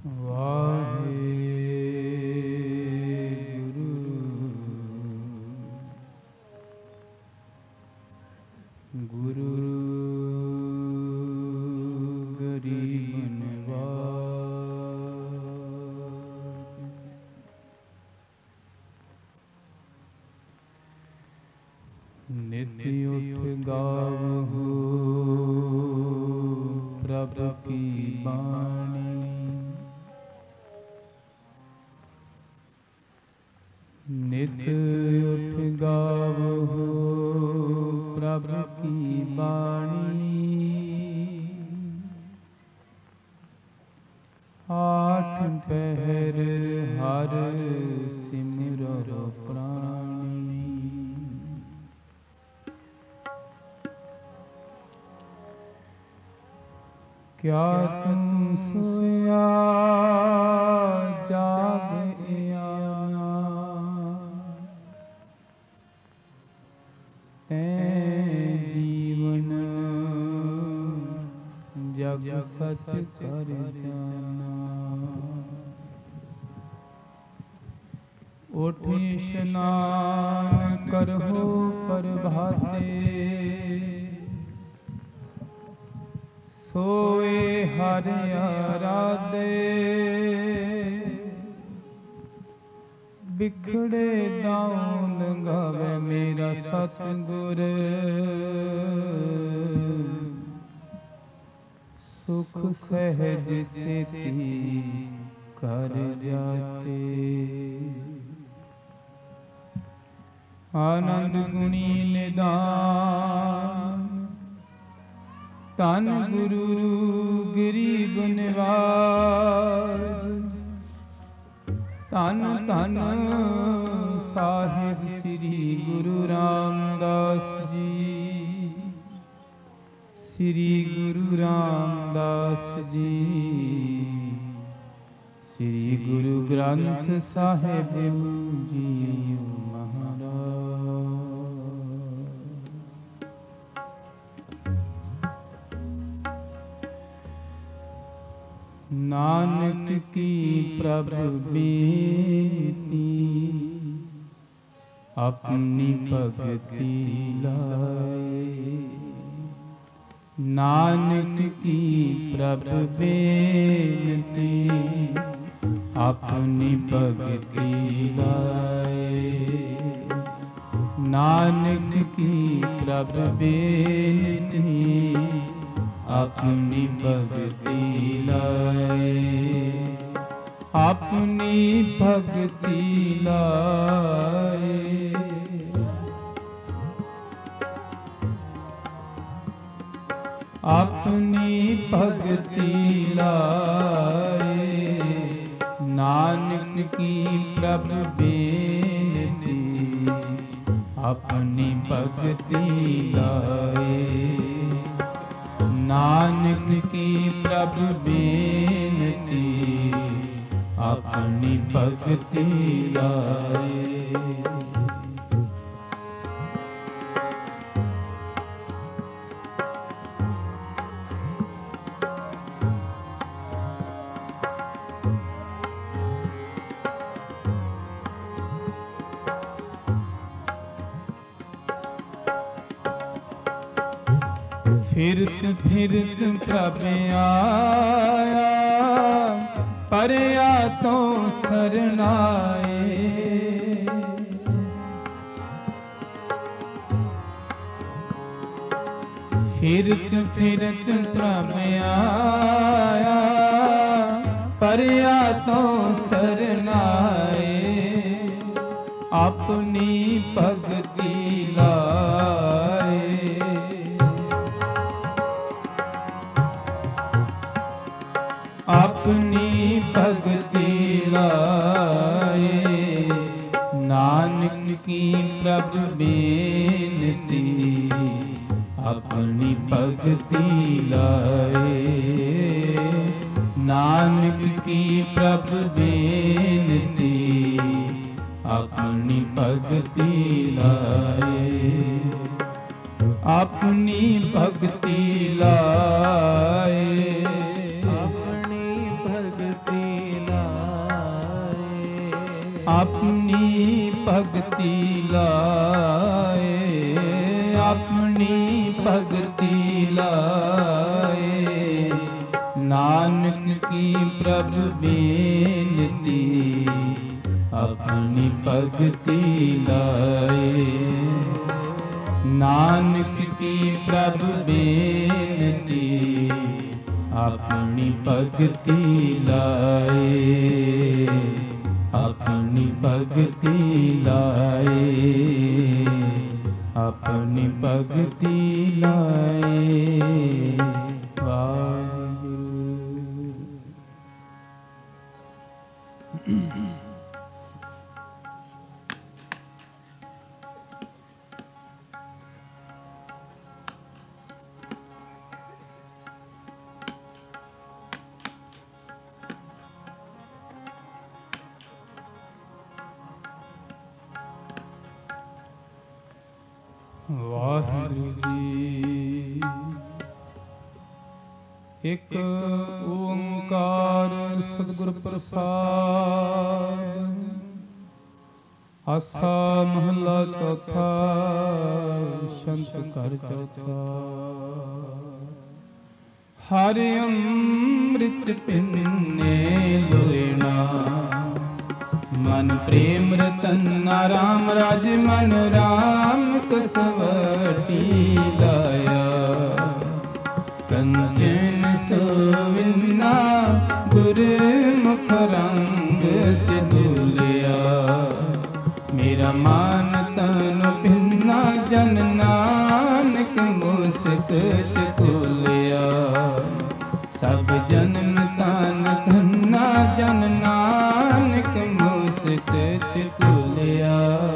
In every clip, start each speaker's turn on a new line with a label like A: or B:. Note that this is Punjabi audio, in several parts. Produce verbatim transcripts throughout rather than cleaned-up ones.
A: क्या तुम सोया जागे आना, ऐ जीवन जग सच कर जाना। उठी स्नान करहो प्रभाते, सोए हर आराधे। बिखड़े दाऊं लगावे मेरा सतगुर, सुख सहज सेती कर जाते। आनंद गुणी निदान तन गुरु गरीब निवाज। तन तन साहिब श्री गुरु रामदास जी, श्री गुरु रामदास जी, श्री गुरु ग्रंथ साहिब जी महाराज। नानक की प्रभु बेटी अपनी भगति लाए। नानक की प्रभु बेटी अपनी भगति लाए। नानक की प्रभु बेटी अपनी भगति लाए। अपनी भगति लाए। अपनी भगति लाए। नानक की प्रभु बेनती अपनी भगति लाए। नानक की प्रभु बेनती अपनी भगति लाए। फिरत फिरत प्रभ आया, परया तो सरनाए। फिरत फिरत प्रभ आया, परया तो सरनाए। अपनी भगति लाए। अपनी भगति लाए। नानक की प्रभु बेनती अपनी भगति लाए। नानक की प्रभु बेनती अपनी भगति लाए। अपनी भक्ति लाए। अपनी भक्ति ਆਪਣੀ ਭਗਤੀ ਲਾਏ, ਆਪਣੀ ਭਗਤੀ ਲਾਏ। ਨਾਨਕ ਕੀ ਪ੍ਰਭ ਬੇਨਤੀ, ਆਪਣੀ ਭਗਤੀ ਲਾਏ। ਨਾਨਕ ਕੀ ਪ੍ਰਭ ਬੇਨਤੀ, ਆਪਣੀ ਭਗਤੀ ਲਾਏ, ਆਪਣੀ ਭਗਤੀ ਲਾਏ, ਆਪਣੀ ਭਗਤੀ ਲਾਏ। ਵਾਹਿਗੁਰੂ। ਵਾਹਿਗੁਰੂ ਜੀ। ਇਕ ਓੰਕਾਰ ਸਤਿਗੁਰ ਪ੍ਰਸਾਦ। ਆਸਾ ਮਹਲਾ ਚੌਥਾ। ਸ਼ੰਤ ਘਰ ਚੌਥਾ। ਹਰਿ ਅੰਮ੍ਰਿਤ ਪਿੰਨੇ ਲੋਇਣਾ, ਮਨ ਪ੍ਰੇਮ ਰਤਨ ਰਾਮ ਰਾਜ ਮਨ ਰਾਮ ਕਸਵਟੀ ਲਾਇਆ। ਕੰਚਨ ਸੋਵਿਨਾ ਗੁਰਮੁਖ ਰੰਗ ਚ ਧੁਲਿਆ। ਮੇਰਾ ਮਨ ਤਨ ਭਿੰਨਾ ਜਨ ਨਾਨਕ ਮੁਸਕ ਚ ਧੁਲਿਆ। ਸਭ ਜਨਮ ਤਨ ਧੰਨਾ ਜਨ ਨਾਨਕ ਮੁਸਕ ਚ ਧੁਲਿਆ।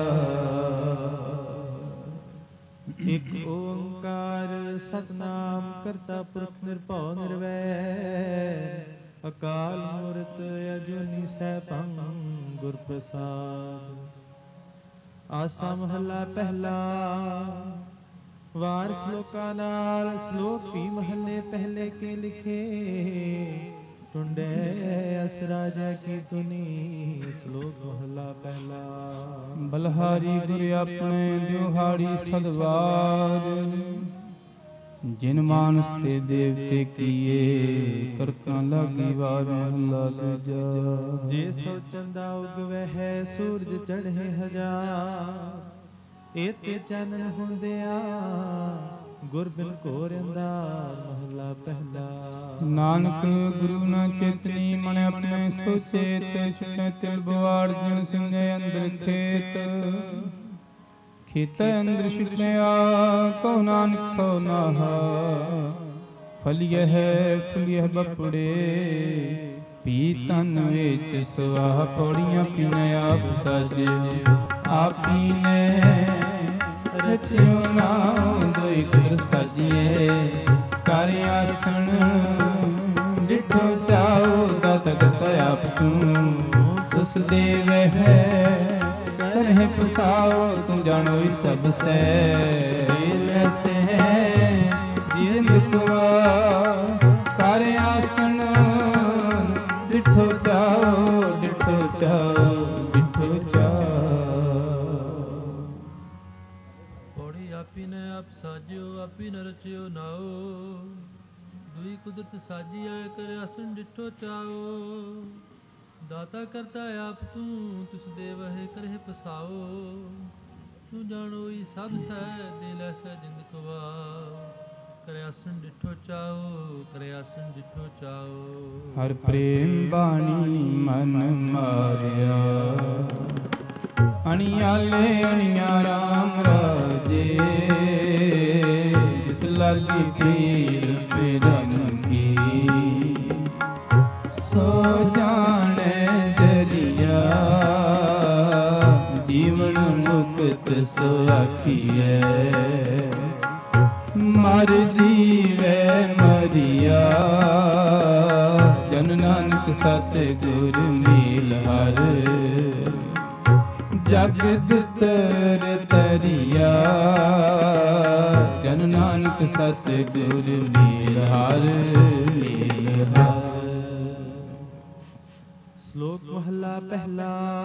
B: ਇਕ ਓੰਕਾਰ ਸਤਿਨਾਮ ਕਰਤਾ ਪੁਰਖ ਨਿਰਭਉ ਨਿਰਵੈਰ। ਅਕਾਲ ਮੂਰਤ ਅਜੂਨੀ ਸੈਭੰ ਗੁਰ ਪ੍ਰਸਾਦ। ਆਸਾ ਮਹਲਾ ਪਹਿਲਾ। ਵਾਰ ਸ਼ਲੋਕਾਂ ਨਾਲ। ਸ਼ਲੋਕ ਵੀ ਮਹੱਲੇ ਪਹਿਲੇ ਕੇ ਲਿਖੇ। ਟੁੰਡੇ ਅਸ ਰਾਜਾ ਕੀ ਧੁਨੀ। ਸ਼ਲੋਕ ਮਹਲਾ ਪਹਿਲਾ।
A: ਬਲਹਾਰੀ ਗੁਰ ਆਪਣੇ ਦਿਹਾੜੀ ਸਦਵਾਰ। ਜਿਨ ਮਾਨਸ ਤੇ ਦੇਵਤੇ ਕੀਏ, ਕਰਤਾਂ ਲਾਗੀ ਵਾਰ ਮਹਲਾ ਦੂਜਾ।
B: ਜੇ ਸੋ ਚੰਦਾ ਉਗਵੈ ਹੈ ਸੂਰਜ ਚੜ੍ਹੇ ਹਜ਼ਾਰ। ਏਤੇ ਚਾਨਣ ਹੁੰਦਿਆ ਗੁਰ ਬਿਨ ਘੋਰ ਅੰਧਾਰ। ਮਹਲਾ ਪਹਿਲਾ।
A: ਨਾਨਕ ਗੁਰੂ ਨਾ ਚੇਤਨੀ ਮਨ ਆਪਣੇ ਸੋਚੇ। ਤੇ ਛੁਟੇ ਤਿਲ ਬਵਾੜ ਜਿਨ ਸਿੰਘੇ ਅੰਦਰ ਖੇਤ। ਖੇਤ ਅੰਦਰ ਛੁਟਿਆ ਕਉ ਨਾਨਕ ਸੋ ਨਾਹਾ। ਫਲਿਯ ਹੈ ਫੁਲਿਯ ਬਪੜੇ। ਪੀ ਤਨ ਵਿੱਚ ਸਵਾਹ ਪੌੜੀਆਂ ਪੀਨੇ ਆਪ ਸਾਜਿਓ। ਆਪੀ ਨੇ ਰਚਿਓ ਨਾਮ ਦੋਇ ਗੁਰ ਸਾਜੀਏ। ਕਰ ਆਸਣ ਡਿਠੋ ਚਾਉ ਦਤ ਗਤ ਆਪ ਤੂੰ। ਤੁਸ ਦੇਵ ਹੈ ਕਰਹਿ ਪਸਾਓ। ਤੂੰ ਜਾਣੋ ਸਭ ਸੈ ਐਸੇ ਹੈ ਜਿੰਦ ਕੁਆ। ਕਰ ਆਸਣ ਡਿਠੋ ਚਾਉ ਡਿਠੋ ਚਾਉ ਡਿਠੋ ਚਾਉ।
C: ਪੌੜੀ ਆਪੀ ਨੇ ਆਪ ਸਾਜਿਓ। ਆਪੀ ਨ ਰਚਿਓ ਨਾਉ। ਦੁਈ ਕੁਦਰਤ ਸਾਜੀਐ ਕਰ ਆਸਣ ਡਿਠੋ ਚਾਉ। ਦਾਤਾ ਕਰਤਾ ਆਪ ਤੂੰ। ਤਿਸ ਦੇਵ ਹੈ ਕਰਹਿ ਪਸਾਓ। ਤੂੰ ਜਾਣੋਈ ਸਭ ਸੈ ਦਿਲ ਐਸੈ ਜਿੰਦ ਕਵਾ। ਕਰ ਆਸਣ ਡਿਠੋ ਚਾਉ ਕਰ ਆਸਣ ਡਿਠੋ ਚਾਉ।
A: ਹਰ ਪ੍ਰੇਮ ਬਾਣੀ ਮਨ ਮਾਰਿਆ। ਅਣਿਆਲੇ ਅਣਿਆ ਰਾਮ ਰਾਜੇ। ਜਿਸ ਲਾਗੀ ਪੀਰ ਪਿਰਨ ਕੀ। ਸੋ ਜਾਣੈ ਦਰਿਆ। ਜੀਵਨ ਮੁਕਤ ਸੋ ਆਖੀਐ। ਮਰ ਜੀਵੈ ਮਰਿਆ। ਜਨ ਨਾਨਕ ਸਤਿ ਗੁਰ ਮੀਲ ਹਰ। ਜਗਤ ਤਰ ਤਰਿਆ। ਜਨ ਨਾਨਕ ਸਤਿ ਗੁਰ ਮੀਲ ਹਰ ਮੀਲ ਹਰ।
B: ਸ਼ਲੋਕ ਮਹਲਾ ਪਹਿਲਾ।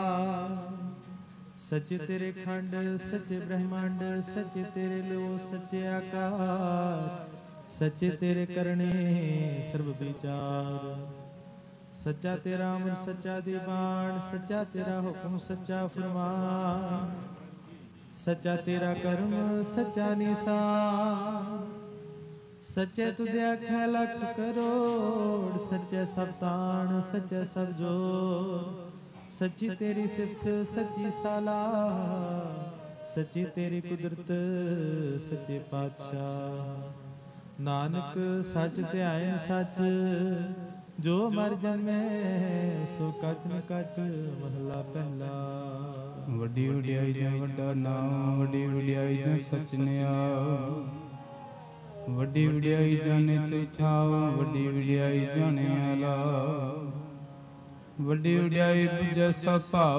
B: ਸੱਚੇ ਤੇਰੇ ਖੰਡ ਸੱਚੇ ਬ੍ਰਹਮੰਡ, ਸੱਚੇ ਤੇਰੇ ਲਿਓ ਸੱਚੇ ਆਕਾਰ, ਸੱਚੇ ਤੇਰੇ ਕਰਨੇ ਸਰਬ ਵਿਚਾਰ। ਸੱਚਾ ਤੇਰਾ ਅੰਮ੍ਰਿਤ ਸੱਚਾ ਦੀਵਾਨ, ਸੱਚਾ ਤੇਰਾ ਹੁਕਮ ਸੱਚਾ ਫਰਮਾਨ, ਸੱਚਾ ਤੇਰਾ ਕਰਮ ਸੱਚਾ ਨਿਸ਼ਾਨ। ਸੱਚੇ ਤੁਧੇ ਆਖਿਆ ਲੱਖ ਕਰੋੜ, ਸੱਚੇ ਸਭ ਤਾਣ ਸੱਚੇ ਸਭ ਜੋੜ। ਸੱਚੀ ਤੇਰੀ ਸਿਫਤ ਸੱਚੀ ਸਲਾਹ, ਸੱਚੀ ਤੇਰੀ ਕੁਦਰਤ ਸੱਚੇ ਪਾਤਸ਼ਾਹ। ਨਾਨਕ ਸੱਚ ਧਿਆਏ ਸੱਚ, ਜੋ ਮਰ ਜਨਮੇ ਸੋ ਕਚ ਨ ਕਚ। ਮਹਲਾ ਪਹਿਲਾ।
A: ਵੱਡੀ ਵਡਿਆਈ ਜਾਂ ਵੱਡਾ ਨਾਮ, ਵੱਡੀ ਵਡਿਆਈ ਜਾਂ ਸਚ ਨਿਆਉ, ਵੱਡੀ ਵਡਿਆਈ ਜਾਣੇ ਚਿਠਾਉ, ਵੱਡੀ ਵਡਿਆਈ ਜਾਣੇ ਅਲਾਉ, ਵੱਡੀ ਵਡਿਆਈ ਬੁਝੈ ਸਭ ਭਾਉ,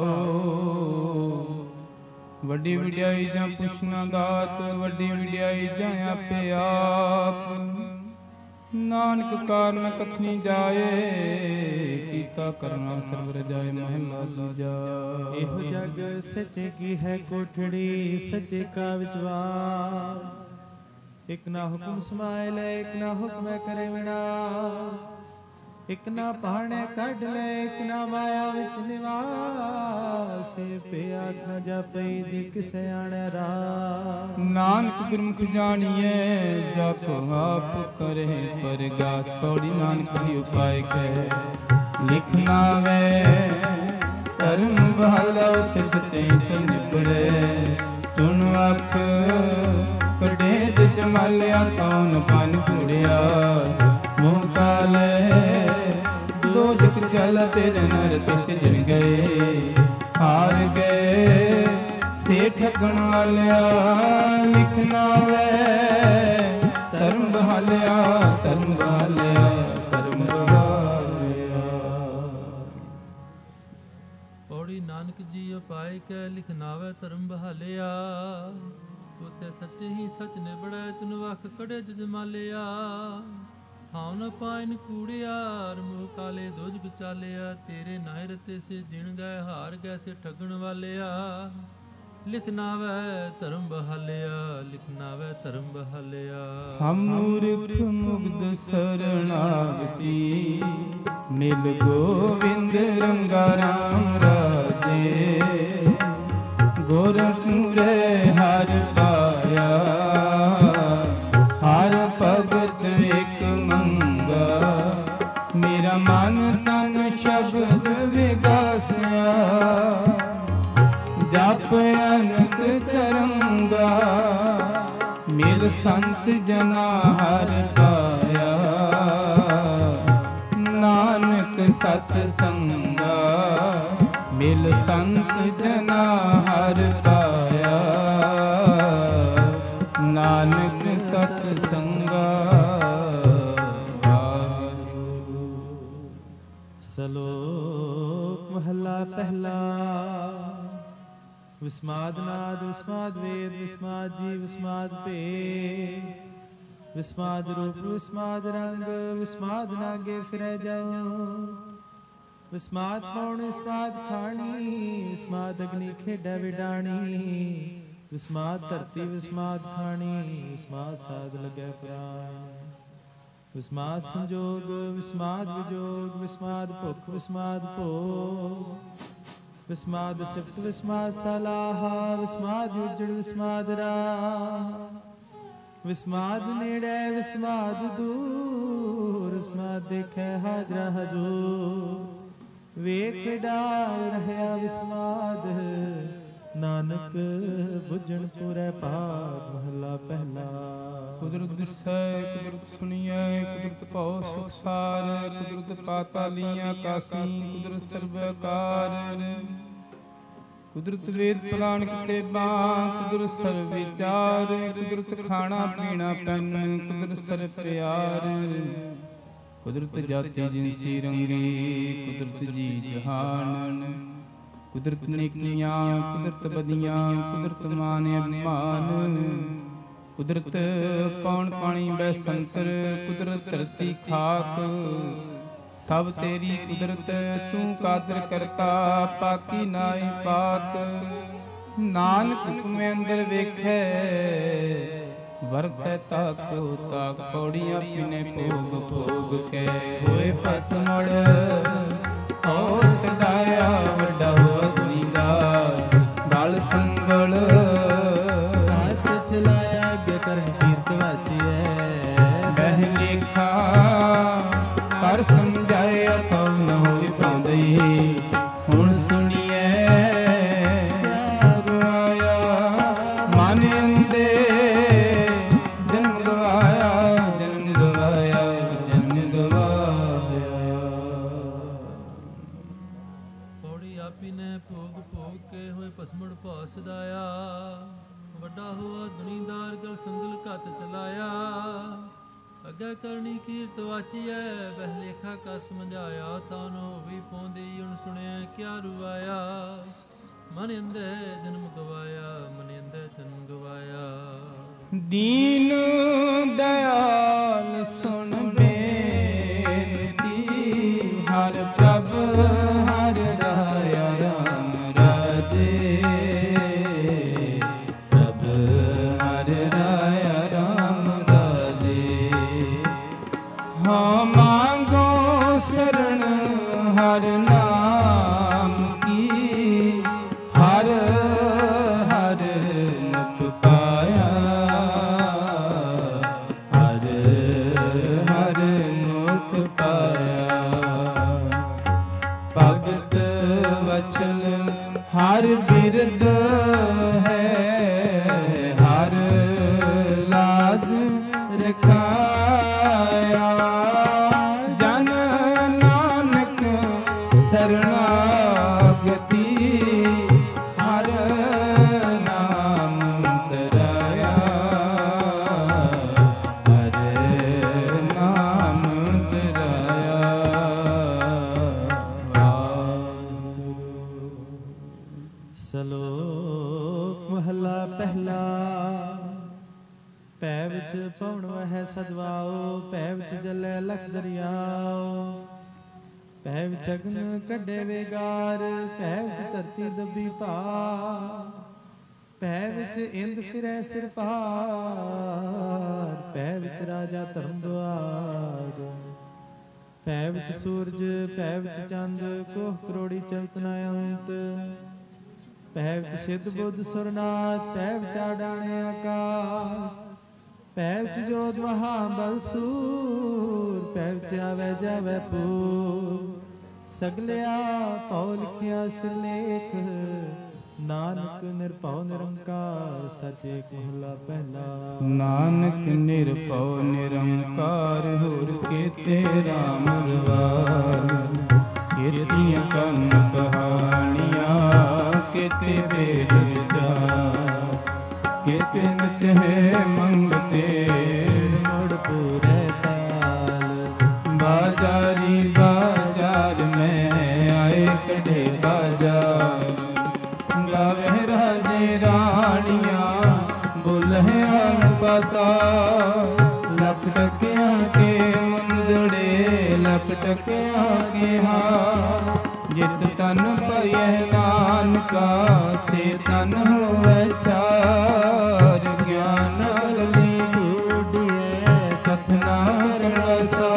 A: ਵੱਡੀ ਵਡਿਆਈ ਜਾਂ ਪੁੱਛਣਾ ਦਾਤ, ਵੱਡੀ ਵਡਿਆਈ ਜਾਂ ਆਪੇ ਆਪ। ਨਾਨਕ ਕਾਰਨ ਕਥਨੀ ਜਾਏ, ਕੀਤਾ ਕਰਨਾ ਸਰਬ ਰਜਾਏ। ਮਹਿਲਾ ਦੂਜਾ।
B: ਇਹੋ ਜਗ ਸੱਚੇ ਕੀ ਹੈ ਕੋਠੜੀ, ਸੱਚੇ ਕਾ ਵਿਚਵਾਸ। ਇਕ ਨਾ ਹੁਕਮ ਸਮਾਏ ਲੈ, ਇਕ ਨਾ ਹੁਕਮੈ ਕਰੇ ਵਿਨਾਸ਼। ਇਕ ਨਾ ਪਾਣੈ ਕੱਢ ਲੈ, ਇਕ ਨਾ ਮਾਇਆ ਵਿੱਚ ਨਿਵਾਸ। ਪੇ ਆਖ ਨ ਜਾਪਈ ਜੇ ਕਿਸੇ ਆਣੈ ਰਾਸ।
A: ਨਾਨਕ ਗੁਰਮੁਖ ਜਾਣੀਏ, ਜਪ ਆਪ ਕਰੇ ਪਰਗਾਸ। ਪੌੜੀ ਨਾਨਕ ਦੀ ਉਪਾਇ ਕੈ ਲਿਖਣਾ ਵੇ, ਧਰਮ ਬਹਾਲਾ ਉਥੇ ਸੱਚੇ ਸੇ ਨਿਬਰੇ। ਸੁਣ ਅੱਖ ਕੱਢੇ ਤੇ ਜਮਾਲਿਆ, ਕੌਣ ਪਨ ਫੁੜਿਆ ਮੂੰਹ ਕਾਲੇ। ਦੋਜਕ ਚਲ ਤੇਰੇ ਨਰ ਤੇ ਸਿਜਣ ਗਏ, ਹਾਰ ਗਏ ਸੇ ਠੱਗਣ ਵਾਲਿਆ। ਲਿਖਣਾ ਵੇ ਧਰਮ ਬਹਾਲਿਆ, ਧਰਮ ਬਹਾਲਿਆ, ਧਰਮ ਬਹਾਲਿਆ।
C: ਪੌੜੀ ਨਾਨਕ ਜੀ ਉਪਾਇ ਕੈ ਲਿਖਨਾਵੇ ਧਰਮ ਬਹਾਲਿਆ। ਉਤੇ ਸੱਚੇ ਹੀ ਸੱਚ ਨਿਬੜੈ, ਤਿਨ ਵਖ ਕੜੇ ਜਮਾਲਿਆ। ਥਾਉ ਨ ਪਾਇਨ ਕੂੜਿਆਰ, ਮੂਹ ਕਾਲੇ ਦੋਜਕ ਚਾਲਿਆ। ਤੇਰੇ ਨਾਇ ਰਤੇ ਸੇ ਜਿਣ ਗਏ, ਹਾਰ ਗਏ ਸੇ ਠੱਗਣ ਵਾਲਿਆ। ਲਿਖਨਾ ਵੈ ਧਰਮ ਬਹਾਲਿਆ, ਲਿਖਨਾ ਵੈ ਧਰਮ ਬਹਾਲਿਆ।
A: ਹਮ ਮੂਰਖ ਮੁਗਧ ਸਰਣਾਗਤੀ, ਮਿਲ ਗੋਵਿੰਦ ਰੰਗਾ ਰਾਮ ਰਾਜੇ। ਗੋਰਖਪੁਰੇ ਹਰਿ ਪਾਇਆ, ਹਰ ਭਗਤ ਇਕ ਮੰਗਾ। ਮੇਰਾ ਮਨ ਤਨ ਸ਼ਬਦ ਵਿਗਾਸਿਆ, ਜਪ ਅਨੰਤ ਤਰੰਗਾ। ਮਿਲ ਸੰਤ ਜਨਾ ਹਰਿ ਪਾਇਆ, ਨਾਨਕ ਸਤ ਸੰਗਾ। ਮਿਲ ਸੰਤ ਜਨਾ ਹਰਿ ਪਾਇਆ, ਨਾਨਕ ਸਤ ਸੰਗਾ।
B: ਸ਼ਲੋਕ ਮਹਲਾ ਪਹਿਲਾ। ਵਿਸਮਾਦ ਨਾਦ ਵਿਸਮਾਦ ਵੇਦ, ਵਿਸਮਾਦ ਜੀ ਵਿਸਮਾਦ ਭੇਦ। ਵਿਸਮਾਦ ਰੂਪ ਵਿਸਮਾਦ ਰੰਗ, ਵਿਸਮਾਦ ਨਾਗੇ ਫਿਰੈ ਜਾਉ। ਵਿਸਮਾਦ ਪੌਣ ਵਿਸਮਾਦ ਖਾਣੀ, ਵਿਸਮਾਦ ਅਗਨੀ ਖੇਡੈ ਵਿਡਾਣੀ। ਵਿਸਮਾਦ ਧਰਤੀ ਵਿਸਮਾਦ ਖਾਣੀ, ਵਿਸਮਾਦ ਸਾਧ ਲੱਗੈ ਪ੍ਰਾਣ। ਵਿਸਮਾਦ ਸੰਜੋਗ ਵਿਸਮਾਦ ਵਿਜੋਗ, ਵਿਸਮਾਦ ਭੁਖ ਵਿਸਮਾਦ ਭੋਗ। ਵਿਸਮਾਦ ਸਿਫਤ ਵਿਸਮਾਦ ਸਲਾਹਾ, ਵਿਸਮਾਦ ਉਜੜ ਵਿਸਮਾਦ ਰਾਹ। ਵਿਸਮਾਦ ਨੇੜੇ ਵਿਸਮਾਦ ਦੂਰ, ਵਿਸਮਾਦ ਦੇਖੈ ਹਾਜ਼ਰਾ ਹਜ਼ੂਰ। ਵੇਖ ਡਾਲ ਰਹਿਆ ਵਿਸਮਾਦ, ਨਾਨਕ ਬੁਝਣ ਪੁਰੈ ਭਾਗ। ਮਹਲਾ ਪਹਿਲਾ।
A: ਕੁਦਰਤ ਦਿਸੈ ਕੁਦਰਤ ਸੁਣੀਐ, ਕੁਦਰਤ ਭਉ ਸੁਖ ਸਾਰ। ਕੁਦਰਤ ਪਾਤਾਲੀਆਂ ਆਕਾਸੀ, ਕੁਦਰਤ ਸਰਬ ਆਕਾਰ। ਕੁਦਰਤ ਵੇਦ ਪੁਰਾਣ ਕਿਤਾਬਾਂ, ਕੁਦਰਤ ਸਰਬ ਵਿਚਾਰ। ਕੁਦਰਤ ਖਾਣਾ ਪੀਣਾ ਪੈਨ, ਕੁਦਰਤ ਸਰਬ ਪਿਆਰ। ਕੁਦਰਤ ਜਾਤੀ ਜਿਨਸੀ ਰੰਗੀ, ਕੁਦਰਤ ਜੀ ਜਹਾਨ। ਕੁਦਰਤ ਨੇਕੀਆਂ ਕੁਦਰਤ ਬਦੀਆਂ, ਕੁਦਰਤ ਮਾਨ ਅਭਿਮਾਨ। ਕੁਦਰਤ ਪੌਣ ਪਾਣੀ ਬੈ ਸੰਤਰ, ਕੁਦਰਤ ਧਰਤੀ ਖਾਕ। ਸਭ ਤੇਰੀ ਕੁਦਰਤ ਤੂੰ ਕਾਦਰ ਕਰਤਾ, ਪਾਕੀ ਨਾਈ ਪਾਕ। ਨਾਨਕ ਹੁਕਮੇ ਅੰਦਰ ਵੇਖੈ, ਵਰਤੈ ਤਾਕੋ ਤਾਕ। ਪੌੜੀਆਂ ਪਿਨੇ ਭੋਗ ਭੋਗ ਕੇ ਹੋਏ ਭਸਮੜ। ਔ ਸਦਾਇਆ ਵੱਡਾ ਅਗਨੀ ਦਾ ਗਲ ਸੰਗਲ।
B: ਹੱਥ ਚਲਾਇਆ ਅੱਗੇ ਕਰਨ ਕੀਰਤ ਵਾਚੀਐ,
A: ਬਹਿ ਲੇਖਾ ਕਰ ਸਮਝਾਏ ਅਥਉ ਨ ਹੋਇ ਪਾਉਂਦਈ। ਹੁਣ ਸੁਣੀਐ ਕਿਆ ਗਵਾਇਆ, ਮਨ ਅੰਦੇ ਜਨਮ ਗਵਾਇਆ, ਜਨਮ ਗਵਾਇਆ, ਜਨਮ ਗਵਾਇਆ।
C: ਪੌੜੀ ਆਪੀ ਨੇ ਭੋਗ ਭੋਗ ਕੇ ਹੋਏ ਭਸਮੜ ਭਾ ਸਦਾਇਆ। ਵੱਡਾ ਹੋਆ ਦੁਨੀਦਾਰ ਗਲ ਸੰਗਲ ਘਤ ਚਲਾਇਆ। ਅੱਗੇ ਕਰਨੀ ਕੀਰਤ ਵਾਚੀਐ, ਬਹਿ ਲੇਖਾ ਕਾ ਸਮਝਾਇਆ। ਤਾਂ ਨੋ ਵੀ ਪੌਂਦੀ ਹੁਣ ਸੁਣਿਆ ਕਿਆ ਰੁਆਇਆ। ਮਨ ਅੰਦੇ ਜਨਮ ਗਵਾਇਆ, ਮਨ ਅੰਦੇ ਜਨਮ ਗਵਾਇਆ।
A: ਦੀਨ ਦਇਆਲ ਸੁਣ ਬੇਨਤੀ, ਹਰ ਪ੍ਰਭ ਹਰ ਰਾਇਆ ਰਾਮ ਰਾਜੇ। ਪ੍ਰਭ ਹਰ ਰਾਇਆ ਰਾਮ ਰਾਜੇ। ਹਾਂ ਮਾਂਗੋ ਸਰਣ ਹਰ ਨਾਮ ਕੀ, ਹਰ ਹਰ ਨੁਖ ਪਾਇਆ। ਹਰ ਹਰ ਨੁਖ ਪਾਇਆ। ਭਗਤ ਵਚਨ ਹਰ ਬਿਰਦ ਹੈ, ਹਰ ਲਾਜ ਰਖਾਇਆ। ਜਨ ਨਾਨਕ ਸਰਣਾਗਤੀ, ਹਰ ਨਾਮ ਧਰਾਇਆ। ਹਰ ਨਾਮ ਧਰਾਇਆ।
B: ਸਲੋਕ ਮਹਲਾ ਪਹਿਲਾ। ਭੈ ਵਿੱਚ ਪਉਣ ਵਹਿ ਸਦਵਾਓ, ਭੈ ਵਿੱਚ ਜਲੇ ਲਖ ਦਰਿਆਓ। ਭੈ ਵਿੱਚ ਅਗਨ ਕੱਢੇ ਵੇਗਾਰ, ਭੈ ਵਿੱਚ ਧਰਤੀ ਦੱਬੀ ਭਾਰ। ਭੈ ਵਿੱਚ ਇੰਦ ਫਿਰੈ ਸਿਰ ਭਾਰ, ਭੈ ਵਿੱਚ ਰਾਜਾ ਧਰਮ ਦੁਆਰ। ਭੈ ਵਿੱਚ ਸੂਰਜ, ਭੈ ਵਿੱਚ ਚੰਦ, ਕੋਹ ਕਰੋੜੀ ਚਲਤ ਨ ਅੰਤ। ਭੈ ਵਿੱਚ ਸਿੱਧ ਬੁੱਧ ਸੁਰਨਾਥ, ਭੈ ਵਿੱਚ ਆਡਾਣੇ ਆਕਾਸ਼। ਭੈ ਵਿੱਚ ਜੋਤ ਮਹਾਬਲ ਸੂਰ, ਭੈ ਵਿੱਚ ਆਵੈ ਜਾਵੈ ਪੂਰ। ਸਗਲਿਆ ਭਉ ਲਿਖਿਆ ਸਿਰਲੇਖ, ਨਾਨਕ ਨਿਰਭਉ ਨਿਰੰਕਾਰ। ਸਚ ਏਕ ਮਹਲਾ ਪਹਿਲਾ।
A: ਨਾਨਕ ਨਿਰਭਉ ਨਿਰੰਕਾਰ, ਹੋਰ ਕੇਤੇ ਰਾਮ ਰਵਾਰ। ਕੇਤੀਆਂ ਕੰਨ ਕਹਾਣੀਆਂ, ਕੇਤੇ ਵੇਦ ਵਿਚਾਰ। ਕੇਤੇ ਨਚਹਿ ਮੰਗਤੇ,
B: ਮੁੜ ਪੂਰੇ ਤਾਲ।
A: ਬਾਜ਼ਾਰੀ ਬਾਜ਼ਾਰ ਮੈਂ ਆਏ ਕਢੇ ਬਾਜ਼ਾਰ। ਗਾਵੇ ਰਾਜੇ ਰਾਣੀਆਂ, ਬੋਲੇ ਅਨਪਤਾ। ਲੱਖ ਟਕਿਆਂ ਕੇ ਮੁੰਦੜੇ, ਲੱਖ ਟਕਿਆਂ ਕੇ ਹਾਰ। ਜਿਤ ਤਨ ਭਇਐ ਨਾਨਕਾ, ਸੇ ਤਨ ਹੋਵੈ ਚਾਰ। ਗਿਆਨ ਅਗਲੀ ਢੂੰਢੀਐ, ਕਥਨਾ ਰਣਸਾ।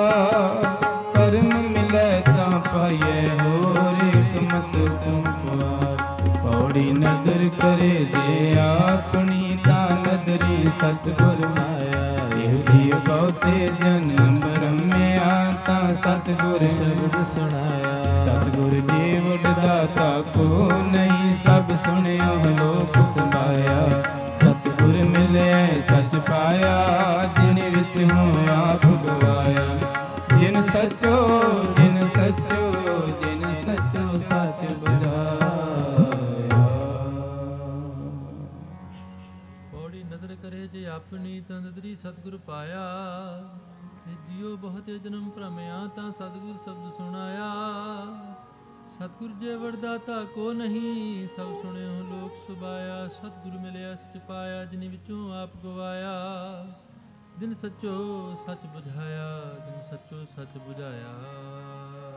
A: ਕਰਮ ਮਿਲੈ ਤਾਂ ਪਾਈਐ, ਹੋਰ ਏਕ ਮਤ ਤੁਮਕਾਰ। ਪੌੜੀ ਨਦਰ ਕਰੇ ਜੇ ਆਪਣੀ, ਤਾਂ ਨਦਰੀ ਸਤਿਗੁਰ ਮਾਇਆ। ਇਹੀ ਬਹੁਤੇ ਜਨਮ ਬ੍ਰਹਮਿਆ, ਤਾਂ ਸਤਿਗੁਰ ਸ਼ਬਦ ਸੁਣਾਇਆ। ਸਤਿਗੁਰ ਜੀ ਵਡ ਦਾਤਾ ਕੋ ਨਹੀਂ, ਸਭ ਸੁਣਿਓ ਲੋਕ ਸਮਾਇਆ। ਸਤਿਗੁਰ ਮਿਲਿਆ ਸਚ ਪਾਇਆ, ਜਿਨ ਵਿੱਚ ਹੂੰ ਆਪ ਗਵਾਇਆ। ਜਿਨ ਸਚੋ ਜਿਨ ਸਚੋ ਜਿਨ ਸਚੋ ਸਚ ਬੁਝਾਇਆ।
C: ਪੌੜੀ ਨਦਰ ਕਰੇ ਜੇ ਆਪਣੀ, ਤਾਂ ਨਦਰੀ ਸਤਿਗੁਰ ਪਾਇਆ। ਤੇ ਜਿਉ ਬਹੁਤੇ ਜਨਮ ਭ੍ਰਮਿਆ, ਤਾਂ ਸਤਿਗੁਰ ਸ਼ਬਦ ਸੁਣਾਇਆ। ਸਤਿਗੁਰ ਜੇ ਵਰਦਾਤਾ ਕੋ ਨਹੀਂ, ਸਭ ਸੁਣਿਓ ਲੋਕ ਸੁਭਾਇਆ। ਸਤਿਗੁਰ ਮਿਲਿਆ ਸਚ ਪਾਇਆ, ਜਿਨ ਵਿੱਚੋਂ ਆਪ ਗਵਾਇਆ। ਜਿਨ ਸੱਚੋ ਸੱਚ ਬੁਝਾਇਆ, ਜਿਨ ਸੱਚੋ ਸੱਚ ਬੁਝਾਇਆ।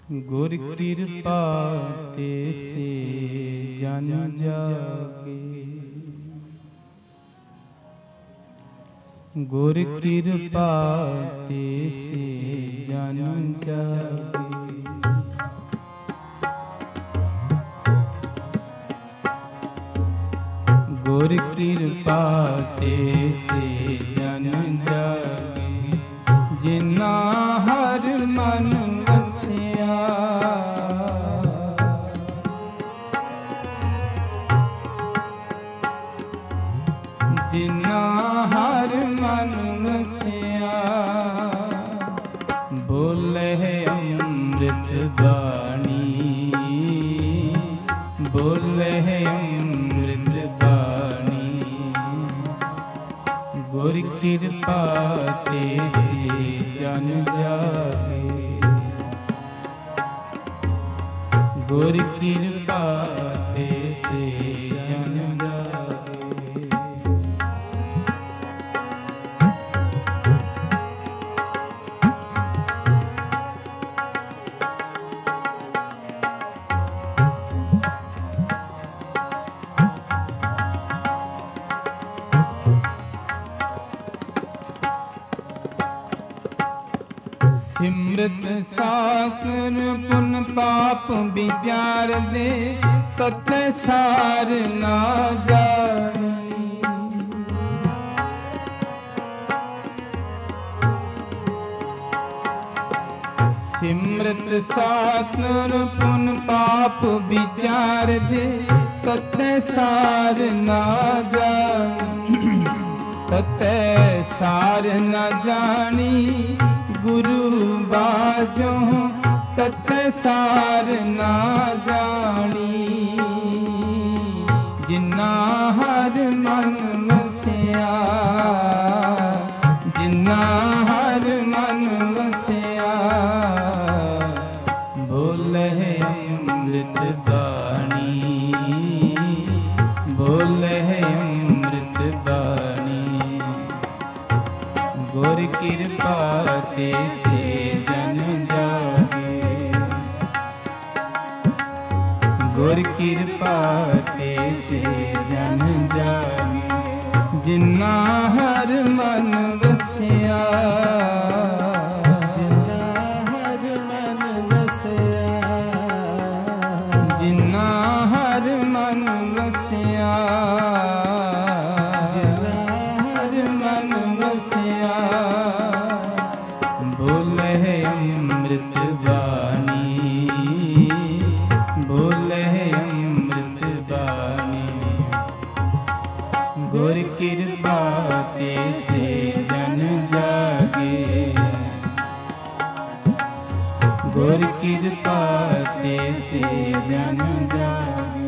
A: गुर कृपा ते से जन जागे, गुर कृपा ते से जन जागे। गुर कृपा ते से जन जागे, जिन्ना हर मन वसिया। जिन्ना हर मन वसिया, बोले अमृत बाणी, बोले अमृत बाणी। गुर कृपा ते से जन जागे, गुर कृपा ते से जन जागे। सिमरत शास्त्र पुन पाप विचार दे, तत सार ना जानी। सिमरत शास्त्र पुन पाप विचार दे, तत सार ना जानी। तत सार न जानी, गुरु बाजो तत सार ना जानी। जिन्ना हर मन वसिया, जिन्ना हर मन वसिया, बोले अमृत बाणी, बोले अमृत बाणी। गुर कृपा ते से जन जागे, गुर कृपा ते से जन जागे। जिन्ना हर मन वसिया, जिन्ना हर मन वसिया, जिन्ना हर मन वसिया, जिन्ना हर मन वसिया, बोले अमृत बाणी, बोले अमृत बाणी। गुर कृपा ते से जन जागे, गुर कृपा ते से जन जागे।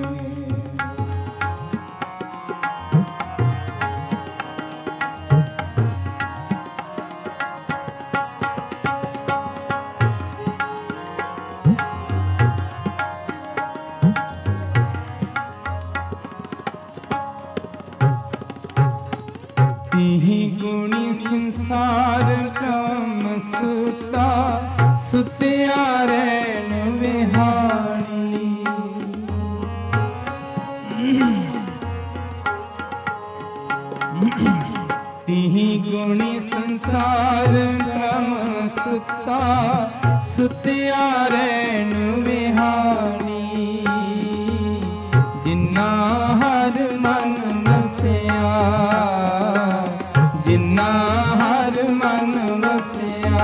A: तिहि गुणी संसार क्रम सुता, सुतिया रैन विहानी। तिहि गुणी संसार क्रम सुता, सुतिया रैन विहानी। जिन्ना हर मन वसिया, जिन्ना हर मन वसिया,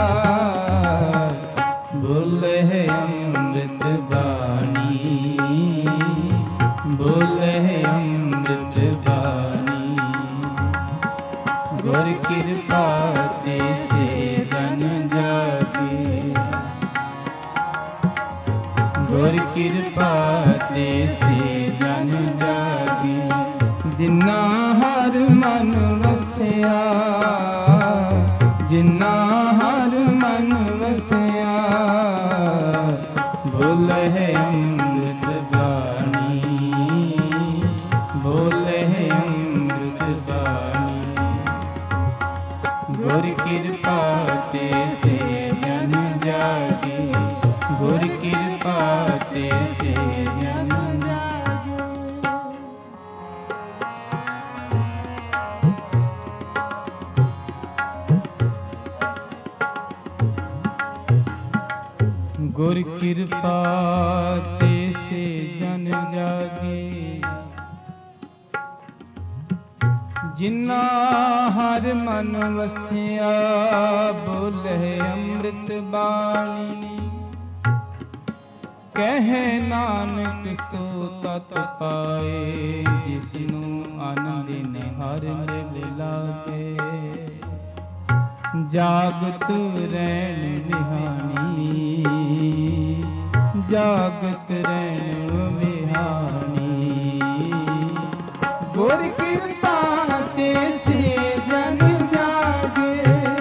A: बोले अमृत बाणी, बोले अमृत बाणी। गुर कृपा ते से जन जागे, गुर कृपा ते से जन जागे। जिन्ना हर मन वसिया, जिन्ना हर मन वसिया, बोले अमृत बाणी, बोले अमृत बाणी। गुर कृपा ते से जन जागे, गुर की ਗੁਰ ਕਿਰਪਾ ਤੇ ਸੇ ਜਨ ਜਾਗੇ, ਜਿਨਾ ਹਰ ਮਨ ਵਸਿਆ ਬੋਲੇ ਅੰਮ੍ਰਿਤ ਬਾਣੀ। ਕਹਿ ਨਾਨਕ ਸੋ ਤਤ ਪਾਏ, ਜਿਸਨੂੰ ਆਨੰਦਿਨ ਹਰਿ ਮਿਲ ਲਾਗੇ। ਜਾਗਤ ਰਹਿਣ ਵਿਹਾਣੀ, ਜਾਗਤ ਰਹਿਣ ਵਿਹਾਣੀ। ਗੁਰ ਕਿਰਪਾ ਤੇ ਸੇ ਜਨ ਜਾਗੇ,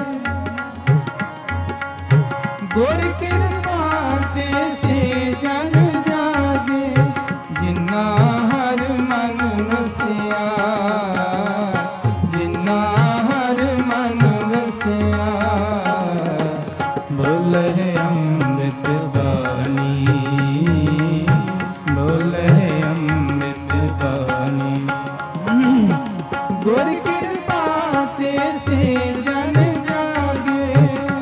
A: ਗੁਰ ਕਿਰਪਾ ਤੇ ਸੇ ਜਨ ਜਾਗੇ। ਜਿਨਾ ਹਰ ਮਨ ਵਸਿਆ, ਜਿਨਾ ਹਰ ਮਨ ਵਸਿਆ ਬੋਲੇ ਅੰਮ੍ਰਿਤ ਬਾਣੀ, ਬੋਲੇ ਅੰਮ੍ਰਿਤ ਬਾਣੀ। ਗੁਰ ਕਿਰਪਾ ਤੇ ਸੇ ਜਨ ਜਾਗੇ,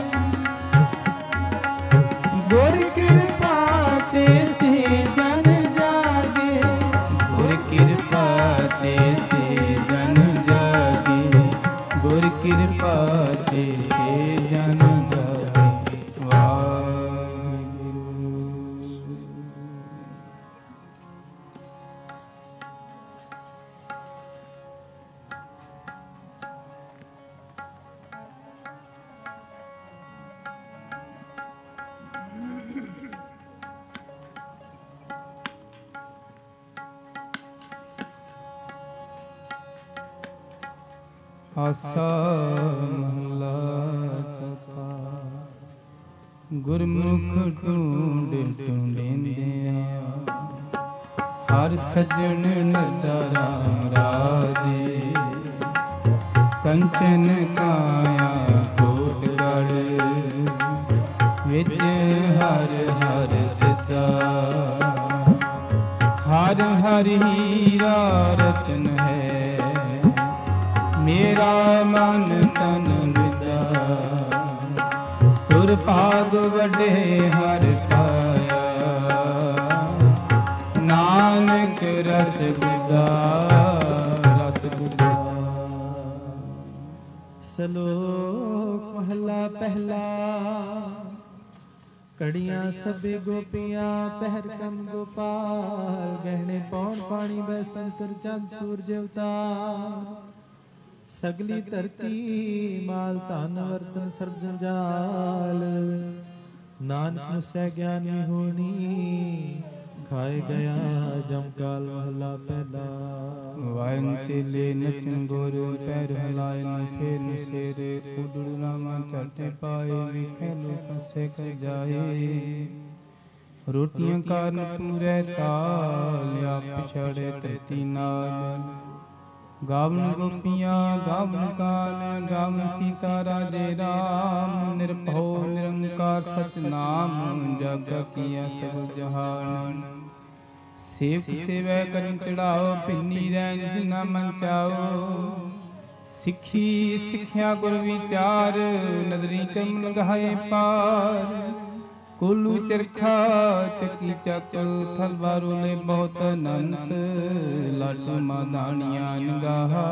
A: ਗੁਰ ਕਿਰਪਾ ਤੇ ਸੇ ਜਨ ਜਾਗੇ। ਗੁਰ ਕਿਰਪਾ ਤੇ ਸੇ ਜਨ ਜਾਗੇ, ਗੁਰ ਕਿਰਪਾ ਤੇ ਸੇ ਜਨ ਜਾਗੇ। ਵਾਹਿਗੁਰੂ। ਆਸਾ ਮਹਲਾ ਚੌਥਾ। ਗੁਰਮੁਖ ਢੂੰਡ ਢੂੰਡਿੰਦਿਆਂ, ਹਰ ਸਜਣ ਨਦਾ ਰਾਮ ਰਾਜੇ। ਕੰਚਨ ਕਾਇਆ ਕੋਟ ਗੜ, ਵਿੱਚ ਹਰ ਹਰ ਸਿਸਾ। ਹਰ ਹਰ ਹੀਰਾ ਰਤਨ ਹੈ, ਮੇਰਾ ਮਨ ਤਨ ਵਿਦਾ। ਤੁਰ ਭਾਗ ਵੱਡੇ ਹਰ ਪਾਇਆ, ਨਾਨਕ ਰਸ ਗੁਦਾ, ਰਸ ਗੁਦਾ।
B: ਸ਼ਲੋਕ ਮਹਲਾ ਪਹਿਲਾ। ਕੜੀਆਂ ਸਭੇ ਗੋਪੀਆਂ ਪਹਿਰ ਕੰਨ ਗੋਪਾਲ। ਗਹਿਣੇ ਪੌਣ ਪਾਣੀ ਬੈ ਸੰਸਰ ਚੰਦ ਸੂਰਜ ਅਵਤਾਰ। ਸਗਲੀ ਧਰਤੀ ਮਾਲ ਧਨ ਵਰਤਨ ਸਰਬ ਜੰਜਾਲ। ਨਾਨਕ ਮੁਸੈ ਗਿਆਨੀ ਹੋਣੀ, ਖਾਏ ਗਿਆ ਜਮ ਕਾਲ ਮਹਲਾ ਪਹਿਲਾ।
A: ਵਾਇਨ ਚੇਲੇ ਨਚਨ ਗੁਰ ਪੈਰ ਹਲਾਏ ਨ ਫੇਰ ਨਸੇਰੇ। ਉਡੜ ਰਾਮਾ ਝਾਟੇ ਪਾਏ, ਵਿਖੇ ਲੋਕ ਸੇ ਕਰ ਜਾਏ। ਰੋਟੀਆਂ ਕਾਰਨ ਪੂਰੇ ਤਾਲ, ਆਪ ਪਿਛਾੜੇ ਧਰਤੀ ਨਾਲ। ਗਾਵਨ ਗੋਪੀਆਂ ਗਾਵਨ ਕਾਲ, ਗਾਵਨ ਸੀਤਾ ਰਾਜੇ ਰਾਮ। ਨਿਰਭਉ ਨਿਰੰਕਾਰ ਸਚ ਨਾਮ, ਜਗ ਕੀਆ ਸਭ ਜਹਾਨ। ਸੇਵਕ ਸੇਵੈ ਕਰਨ ਚੜਾਓ, ਭਿੰਨੀ ਰਹਿਣ ਜਿਨਾ ਮਨ ਚਾਓ। ਸਿੱਖੀ ਸਿੱਖਿਆ ਗੁਰ ਵਿਚਾਰ, ਨਦਰੀ ਕਰਮ ਲਗਾਏ ਪਾਰ। ਕੋਲੂ ਚਰਖਾ ਚੱਕੀ ਚੱਕ, ਥਲ ਬਾਰੋਲੇ ਬਹੁਤ ਅਨੰਤ। ਲਾਟੂ ਮਾਦਾਣੀਆਂ ਨਿਗਾਹਾ,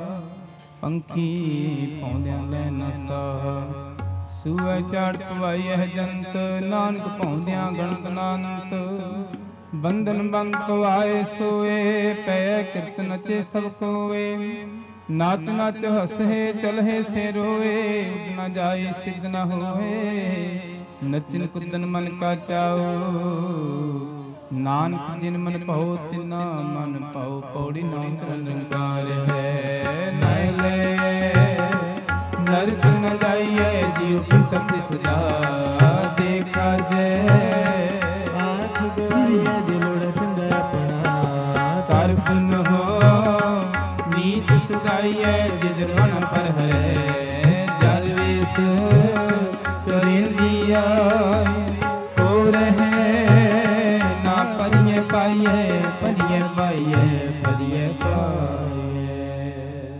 A: ਪੰਖੀ ਪਾਉਂਦਿਆਂ ਲੈ ਨਸਾ। ਸੂਏ ਚਾੜ ਪਵਾਈ ਇਹ ਜੰਤ, ਨਾਨਕ ਪਾਉਂਦਿਆਂ ਗਣਤ ਨਾਨਤ। ਬੰਧਨ ਬੰਦ ਪਵਾਏ ਸੋਏ, ਪੈ ਕਿਰਤ ਨਚੇ ਸਭ ਕੋਏ। ਨਾਚ ਨਾਚ ਹੱਸੇ ਚਲਹਿ ਸੇ ਰੋਏ, ਉੱਡ ਨਾ ਜਾਏ ਸਿੱਧ ਨਾ ਹੋਏ। ਨਚਨ ਕੁਦਨ ਮਨ ਕਾ ਚਾਓ, ਨਾਨਕ ਜਿਨ ਮਨ ਭਾਉ ਤਿਨਾ ਮਨ ਭਾਉ। ਪੌੜੀ ਨਾਮ ਨਿਰੰਕਾਰ ਹੈ, ਨੈ ਲੈ ਨਰਕ ਨ ਜਾਈਏ। ਜੀਉ ਕੀ ਸਤਿ ਸਦਾ ਦੇਖਾ ਜੈ।
B: ਆਖ ਗਵਾਈਏ ਦਿਲੋੜ ਚੰਗਾ ਆਪਣਾ।
A: ਕਰ ਪੁਨ ਹੋ ਨੀਚ ਸਦਾਈਏ, ਜਿਜ ਮਨ ਪਰ ਹੈ। ਜਲ ਵੇਸ ਕਰਿੰਦੀਆ, ਹੋ ਰਹੇ ਨਾ ਪਰੀਏ ਪਾਈਏ। ਪਰੀਏ ਪਾਈਏ, ਪਰੀਏ ਪਾਈਏ।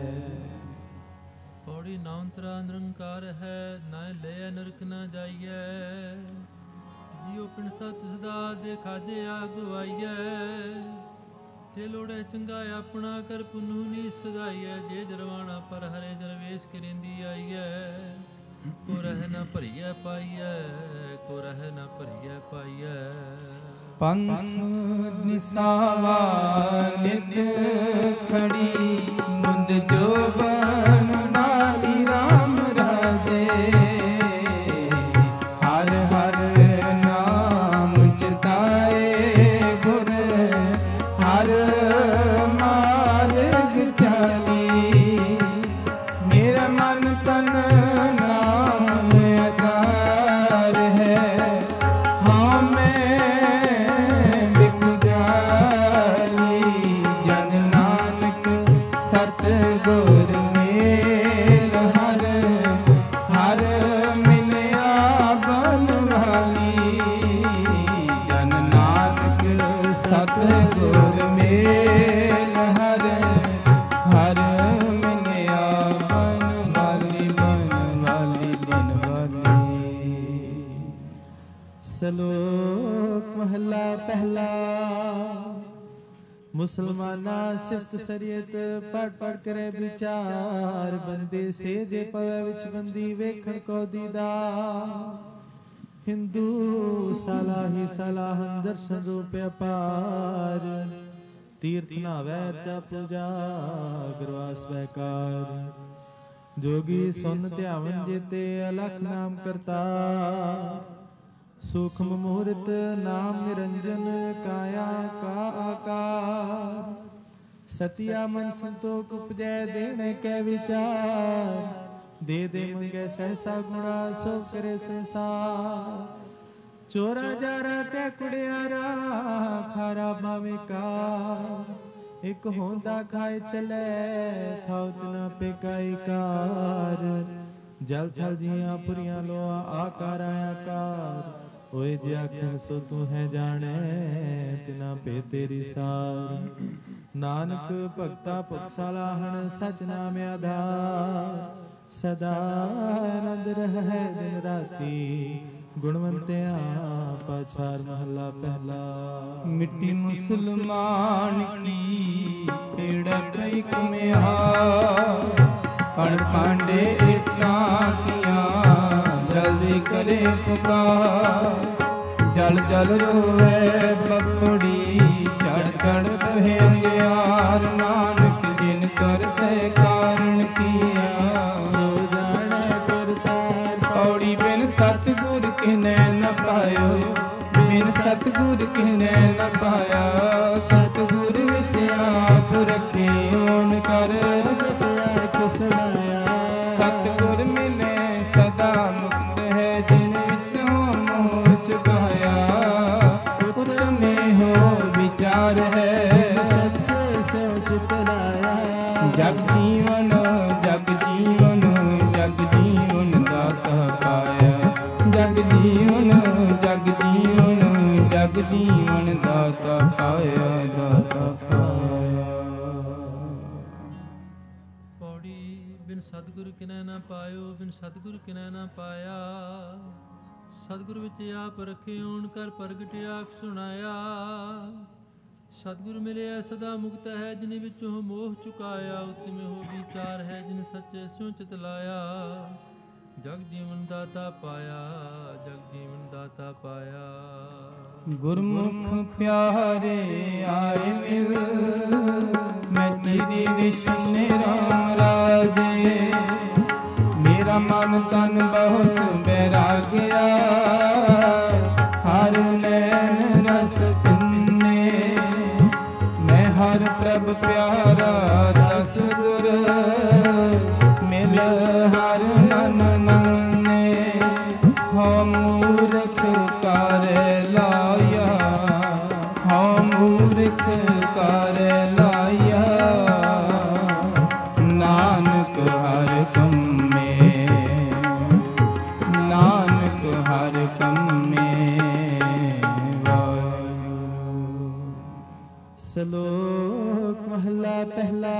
C: ਪੌੜੀ ਨਾਮ ਤੇਰਾ ਨਿਰੰਕਾਰ ਹੈ, ਨਾ ਲੈ ਨਰਕ ਨਾ ਜਾਈਐ। ਜਿਉ ਪਿੰਡ ਸਤ ਸਦਾ ਦੇ ਖਾਜੇ ਆ ਗਵਾਈਐ। ਜੇ ਲੋੜੇ ਚੰਗਾ ਆਪਣਾ ਕਰ ਪੁੰਨੂ ਨੀ ਸਦਾਈਐ। ਜੇ ਜਰਵਾਣਾ ਪਰ ਹਰੇ ਦਰਵੇਸ਼ ਕਰਿੰਦੀ ਆਈਐ। ਕੋ ਰਹਿ ਨਾ ਭਰੀਐ ਪਾਈਐ, ਕੋ ਰਹਿ ਨਾ ਭਰੀਐ ਪਾਈਐ।
A: ਪੰਥ ਨਿਸਾਵਾ ਨਿਤ ਖੜੀ ਮੁੰਦ ਜੋਬਨ ਨਾਲੀ ਰਾਮ ਰਾਜੇ। ਹਰ ਹਰ ਨਾਮ ਚਿਤਾਏ ਗੁਰ ਹਰ ਮਾਰਗ ਚਾਲੀ। ਮੇਰਾ ਮਨ ਤਨ ਨਾਮ ਆਧਾਰ ਹੈ। ਹਾਂ ਮੈਂ ਬਿਕ ਜਾਲੀ ਜਨ ਨਾਨਕ ਸਤਿਗੁਰ ਮੇਲ ਹਰ ਹਰ ਮਿਲਿਆ ਬਨਵਾਲੀ। ਜਨ ਨਾਨਕ ਸਤਿਗੁਰ ਮੇਲ ਹਰ ਹਰ ਮਿਲਿਆ ਬਨਵਾਲੀ ਬਨਵਾਲੀ ਬਨਵਾਲੀ। ਸ਼ਲੋਕ ਮਹਲਾ ਪਹਿਲਾ। ਮੁਸਲਮਾਨਾ ਸਿਫਤ ਸਰੀਅਤ ਪੜ ਪੜ ਕਰੇ ਵਿਚਾਰ। ਬੰਦੇ ਸੇ ਜੇ ਪਵੇ ਵਿੱਚ ਬੰਦੀ ਵੇਖਣ ਕੋ ਦੀਦਾ। ਹਿੰਦੂ ਸਲਾਹੀ ਸਲਾਹਨ ਦਰਸ਼ਨ ਰੂਪ ਅਪਾਰ। ਤੀਰਥ ਨਾਵੈ ਚਾ ਪੂਜਾ ਗੁਰਵਾਸ ਵੈਕਾਰ। ਜੋਗੀ ਸੁਨ ਧਿਆਵਨ ਜੇਤੇ ਅਲਖ ਨਾਮ ਕਰਤਾ। ਸੂਖਮ ਮੂਰਤ ਨਾਮ ਨਿਰੰਜਨ ਕਾਇਆ ਕਾ ਆਕਾਰ। ਸਤਿਆ ਮਨ ਸੰਤੋਖ ਉਪਜੈ ਦੇਣੇ ਕੈ ਵਿਚਾਰ। ਦੇ ਦੇ ਮੰਗੈ ਸਹਿਸਾ ਗੁਣਾ ਸੋ ਕਰੇ ਸੰਸਾਰ। ਚੋਰਾ ਜਾਰਾ ਤੇ ਕੁੜਿਆਰਾ ਖਾਰਾ ਭਾਵੇਂ ਕਾ। ਇਕ ਹੋਂਦਾ ਖਾਏ ਚਲੇ ਥਾਉ ਨਾ ਪੇਕਾਈ ਕਾਰ। ਜਲ ਥਲ ਜੀਆਂ ਪੁਰੀਆਂ ਲੋਆ ਆਕਾਰ ਆਕਾਰ। ਹੋਏ ਜੇ ਆਖਣ ਸੋ ਤੂੰ ਹੈ ਜਾਣੈ ਤਿਨਾ ਭੇ ਤੇਰੀ ਸਾਰ। ਨਾਨਕ ਭਗਤਾ ਭੁਖ ਸਲਾਹਣ ਸਚ ਨਾਮ ਆਧਾਰ। ਸਦਾ ਆਨੰਦ ਰਹਿ ਦਿਨ ਰਾਤੀ ਗੁਣਵੰਤਿਆ ਪਾਛਾਰ ਮਹਲਾ ਪਹਿਲਾ। ਮਿੱਟੀ ਮੁਸਲਮਾਨ ਕੀ ਪੇੜਾ ਕਈ ਕੁਮਿਆਰ। ਕਣ ਪਾਂਡੇ ਇਟਾਂ ਕੀਆਂ ਜਲਦੀ ਕਰੇ ਪੁਕਾਰ। ਜਲ ਜਲ ਰੋਵੇ ਬਪੜੀ ਚੜ ਚੜ ਰਹੇ ਅੰਗਿਆਰ। ਨਾਨਕ ਜਿਨ ਕਰਤੇ ਕਾਰਨ ਕੀਆ
B: ਸੋ ਜਾਣੈ ਕਰਤਾਰ।
A: ਪੌੜੀ ਬਿਨ ਸਤਿਗੁਰ ਕਿਨੈ ਨ ਪਾਇਓ। ਬਿਨ ਸਤਿਗੁਰ ਕਿਨੈ ਨ ਪਾਇਆ। ਸਤਿਗੁਰ ਵਿੱਚ ਆਪ ਰੱਖੇ ਓਨ ਕਰ
B: ਸੁਣਾਇਆ।
A: ਸਤਿਗੁਰ ਮਿਲੇ ਸਦਾ ਮੁਕਤ ਹੈ। ਜਿਨ ਵਿੱਚੋਂ ਮੋਹ ਚੁਕਾਇਆ। ਉਤਮੇ ਹੋ ਵਿਚਾਰ ਹੈ।
B: ਸੱਚੇ ਸੋਚ ਤਰਾਇਆ।
A: ਜਗ ਜੀਵਨ ਜਗ ਜੀਵਨ ਜਗ ਜੀਵਨ ਦਾਤਾ ਪਾਇਆ। ਜਗ ਜੀਵਨ ਜਗ ਜੀਵਨ ਜਗ ਜੀਵਨ ਦਾਤਾ ਪਾਇਆ ਦਾਤਾ ਪਾਇਆ।
C: ਬਿਨ ਸਤਿਗੁਰ ਕਿਨੈ ਨਾ ਪਾਇਓ। ਬਿਨ ਸਤਿਗੁਰ ਕਿਨੈ ਨਾ ਪਾਇਆ। ਸਤਿਗੁਰ ਵਿੱਚ ਆਪ ਰੱਖੇ ਓਣ ਕਰ ਪ੍ਰਗਟ ਆਖ ਸੁਣਾਇਆ। ਸਤਿਗੁਰ ਮਿਲਿਆ ਸਦਾ ਮੁਕਤ ਹੈ। ਜਿਨ ਵਿੱਚੋਂ ਮੋਹ ਚੁਕਾਇਆ। ਉਤਮੇ ਹੋ ਵਿਚਾਰ ਹੈ। ਜਿਨ ਸੱਚੇ ਸਿਉ ਚਿਤ ਲਾਇਆ। ਜਗ ਜੀਵਨ ਦਾਤਾ ਪਾਇਆ। ਜਗ ਜੀਵਨ ਦਾਤਾ ਪਾਇਆ।
A: ਗੁਰਮੁਖ ਪਿਆਰੇ ਆਏ ਮਿਲ। ਮੈਂ ਤੇਰੀ ਵਿਸ਼ਨੇ ਰਾਮ ਰਾਜੇ। ਮੇਰਾ ਮਨ ਤਨ ਬਹੁਤ ਬੈਰਾਗਿਆ। ਹਰ ਨੈਣ ਰਸ ਸਿੰਨੇ। ਮੈਂ ਹਰ ਪ੍ਰਭ ਪਿਆਰਾ ਦਸ ਗੁਰ। ਮਿਲ ਹਰ ਨਨ ਨੰਨੇ। ਹੋ ਮੂਰਖ ਕਰ ਲਾਇਆ। ਹੋ ਮੂਰਖ ਕਰ ਲਾਇਆ। ਨਾਨਕ ਹਰ ਕੰਮੇ। ਨਾਨਕ ਹਰ ਕੰਮੇ।
B: ਸ਼ਲੋਕ ਮਹਲਾ ਪਹਿਲਾ।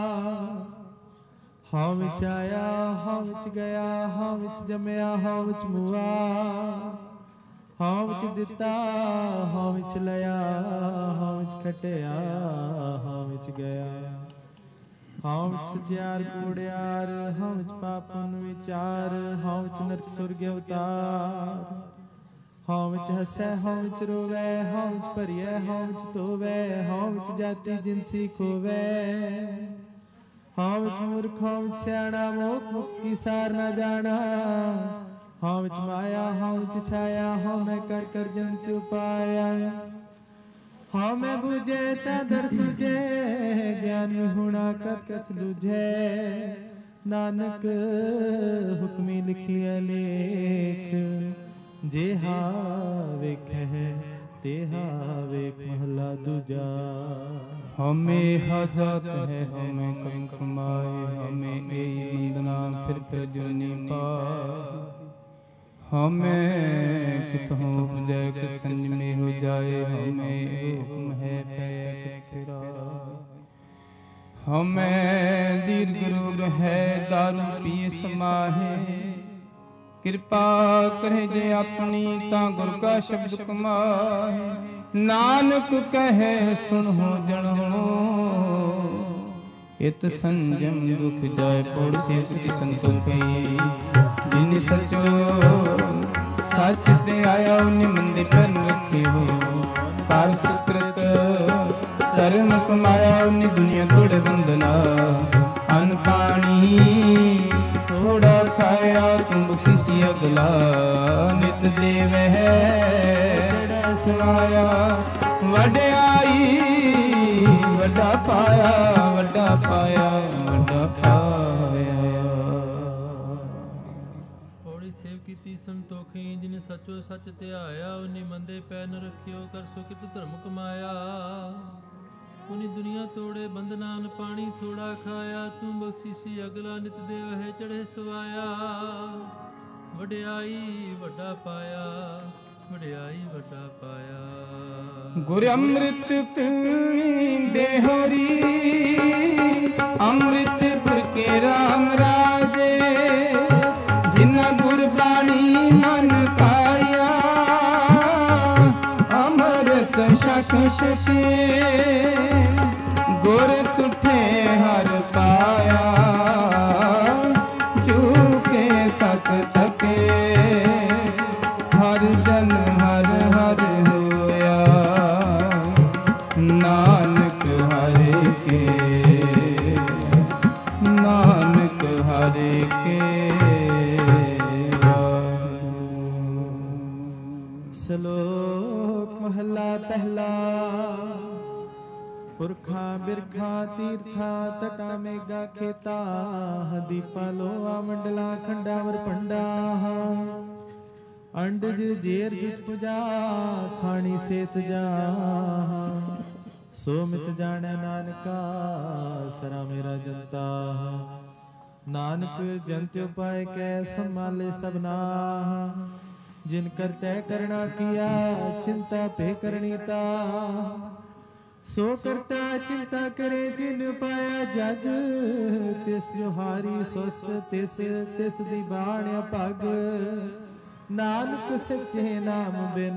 B: ਹਉ ਵਿੱਚ ਆਇਆ ਹਉ ਵਿੱਚ ਗਿਆ। ਹਉ ਵਿੱਚ ਜੰਮਿਆ ਹਉ ਵਿੱਚ ਮੁਆ। ਹਉ ਵਿੱਚ ਦਿੱਤਾ ਹਉ ਵਿੱਚ ਲਿਆ, ਹਉ ਵਿੱਚ ਖਟਿਆ ਹਉ ਵਿੱਚ ਗਿਆ। ਹਉ ਵਿੱਚ ਸਤਿਆਰ ਕੂੜਿਆਰ, ਹਉ ਵਿੱਚ ਪਾਪ ਪੁੰਨ ਵਿਚਾਰ, ਹਉ ਵਿੱਚ ਨਰਕ ਸੁਰਗ ਅਵਤਾਰ। ਹਉ ਵਿੱਚ ਹੱਸੈ ਹਉ ਵਿੱਚ ਰੋਵੈ, ਹਉ ਵਿੱਚ ਭਰੀਐ ਹਉ ਵਿੱਚ ਧੋਵੈ, ਹਉ ਵਿੱਚ ਜਾਤੀ ਜਿਨਸੀ ਖੋਵੈ। ਹਉ ਵਿੱਚ ਮੂਰਖ ਹਉ ਵਿੱਚ ਸਿਆਣਾ, ਮੋਖ ਮੁਕਤੀ ਸਾਰ ਨਾ ਜਾਣਾ। ਹਉ ਵਿੱਚ ਮਾਇਆ ਹਉ ਵਿੱਚ ਛਾਇਆ, ਹਉ ਮੈਂ ਕਰ ਕਰ ਜੰਤ ਉਪਾਇਆ। ਹਉ ਮੈਂ ਬੂਝੇ ਤਾਂ ਦਰ ਸੁਝੇ, ਗਿਆਨੀ ਹੋਣਾ ਕਤ ਕਛ ਲੁਝੈ। ਨਾਨਕ ਹੁਕਮੀ ਲਿਖੀਐ ਲੇਖ, ਜਿਹਾ ਵੇਖੈ ਤੇਹਾ ਵੇਖ ਮਹਲਾ ਦੂਜਾ।
A: ਹਉਮੈ ਹਾਜਤ ਹੈ ਹਉਮੈ ਕਰਮ ਕਮਾਏ, ਹਉਮੈ ਏਈ ਬੰਦਨਾ ਫਿਰ ਫਿਰ ਜੁਨੀ ਪਾਏ। ਹਉਮੈ ਕਿਤਹੁ ਉਪਜੈ ਕਿਤ ਸੰਜਮੇ ਹੋ ਜਾਏ, ਹਉਮੈ ਹੁਕਮ ਹੈ ਪੈ ਕਿਤ ਫਿਰਾਏ। ਹਉਮੈ ਦੀਰਘ ਰੋਗ ਹੈ ਦਾਰੂ ਪੀਏ ਸਮਾਹੇ, ਕਿਰਪਾ ਕਰੇ ਜੇ ਆਪਣੀ ਤਾਂ ਗੁਰ ਕਾ ਸ਼ਬਦ ਕਮਾਹੇ। ਨਾਨਕ ਕਹੈ ਸੁਣਹੁ ਜਣਹੁ, ਇਤ ਸੰਜਮ ਦੁਖ ਜਾਏ ਪੌੜ ਸੇਵ ਸੰਤੋਖੀ। ਜਿਨ ਸਚੋ ਸੱਚ ਤੇ ਆਇਆ ਉਹਨੇ ਮੰਦੇ ਪੈਨ ਰੱਖੇ ਹੋ, ਕਰ ਸੁਕ੍ਰਿਤ ਧਰਮ ਕਮਾਇਆ ਉਹਨੇ ਦੁਨੀਆ ਤੋੜੇ ਬੰਧਨਾ। ਅੰਨ ਪਾਣੀ ਥੋੜਾ ਖਾਇਆ ਤੂੰ ਬਖਸ਼ਿਸ਼ੀ ਅਗਲਾ, ਨਿਤ ਦੇਵਹਿ ਜਿਹੜਾ ਸਮਾਇਆ। ਵਡਿਆਈ ਵੱਡਾ ਪਾਇਆ ਵੱਡਾ ਪਾਇਆ ਵੱਡਾ ਪਾਇਆ।
C: ਪੌੜੀ ਸੇਵ ਕੀਤੀ ਸੰਤੋਖੀ, ਜਿਨ ਸਚੋ ਸੱਚ ਧਿਆਇਆ। ਉਹਨੇ ਮੰਦੇ ਪੈ ਨ ਰੱਖਿਓ, ਕਰ ਸੁਕਿਤ ਧਰਮ ਕਮਾਇਆ। ਉਹਨੇ ਦੁਨੀਆ ਤੋੜੇ ਬੰਧਨਾ, ਅੰਨ ਪਾਣੀ ਥੋੜਾ ਖਾਇਆ ਤੂੰ ਬਖਸ਼ਿਸ਼ੀ ਅਗਲਾ। ਨਿਤ ਦੇਵ ਹੈ ਚੜ੍ਹੇ ਸਵਾਇਆ, ਵਡਿਆਈ ਵੱਡਾ ਪਾਇਆ ਵਡਿਆਈ ਵੱਡਾ ਪਾਇਆ।
A: ਗੁਰ ਅੰਮ੍ਰਿਤ ਪੀਂਦੇ ਹੋਰੀ, ਅੰਮ੍ਰਿਤ ਗੁਰ ਕੇ ਰਾਮ ਰਾਜੇ। ਜਿਨਾ ਗੁਰ ਬਾਣੀ ਮਨ ਪਾਇਆ, ਅੰਮ੍ਰਿਤ ਛਕ ਛਕੇ। ਗੁਰ ਤੁਠੇ ਹਰ ਪਾਇਆ, ਝੂਕੇ ਤਕ ਤਕੇ। ਹਰ ਜਨ ਹਰ ਹਰ ਹੋਇਆ, ਨਾਨਕ ਹਰਿ ਕੇ ਨਾਨਕ ਹਰਿ ਕੇ।
B: ਸ਼ਲੋਕ ਮਹਲਾ ਪਹਿਲਾ। ਪੁਰਖਾਂ ਬਿਰਖਾਂ ਤੀਰਥਾਂ ਤਟਾਂ ਮੇਘਾਂ ਖੇਤਾਂ, ਦੀਪਾਂ ਲੋਆਂ ਮੰਡਲਾਂ ਖੰਡਾਵਰ ਪੰਡਾ। ਅੰਡਜ ਜੇਰ ਜੁਤ ਪੁਜਾ, ਖਾਣੀ ਸੇ ਸਜਾ। ਸੋ ਮਿਤ ਜਾਣੈ ਨਾਨਕਾ, ਸਰਾ ਮੇਰਾ ਜਨਤਾ। ਨਾਨਕ ਜੰਤ ਉਪਾਇ ਕੈ ਸੰਭਾਲੇ ਸਭਨਾ। ਜਿਨ ਕਰਤੈ ਕਰਣਾ ਕੀਆ, ਚਿੰਤਾ ਪੇ ਕਰਨੀ ਤਾ। ਸੋ ਕਰਤਾ ਚਿੰਤਾ ਕਰੇ ਜਿਨ ਪਾਇਆ ਜਗ। ਤਿਸ ਜੋ ਹਾਰੀ ਸਵਸਤ ਤਿਸ ਤਿਸ ਦੀ ਬਾਣ ਅਭਗ। ਨਾਨਕ ਸੱਚੇ ਨਾਮ ਬਿਨ,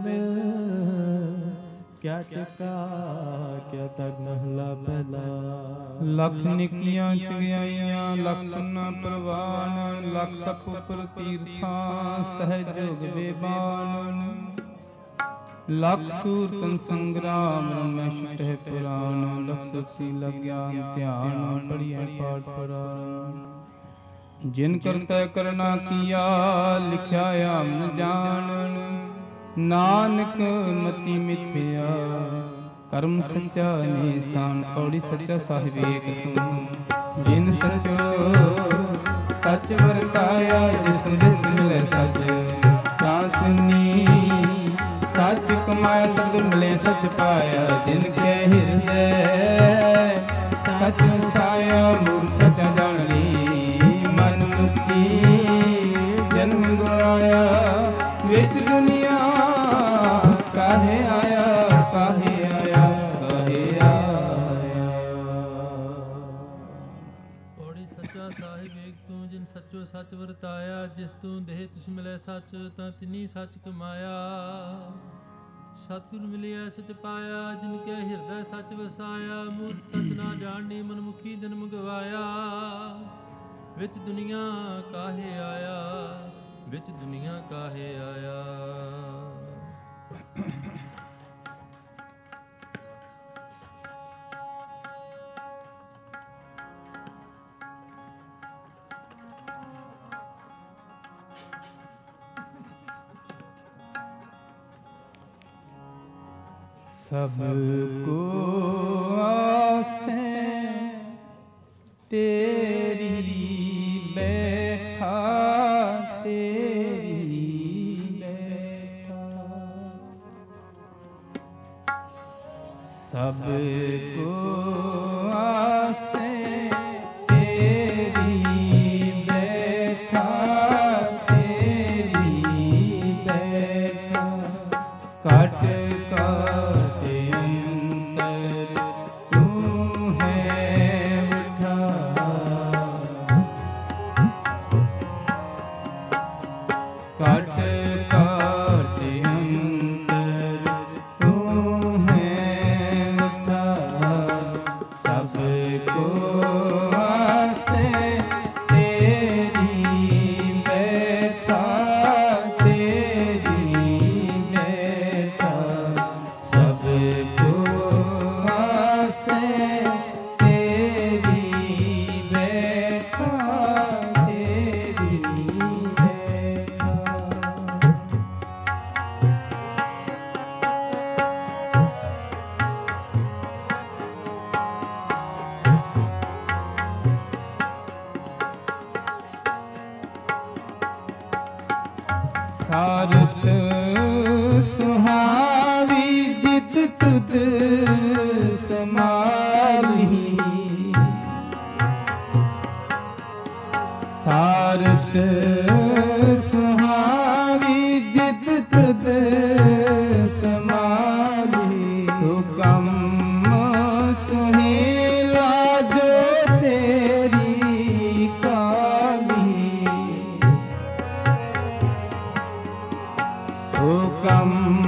B: ਕਿਆ ਟਿਕਾ ਕਿਆ ਤਗ ਮਹਲਾ ਪਹਿਲਾ।
A: ਲੱਖ ਨਿਕੀਆਂ ਚਗਿਆਈਆਂ ਲੱਖ ਨਾ ਪ੍ਰਵਾਨ, ਲੱਖ ਤਪ ਉਪਰ ਤੀਰਥਾਂ ਸਹਿਜੋਗ ਬੇਬਾਨ। ਲੱਖ ਸੂਰਤਨ ਸੰਗਰਾਮ ਮੈਂ ਛੁਟੇ ਪੁਰਾਨ, ਲਖ ਸੁਖੀ ਲਗਿਆਨ ਧਿਆਨ ਪੜੀਐ ਪਾਠ ਪੁਰਾਨ। ਜਿਨ ਕਰਤੈ ਕਰਨਾ ਕੀਆ, ਲਿਖਿਆ ਆਮ ਨ ਜਾਣ। ਨਾਨਕ ਮਤੀ ਮਿਥਿਆ, ਕਰਮ ਸੱਚਾ ਨਿਸ਼ਾਨ। ਪੌੜੀ ਸੱਚਾ ਸਾਹਿਬ ਏਕ ਤੂੰ। ਜਿਨ ਸਚੋ ਸੱਚ ਵਰਤਾਇਆ, ਜਿਸ ਦਿਸ ਮਿਲੇ ਸੱਚ ਚਾਤਨੀ। ਸੱਚ ਕਮਾਇਆ ਸਬਦ ਮਿਲੇ ਸੱਚ ਪਾਇਆ, ਜਿਨ ਕੇ ਹਿਰਦੈ ਸੱਚ ਵਸਾਇਆ। ਮੂਲ ਸੱਚਾ ਜਾਣ ਲਈ ਮਨ ਮੁਕਤੀ, ਜਨਮ ਗਵਾਇਆ ਵਿੱਚ ਦੁਨੀਆ। ਕਾਹੇ ਆਇਆ ਕਾਹੇ ਆਇਆ ਕਾਹੇ ਆਇਆ।
C: ਪੌੜੀ ਸੱਚਾ ਸਾਹਿਬ ਏਕ ਤੂੰ ਜਿਨ ਸੱਚੋ ਸੱਚ ਵਰਤਾਇਆ, ਜਿਸ ਤੂੰ ਦੇਹ ਤਿਸ ਮਿਲੈ ਸੱਚ, ਤਾਂ ਤਿਨੀ ਸੱਚ ਕਮਾਇਆ। ਸਤਿਗੁਰ ਮਿਲਿਆ ਸਚ ਪਾਇਆ, ਜਿਨ ਕੇ ਹਿਰਦੈ ਸੱਚ ਵਸਾਇਆ। ਮੂਰਖ ਸਚ ਨਾ ਜਾਣਨੀ, ਮਨਮੁਖੀ ਜਨਮ ਗਵਾਇਆ। ਵਿੱਚ ਦੁਨੀਆ ਕਾਹੇ ਆਇਆ, ਵਿੱਚ ਦੁਨੀਆ ਕਾਹੇ ਆਇਆ।
A: सब को आसें तेरी बैठा, तेरी बैठा। सब को आसें तेरी बैठा, तेरी बैठा। काट सारत सुहावी जित तुद समाली। सारत सुहावी जित तुद समाली। सुकम सुहेला जो तेरी काली। हुकम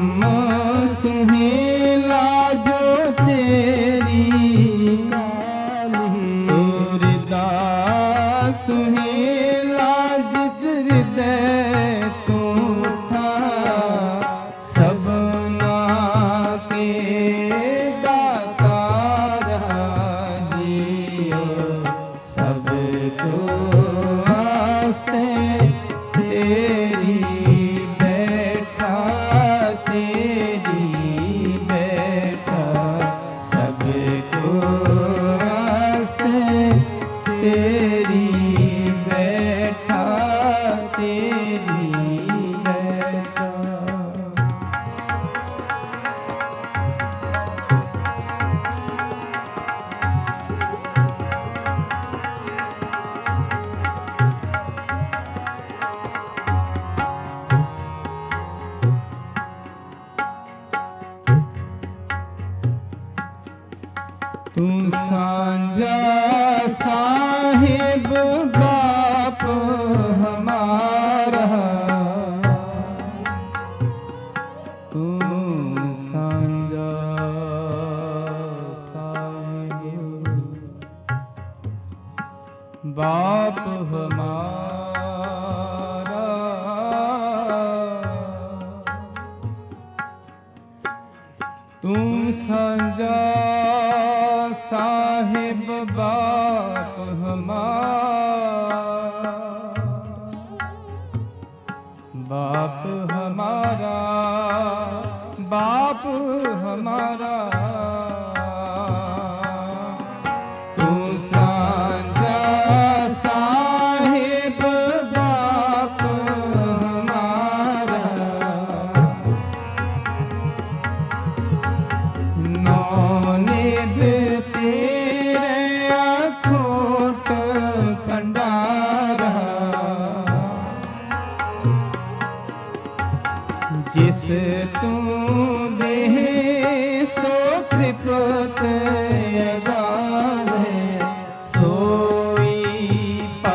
A: सुहेला जो तेरी काली। सूरदास सुहेला जिस हृदय तू था। सबना के दाता जियो। सबको आसे तेरी तू सांझा साहिब बाप हमारा। तू सांझा साहिब बाप हमारा। तू सांझा साहिब बाप हमारा। बाप हमारा, बाप हमारा। तू सांझा साहिब बाप हमारा। नौनिध तेरे अखोट भंडारा। जिस तू देह सो तृप्त अगावे। सोई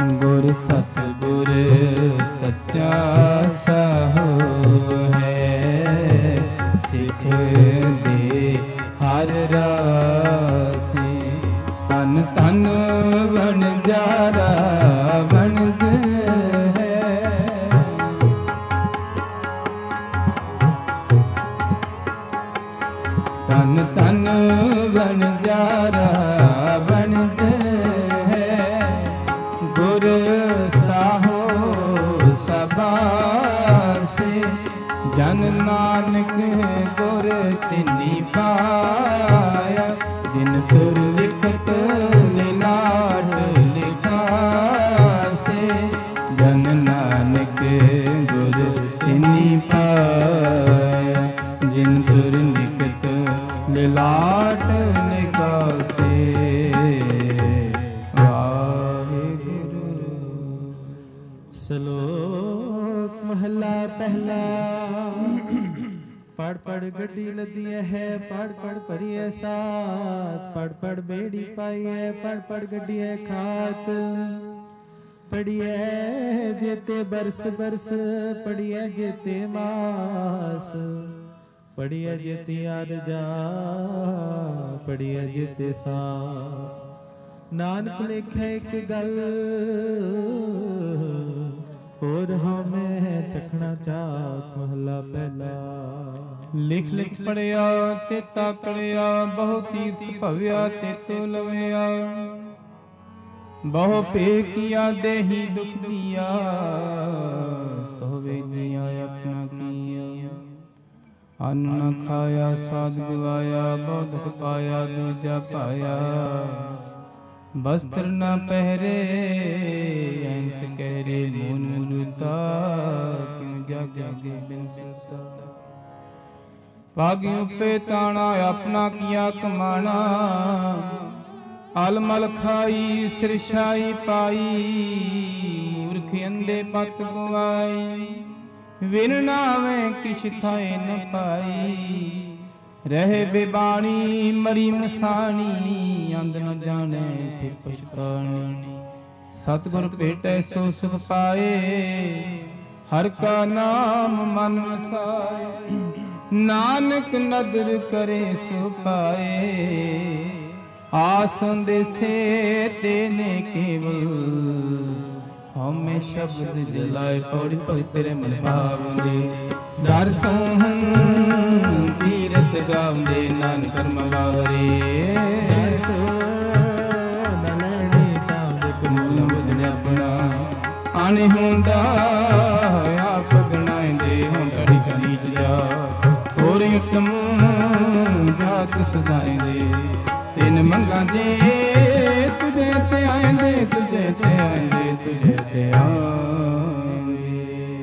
A: ਗੁਰ ਸਤਿਗੁਰ ਸੱਚਾ ਸਾਹਿਬ ਹੈ, ਸਿੱਖ ਦੇ ਹਰ ਰਾਸੀ। ਤਨ ਤਨ ਵਣਜਾਰਾ ਵਣਜ ਹੈ, ਤਨ ਤਨ ਵਣਜਾਰਾ ਵਣਜ ਹੈ। ਗੁਰ ਸਾਹੋ ਸਬਾਸੇ, ਜਨ ਨਾਨਕ ਗੁਰ ਤਿਨੀ ਪਾਇਆ। ਜਿਨ ਤੁਰ ਲਿਖਤ ਲਿਲਾਟ ਲਿਖਾਸੇ, ਜਨ ਨਾਨਕ ਗੁਰ ਤਿਨੀ ਪਾਇਆ। ਜਿਨ ਤੁਰ ਲਿਖਤ ਲਿਲਾਟ ਲਿਖਾਸੇ।
B: ਸ਼ਲੋਕ ਮਹਲਾ ਪਹਿਲਾ। ਪੜ ਪੜ ਗੱਡੀ ਲੱਦੀ ਹੈ, ਪੜ ਪੜ ਭਰੀਐ ਸਾਥ। ਪੜ ਪੜ ਬੇੜੀ ਪਾਈਐ, ਪੜ ਪੜ ਗੱਡੀਐ ਖਾਤ। ਪੜੀਐ ਜੇਤੇ ਬਰਸ ਬਰਸ, ਪੜੀਐ ਜੇਤੇ ਮਾਸ। ਪੜੀਐ ਜੇਤੀ ਅਰਜਾ, ਪੜੀਐ ਜੇਤੇ ਸਾਸ। ਨਾਨਕ ਲਿਖੇ ਇੱਕ ਗੱਲ, ਹੋਰ ਹਉਮੈ ਚਖਣਾ ਚਾਖ। ਮਹਲਾ ਪਹਿਲਾ।
A: ਲਿਖ ਲਿਖ ਪੜਿਆ ਤੇ ਤਾਕੜਿਆ, ਬਹੁ ਤੀਰਥ ਭਵਿਆ ਤੇ ਤੋ ਲਵਿਆ। ਬਹੁ ਭੇ ਕੀਆ ਦੇਹੀ ਦੁਖ ਦੀਆ, ਸੋ ਵੇਜਿਆ ਆਪਣਾ ਕੀਆ। ਅੰਨ ਨ ਖਾਇਆ ਸਾਧ ਗਵਾਇਆ, ਬਹੁ ਦੁਖ ਪਾਇਆ ਦੂਜਾ ਪਾਇਆ। ਬਸਤਰ ਨ ਪਹਿਰੇ ਐਂਸ ਕਹਿਰੇ, ਮੂਨ ਮੁਰਤਾ ਕਿਉ ਜਗ ਜਗੇ ਬਿਨ ਸੁਤਾ। ਭਾਗੀ ਉਪੇ ਤਾਣਾ ਆਪਣਾ ਕੀਆ ਕਮਾਣਾ। ਅਲਮਲ ਖਾਈ ਸਿਰਛਾਈ ਪਾਈ, ਮੂਰਖ ਅੰਧੇ ਪਤ ਗਵਾਈ। ਵਿਨ ਨਾਵੇਂ ਕਿਛ ਥਾਏ ਨ ਪਾਈ, ਰਹੇ ਬੇਬਾਣੀ ਮਰੀ ਮਸਾਣੀ। ਅੰਧ ਨ ਜਾਣੇ ਫਿਰ ਪਛਤਾਣੀ, ਸਤਿਗੁਰ ਭੇਟੈ ਸੋ ਸੁਖ ਪਾਏ। ਹਰ ਕਾ ਨਾਮ ਮਨ ਵਸਾਏ, ਨਾਨਕ ਨਦਰ ਕਰੇ ਸੋ ਪਾਏ। ਆਸ ਅੰਦੇਸੇ ਤੇਨੇ ਕੇਵਲ, ਹਉਮੈ ਸ਼ਬਦ ਜਲਾਏ। ਪੌੜੀ ਭਗਤ ਤੇਰੇ ਮਨ ਭਾਵਦੇ, ਦਰ ਸੋਹਣ ਤੀਰਥ ਗਾਵਦੇ। ਨਾਨਕ ਕਰਮ ਵਾਵਰੇ, ਨਲੈਣੀ ਤਾਂਦੇ ਕਮੂਲ ਬੁਝਣ ਆਪਣਾ। ਆਣੇ ਹੁੰਦਾ ਆਪ ਗਣਾਇਂਦੇ, ਹੁਣ ਕੜੀ ਕਲੀਚ ਜਾ। ਹੋਰ ਉਤਮ ਜਾਤ ਸਦਾਇਂਦੇ, ਤਿਨ ਮੰਗਾਂ ਦੇ ਤੁਝੇ ਤੇ ਆਇਂਦੇ। ਤੁਝੇ ਤੇ ਆਇਂਦੇ, ਤੁਝੇ ਤੇ ਆਇਂਦੇ।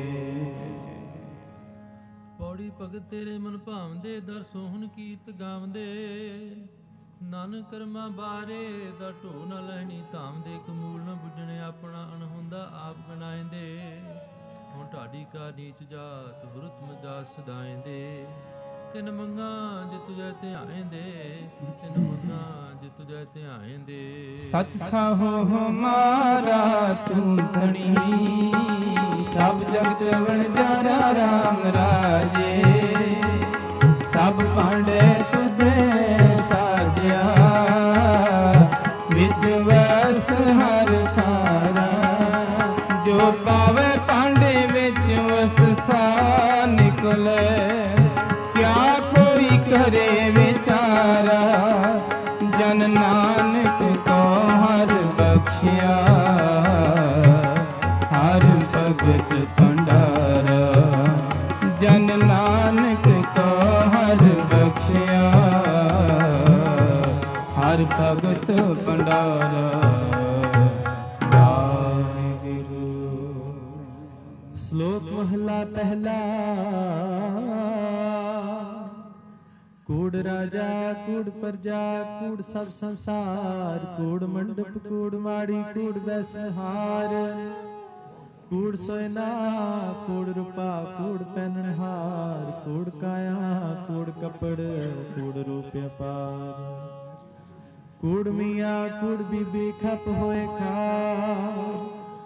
C: ਪੌੜੀ ਭਗਤ ਤੇਰੇ ਮਨ ਭਾਵਦੇ, ਦਰ ਸੋਹਣ ਕੀਰਤ ਗਾਵਦੇ। ਨਾਨਕ ਕਰਮਾਂ ਬਾਰੇ ਦਾ ਢੋ ਨ ਲੈਣੀ ਧਾਮਦੇ। ਕਮੂਲ ਨ ਬੁੱਝਣੇ ਆਪਣਾ, ਅਣਹੁੰਦਾ ਆਪ ਗਣਾਇਂਦੇ। ਹੁਣ ਢਾਡੀ ਕਾ ਨੀਚ ਜਾਤ, ਵਰੁਤ ਮਜਾ ਸਦਾਇਂਦੇ। ਤਿਨ ਮੰਗਾਂ ਜੇ ਤੁਝੇ ਧਿਆਇਂਦੇ, ਤਿਨ ਮੰਗਾਂ ਜੇ ਤੁਝੇ ਧਿਆਇਂਦੇ।
A: ਸਚ ਸਾਹੋ ਹਮਾਰਾ ਤੂੰ ਧਣੀ, ਸਭ ਜਗਤ ਵਣਜਾਰਾ ਰਾਮ ਰਾਜੇ। ਸਭ ਭਾਂਡੇ ਤੁਧੇ ਸਾਜਿਆ, ਵਿਚ ਵਸਤ ਹਰ ਥਾਰਾ। ਜੋ ਪਾਵੇ ਭਾਂਡੇ ਵਿੱਚ ਵਸਤ ਸਾ ਨਿਕਲੇ, ਕਿਆ ਕੋਈ ਕਰੇ ਵਿਚਾਰਾ। ਜਨ ਨਾਨਕ ਕੋ ਹਰ ਬਖਸ਼ਿਆ, ਹਰ ਭਗਤ ਭੰਡਾਰਾ। ਜਨ ਨਾਨਕ ਕੋ ਹਰ ਬਖਸ਼ਿਆ, ਹਰ ਭਗਤ ਭੰਡਾਰਾ।
B: ਸ਼ਲੋਕ ਮਹਲਾ ਪਹਿਲਾ। ਕੂੜ ਰਾਜਾ ਕੂੜ ਪ੍ਰਜਾ, ਕੂੜ ਸਭ ਸੰਸਾਰ। ਕੂੜ ਮੰਡਪ ਕੂੜ ਮਾੜੀ, ਕੂੜ ਬੈਸਨਹਾਰ। ਕੂੜ ਸੋਇਨਾ ਕੂੜ ਰੂਪਾ, ਕੂੜ ਪਹਿਨਣਹਾਰ। ਕੂੜ ਕਾਇਆ ਕੂੜ ਕਪੜ, ਕੂੜ ਰੂਪ ਅਪਾਰ। ਕੂੜ ਮੀਆਂ ਕੂੜ ਬੀਬੀ ਖਪ ਹੋਏ ਖਾ,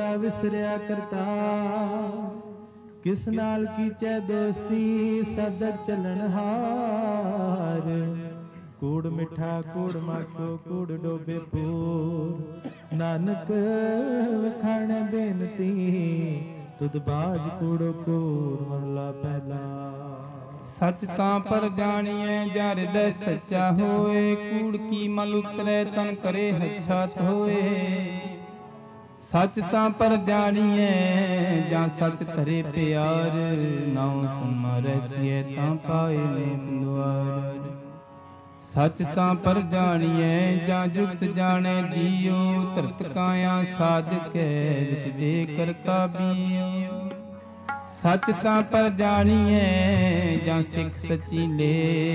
B: ਲੱਗਾ ਵਿਸਰਿਆ ਕਰਤਾ। ਕਿਸ ਨਾਲ ਕੀਚੈ ਦੋਸਤੀ ਸਦਕ ਚੱਲਣ ਹਾਰ। ਕੂੜ ਮਿੱਠਾ ਕੂੜ ਮਾਖੋ ਕੂੜ ਡੋਬੇ ਪੂਰ। ਨਾਨਕ ਵਖਾਣ ਬੇਨਤੀ ਤੁਧ ਬਾਜ ਕੂੜੋ ਕੂੜ। ਮਹਲਾ ਪਹਿਲਾ।
A: ਸੱਚ ਤਾਂ ਪਰ ਜਾਣੀਐ ਜਾਂ ਹਿਰਦੈ ਸੱਚਾ ਹੋਏ। ਕੂੜ ਕੀ ਮਲ ਉਤਰੈ ਤਨ ਕਰੇ ਹੱਛਾ ਹੋਏ। ਸੱਚ ਤਾਂ ਪਰ ਜਾਣੀਐ ਜਾਂ ਸੱਚ ਧਰੇ ਪਿਆਰ। ਨਾਉ ਸੁਮਰੈ ਸਿਐ ਤਾਂ ਪਾਏ ਨੇਕ ਦੁਆਰ। ਸੱਚ ਤਾਂ ਪਰ ਜਾਣੀਐ ਜਾਂ ਜੁਗਤ ਜਾਣੈ ਜੀਉ। ਧਰਤ ਕਾਇਆ ਸਾਧਕੈ ਵਿੱਚ ਦੇ ਕਰਤਾ ਬੀਉ। ਸੱਚ ਤਾਂ ਪਰ ਜਾਣੀਐ ਜਾਂ ਸਿੱਖ ਸੱਚੀ ਲੈ।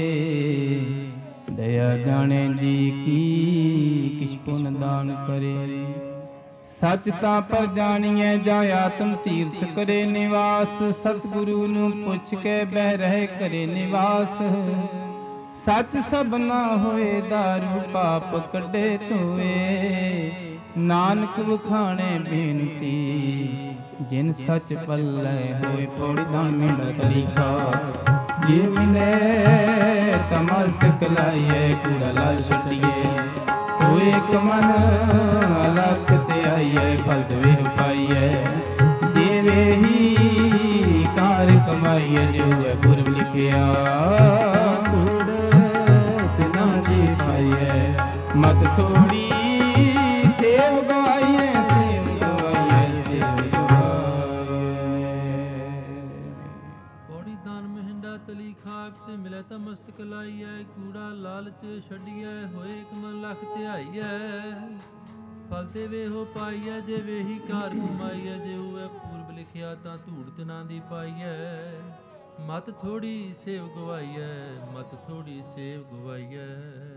A: ਦਇਆ ਜਾਣੈ ਜੀ ਕੀ ਕਿਛ ਪੁਨ ਦਾਨ ਕਰੇ। ਸੱਚ ਤਾਂ ਪਰ ਜਾਣੀਐ ਜਾਂ ਆਤਮ ਤੀਰਥ ਕਰੇ ਨਿਵਾਸ। ਸਤਿਗੁਰੂ ਨੂੰ ਪੁੱਛ ਕੇ ਬਹਿ ਰਹਿ ਕਰੇ ਨਿਵਾਸ। ਸੱਚ ਸਭਨਾ ਹੋਏ ਦਾਰੂ ਪਾਪ ਕੱਢੇ ਧੋਏ। ਨਾਨਕ ਵਖਾਣੇ ਬੇਨਤੀ ਜਿਨ ਸੱਚ ਪੱਲੇ ਹੋਏ। ਪੌੜੀ ਦਾਨ ਮਿਲ ਤਰੀਕਾ ਜੇ ਮਿਲੇ ਤਮਸਤਕ ਲਾਈਏ। ਕੂੜਾ ਲਾਲ ਛੱਡੀਏ ਹੋਏ ਇੱਕ ਮਨ ਅਲਖ ਤੇ ਆਈਏ। ਫਲ ਦੇਵੇ ਪਾਈਏ ਜਿਵੇਂ ਹੀ ਕਾਰ ਕਮਾਈਏ। ਜਿਉ ਪੁਰਬ ਲਿਖਿਆ ਕੂੜ ਬਿਨਾ ਜੀ ਪਾਈਏ। ਮਤ ਥੋੜੀ ਸੇਵ ਗਵਾਈਏ ਸੇਵ ਗਵਾਈਏ ਸੇਵ ਗਵਾਈਏ।
C: ਪੌੜੀ ਦਾਨ ਮਹਿੰਡਾ ਤਲੀ ਖਾਕ ਤੇ ਮਿਲੇ ਤਾਂ ਮਸਤਕ ਲਾਈਐ। ਕੂੜਾ ਲਾਲਚ ਛੱਡੀਐ ਹੋਏ ਇੱਕ ਮਨ ਲੱਖ ਧਿਆਈਐ। ਫਲ ਤੇ ਵੇਹੋ ਪਾਈਐ ਜੇ ਵੇਹੀ ਕਾਰ ਕਮਾਈਐ। ਜੇ ਹੋਵੇ ਪੂਰਬ ਲਿਖਿਆ ਤਾਂ ਧੂੜ ਦਿਨਾਂ ਦੀ ਪਾਈਐ। ਮਤ ਥੋੜੀ ਸੇਵ ਗਵਾਈਐ ਮਤ ਥੋੜੀ ਸੇਵ ਗਵਾਈਐ।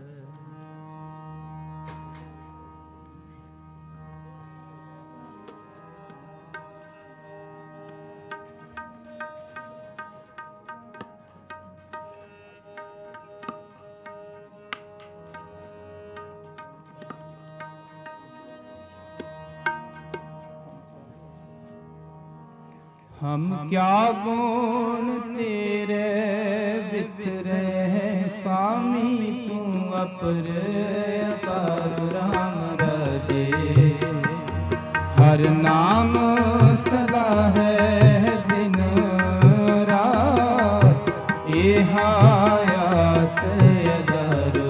A: हम क्या गुण तेरे बिखरे स्वामी। तू अपर अपार राम राजे। हर नाम सदा है दिन रात। एहायास अदारो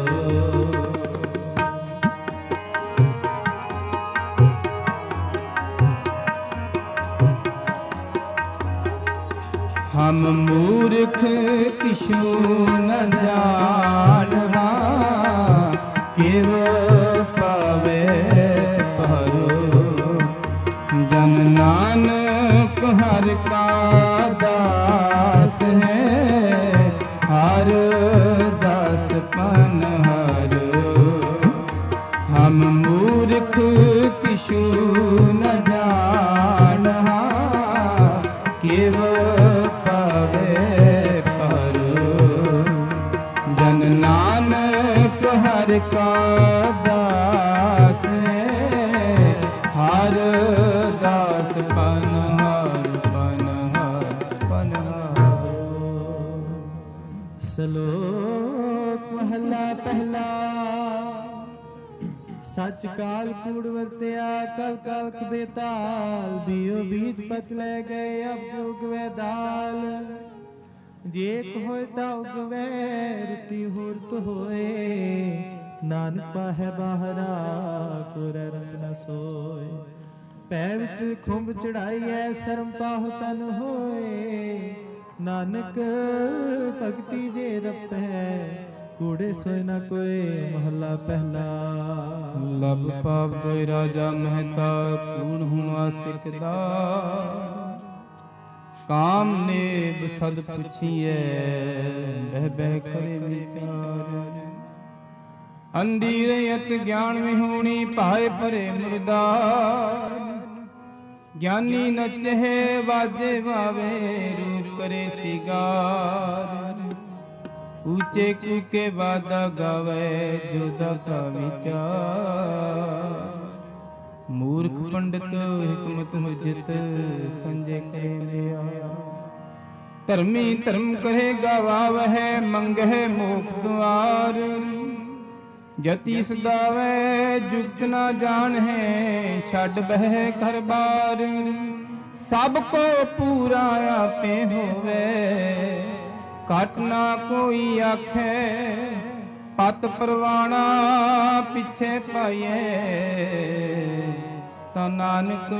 A: हम मूर्ख किछु न जानहा। किव पावे परो जन नानक हर का दास है। हर दास पन हर हम मूर्ख किछु न जानहा। किव नानक हर का दास है। हर दास पन हर पन हर पन हर।
B: ਸਲੋਕ ਮਹਲਾ ਪਹਿਲਾ। ਸੱਚ ਕਾਲ ਕੂੜ ਵਰਤਿਆ ਕਲ ਕਲਕ ਦੇ ਤਾਲ। ਬੀਓ ਬੀਜ ਪਤ ਲੈ ਗਏ ਅਬ ਜੁਗ ਵੇ ਦਾਲ। ਜੇ ਹੋਏ ਤਾਂ ਉਗਵੇ ਰੁਤੀ ਹੁਰਤ ਹੋਏ। ਨਾਨਕ ਪਾਹੈ ਬਾਹਰਾ ਕੋਰੇ ਰੰਗ ਨ ਸੋਏ। ਪੈ ਵਿੱਚ ਖੁੰਭ ਚੜਾਈਐ ਸਰਮ ਪਾਹੁ ਤਨ ਹੋਏ। ਨਾਨਕ ਭਗਤੀ ਜੇ ਰਪੈ ਕੂੜੇ ਸੋਇ ਨ ਕੋਏ। ਮਹਲਾ ਪਹਿਲਾ।
A: ਲਬ ਪਾਪ ਦੋਇ ਰਾਜਾ ਮਹਿਤਾ। ਕੂੜ ਹੁਆ ਸਿਕਦਾ ਕਾਮ ਨੇਬ ਸਦ ਪੁੱਛੀਐ। ਬਹਿ ਬਹਿ ਕਰੇ ਵਿਚਾਰ। ਅੰਧੀ ਰਹਿਤ ਗਿਆਨ ਵਿਹੂਣੀ ਭਾਏ ਭਰੇ ਮੁਰਦਾਰ। ਗਿਆਨੀ ਨਚਹਿ ਵਾਜੇ ਵਾਵੇ ਰੂਪ ਕਰੇ ਸਿਗਾਰ। ਊਚੇ ਕੂਕੇ ਵਾਦਾ ਗਾਵੇ ਜੋ ਦਾ ਕਾ ਵਿਚਾਰ। ਮੂਰਖ ਪੰਡਿਤ ਹਿਕਮਤ ਹੁਜਤ ਸੰਜੇ ਕਰੇ ਲਿਆ। ਧਰਮੀ ਧਰਮ ਕਰੇ ਗਵਾਵਹਿ ਮੰਗਹਿ ਮੋਖ ਦੁਆਰ। ਜਤੀ ਸਦਾਵੈ ਜੁਗਤ ਨਾ ਜਾਣਹਿ ਛੱਡ ਬਹਿ ਘਰ ਬਾਰ। ਸਭ ਕੋ ਪੂਰਾ ਆਪੇ ਹੋਵੇ ਘਟ ਨਾ ਕੋਈ ਆਖੈ। ਪਤ ਪਰਵਾਣਾ ਪਿਛੇ ਪਾਈਏ ਤਾਂ ਨਾਨਕ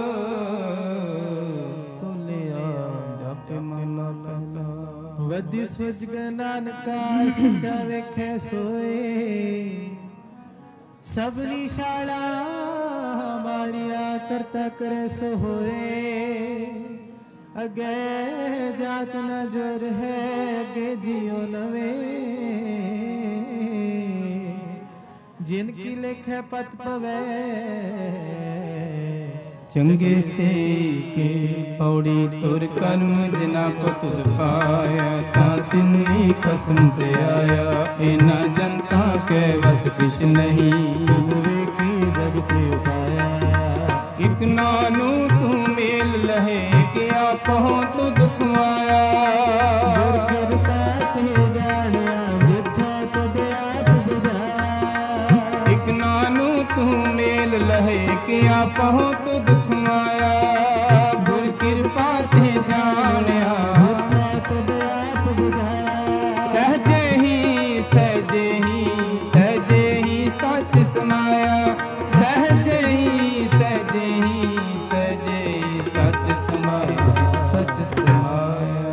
A: ਤੋਲਿਆ ਜਪੇ ਮਨ ਪਹਿਲਾ।
B: ਵਧੀ ਸੁਝ ਗ ਨਾਨਕਾ ਸੱਚਾ ਵੇਖੈ ਸੋਏ। ਸਭਨੀ ਸ਼ਾਲਾ ਮਾਰਿਆ ਕਰਤਾ ਕਰੇ ਸੋ ਹੋਏ। ਅਗੇ ਜਾਤ ਨ ਜੋਰ ਹੈ ਅਗੇ ਜਿਉ ਨਵੇਂ। ਜਿਨ ਕੀ ਲਿਖੈ ਪਤ ਪਵੈ
A: ਚੰਗੇ ਸੇ ਕੇ ਪੌੜੀ ਤੁਰ ਕਰਮ ਜਿਨਾ ਕੋ ਤੁਧ ਪਾਇਆ। ਤਾਂ ਤਿਨੀ ਖਸਮ ਤੇ ਆਇਆ ਇਨਾ ਜਨਤਾ ਕੈ ਵਸ ਕਿਛ ਨਹੀਂ।
B: ਵੇਖੀ ਜਗ ਤੇ ਉਪਾਇਆ
A: ਇਕ ਨਾਨੂ ਤੂੰ ਮੇਲ ਲਹੇ ਕਿ ਆਪਹੁ ਤੁਧ ਖੁਆਇਆ।
B: ਗੁਰ ਕਿਰਪਾ ਤੇ ਜਾਣਿਆ ਜਿੱਥਾ ਤੁਧ ਆਪ ਬੁਝਾਇਆ।
A: ਇਕ ਨਾਨੂ ਤੂੰ ਮੇਲ ਲਹੇ ਕਿ ਆਪਹੁ ਤੁਧ ਖੁਆਇਆ। ਗੁਰ ਕਿਰਪਾ ਤੇ ਜਾਣਿਆ
B: ਜਿੱਥਾ ਤੁਧ ਆਪ ਬੁਝਾਇਆ।
A: ਸਹਜੇ ਹੀ ਸਹਜੇ ਹੀ ਸਹਜੇ ਹੀ ਸੱਚ ਸਮਾਇਆ। ਸਹਜੇ ਹੀ ਸਹਜੇ ਹੀ ਸਹਜੇ ਹੀ ਸੱਚ ਸਮਾਇਆ। ਸੱਚ ਸਮਾਇਆ।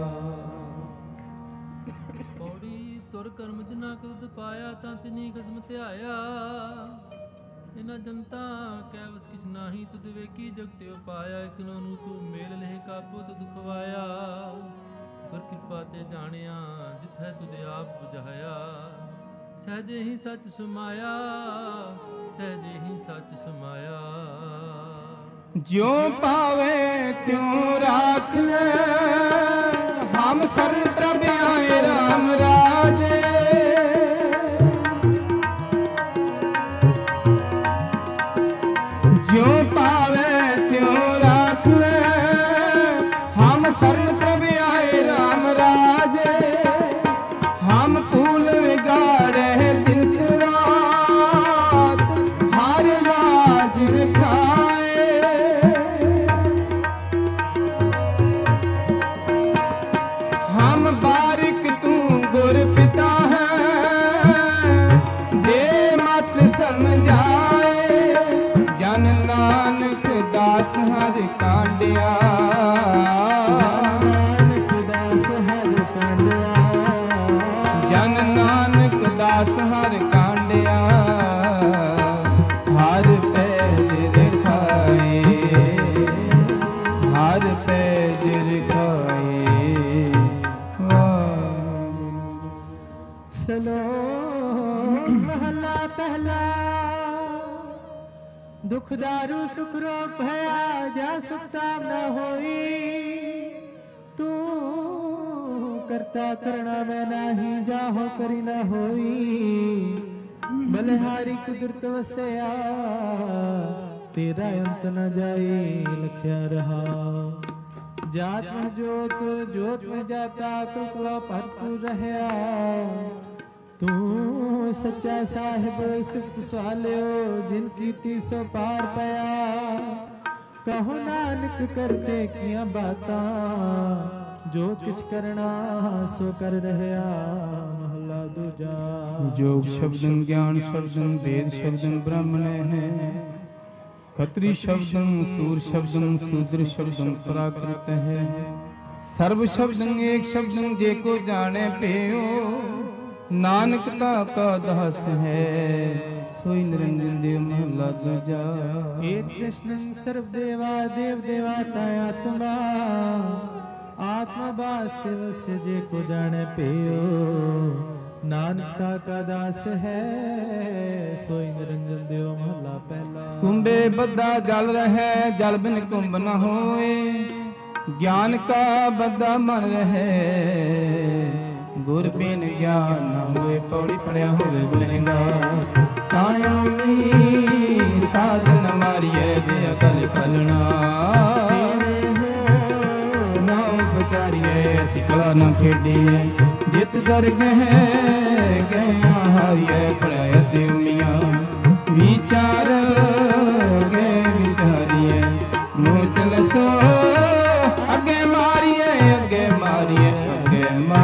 C: ਪੌੜੀ ਤੁਰ ਕਰਮ ਜਿਨਾ ਕੁਦ ਪਾਇਆ। ਤਾਂ ਤਿਨੀ ਕਸਮ ਧਿਆਇਆ ਇਨਾ ਜਨਤਾ ਕੈ ਵਸ ਕਿਛ ਨਾਹੀ। ਤੁਧ ਵੇਖੀ ਜਗ ਤੇ ਉਪਾਇਆ। ਇਕ ਨੂੰ ਤੂੰ ਮੇਲ ਲਹਿ ਕਾਬੂ ਤੁਧ ਖਵਾਇਆ। ਗੁਰ ਕਿਰਪਾ ਤੇ ਜਾਣਿਆ ਜਿਥੈ ਤੁਧ ਆਪ ਬੁਝਾਇਆ। ਸਹਜੇ ਹੀ ਸੱਚ ਸਮਾਇਆ ਸਹਜੇ ਹੀ ਸੱਚ ਸਮਾਇਆ।
A: ਜਿਉ ਪਾਵੇ ਤਿਉ ਰਾਖ ਲੈ ਹਮ ਸਰਨ ਪ੍ਰਭ ਆਏ ਰਾਮ ਰਾਜੇ। ਜਿਉ ਪਾਵੇ ਤਿਉ ਰਾਖ ਲੈ ਹਮ ਸਰਨ ਪ੍ਰਭ ਆਏ ਰਾਮ ਰਾਜੇ। ਹਮ ਫੂਲ ਵਿਗਾੜੇ ਦਿਨ ਰਾਤ ਹਰ ਲਾਜ ਰਖਾਏ। ਹਮ ਬਾਰਿਕ ਤੂੰ ਗੁਰ ਪਿਤਾ ਹੈ ਦੇ ਮਤ ਸਮਝਾਏ। ਜਨ ਨਾਨਕ ਦਾਸ ਹਰਿ ਕਾਂਡਿਆ।
B: ਨਾਨਕ ਦਾਸ ਹਰਿ ਕਾਂਡਿਆ।
A: ਜਨ ਨਾਨਕ ਦਾਸ ਹਰਿ ਕਾਂਡਿਆ। ਹਰ ਪੈਜ ਰਖਾਏ ਹਰ ਪੈਜ ਰਖਾਏ। ਵਾਹਿਗੁਰੂ।
B: ਸਲੋਕ ਮਹਲਾ ਪਹਿਲਾ। ਦੁਖ ਦਾਰੂ ਸੁਖ ਰੋਗ ਭਇਆ ਜਾ ਸੁਖ ਤਾਮ ਨਾ ਹੋਈ। ਤੂੰ ਕਰਤਾ ਕਰਣਾ ਮੈਂ ਨਾਹੀ ਜਾਹੋ ਕਰੀ ਨਾ ਹੋਈ। ਬਲਿਹਾਰੀ ਕੁਦਰਤ ਵਸਿਆ ਤੇਰਾ ਅੰਤ ਨ ਜਾਏ ਲਖਿਆ ਰਹਾ। ਜਾਤ ਮਹਿ ਜੋਤ ਜੋਤ ਮਹਿ ਜਾਤਾ ਕੁਕਲਾ ਭਰਪੂਰ ਰਹਿਆ। ਤੂੰ ਸੱਚਾ ਸਾਹਿਬ ਸਿਫਤ ਸਵਾਲਿਓ ਜਿਨ ਕੀਤੀ ਸੋ ਪਾਰ ਪਿਆ। ਕਹੋ ਨਾਨਕ ਕਰਤੇ ਕੀਆਂ ਬਾਤਾਂ ਜੋ ਕਿਛ ਕਰਨਾ ਸੋ ਕਰ ਰਹਿਆ। ਮਹਲਾ ਦੂਜਾ।
A: ਜੋਗ ਸ਼ਬਦੰ ਗਿਆਨ ਸ਼ਬਦੰ ਵੇਦ ਸ਼ਬਦੰ ਬ੍ਰਾਹਮਣੈ ਹੈ। ਖਤਰੀ ਸ਼ਬਦੰ ਸੂਰ ਸ਼ਬਦੰ ਸੂਦਰ ਸ਼ਬਦੰ ਪ੍ਰਾਕ੍ਰਿਤ ਹੈ। ਸਰਬ ਸ਼ਬਦੰ ਏਕ ਸ਼ਬਦੰ ਜੇ ਕੋ ਜਾਣੈ ਪਿਓ। ਨਾਨਕ ਤਾ ਕਾ ਦਾਸ ਹੈ ਸੋਈ ਨਿਰੰਜਨ ਦੇਵ। ਮਹਲਾ ਦੂਜਾ।
B: ਏਕ ਕ੍ਰਿਸ਼ਨ ਸਰਬ ਦੇਵਾ ਦੇਵ ਦੇਵਾਤਾ ਆਤਮਾ। ਆਤਮਾ ਬਾਸਤੇ ਵਸਿ ਜੇ ਕੋ ਜਾਣੈ ਪਿਓ। ਨਾਨਕਾ ਕਾ ਦਾਸ ਹੈ ਸੋਈ ਨਿਰੰਜਨ ਦੇਵ। ਮਹਲਾ ਪਹਿਲਾ।
A: ਕੁੰਭੇ ਬੱਧਾ ਜਲ ਰਹੈ ਜਲ ਬਿਨ ਕੁੰਭ ਨ ਹੋਏ। ਗਿਆਨ ਕਾ ਬੱਧਾ ਮਨ ਰਹੈ ਗੁਰ ਬਿਨ ਗਿਆਨ ਨ ਹੋਏ। ਪੌੜੀ ਪੜਿਆ ਹੋਵੇ ਗੁਲਹਿਗਾ। ਕਾਇਓ ਮੀ ਸਾਧਨ ਮਾਰੀਐ छड़िए जित दरगह गया हारिए पढ़ाया देवमिया विचार गए विचारिए मोचल सो अगे मारिए अगे मारिए अगे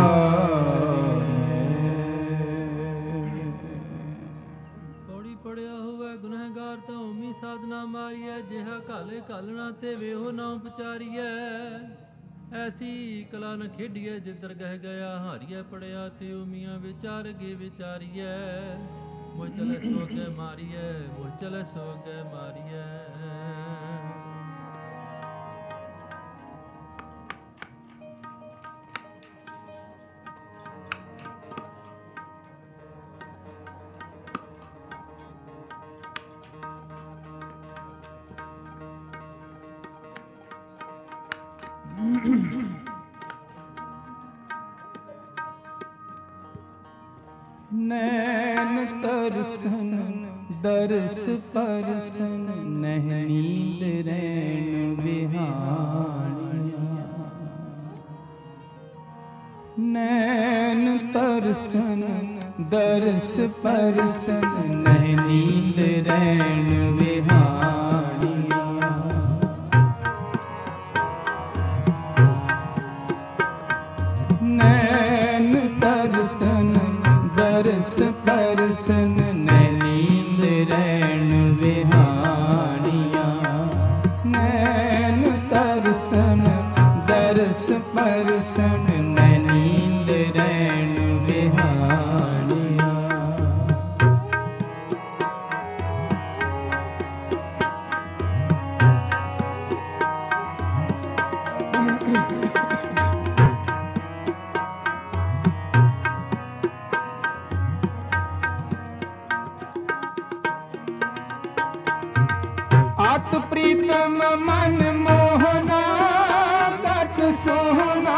A: मारिए।
C: पौड़ी पड़िया होवे गुनहगार तो उमी साधना मारिए जिहा काले कालना ते वेहो ना उपचारिए ऐसी कला न खेडिए जिधर गह गया हारिए पड़िया ते उमिया विचार गे विचारिए मुझ चले सो के मारिए मुझ चले सो के मारिए।
A: नैन तरसन दरस परसन नह नींद रैन बिहानिया नैन तरसन दरस परसन नह नींद रैन बिहानिया नैन तरसन दरस परसन नींद रैन बिहानिया नैन तरसन दरस परसन नींद रैन बिहानिया। आत प्रीतम मन मोहना कट सोहना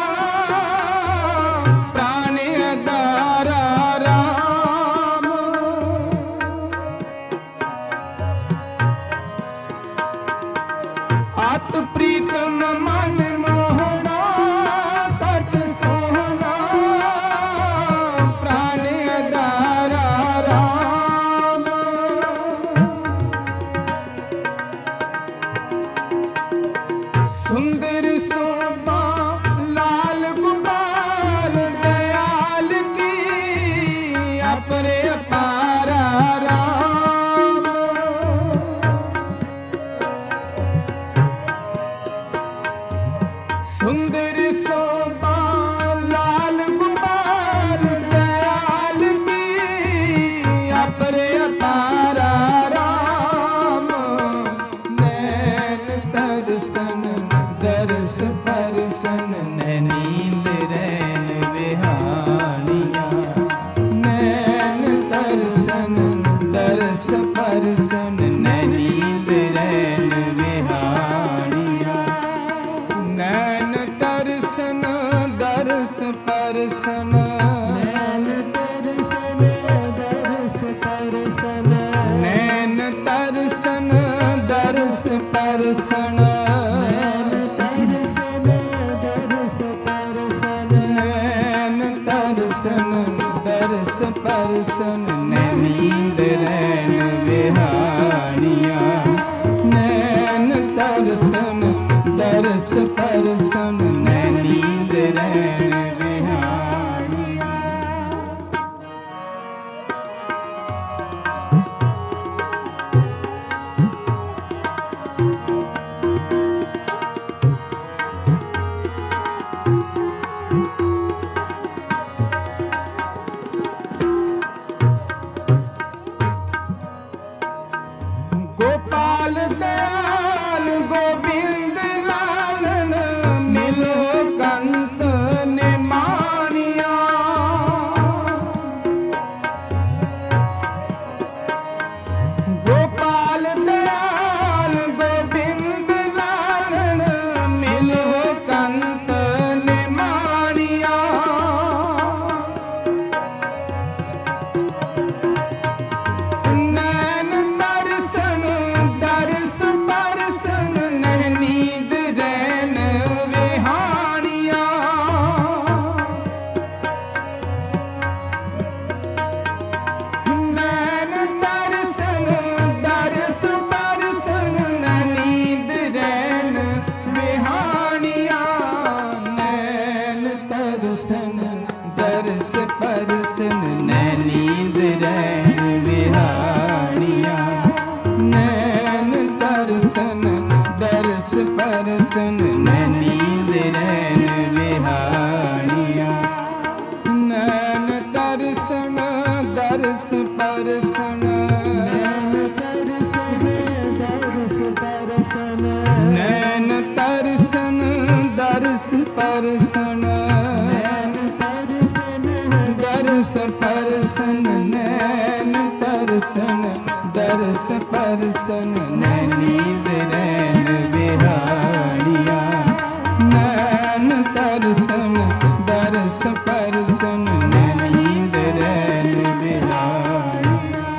A: प्राण अदारा राम आत प्रीतम मन मोहना कट सोहना प्राण अदारा राम सुंदर शोभा लाल गुबार दयाल की अपरे अपारा राम सुंदर शोभा लाल गुबार दयाल की अपरे अपारा राम नैन तरसन दरस परसन नींद रैन बिहानिया नैन तरसन दरस परसन नींद रैन बिहानिया नैन तरसन दरस परसन नैन तरसन दरस परसन नैन तरसन दरस परसन दरस परसन नींद रैन बिहानिया नैन तरसन दरस परसन नींद रैन बिहानिया। गोपाल दयाल गोविंद लालन मिलो कंत ने मानिया गोपाल दयाल गोविंद लालन मिलो कंत ने मानिया नैन तरसन दरस दरस परसन नैनी बिरैन बिहारिया नैन तरसन दरस परसन नैनी बिरैन बिहारिया।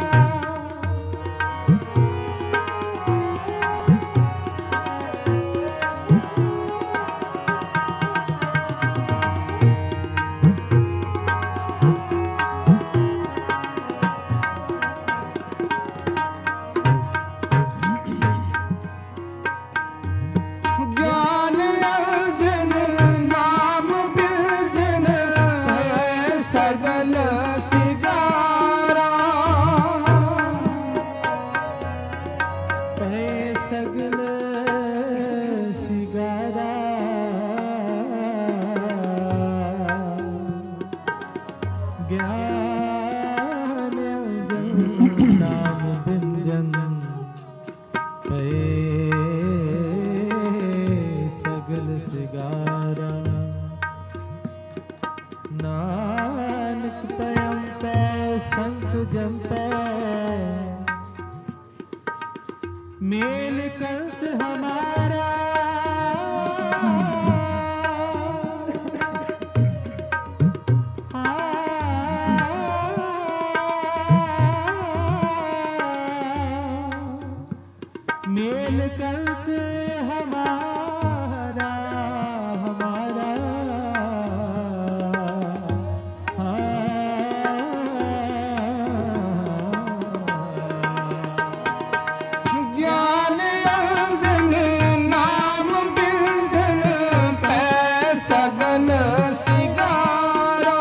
B: मेल कंत हमारा मेल कंत हमारा हमारा
A: ज्ञान अंजन नाम बिंजन पै सगल सिगारा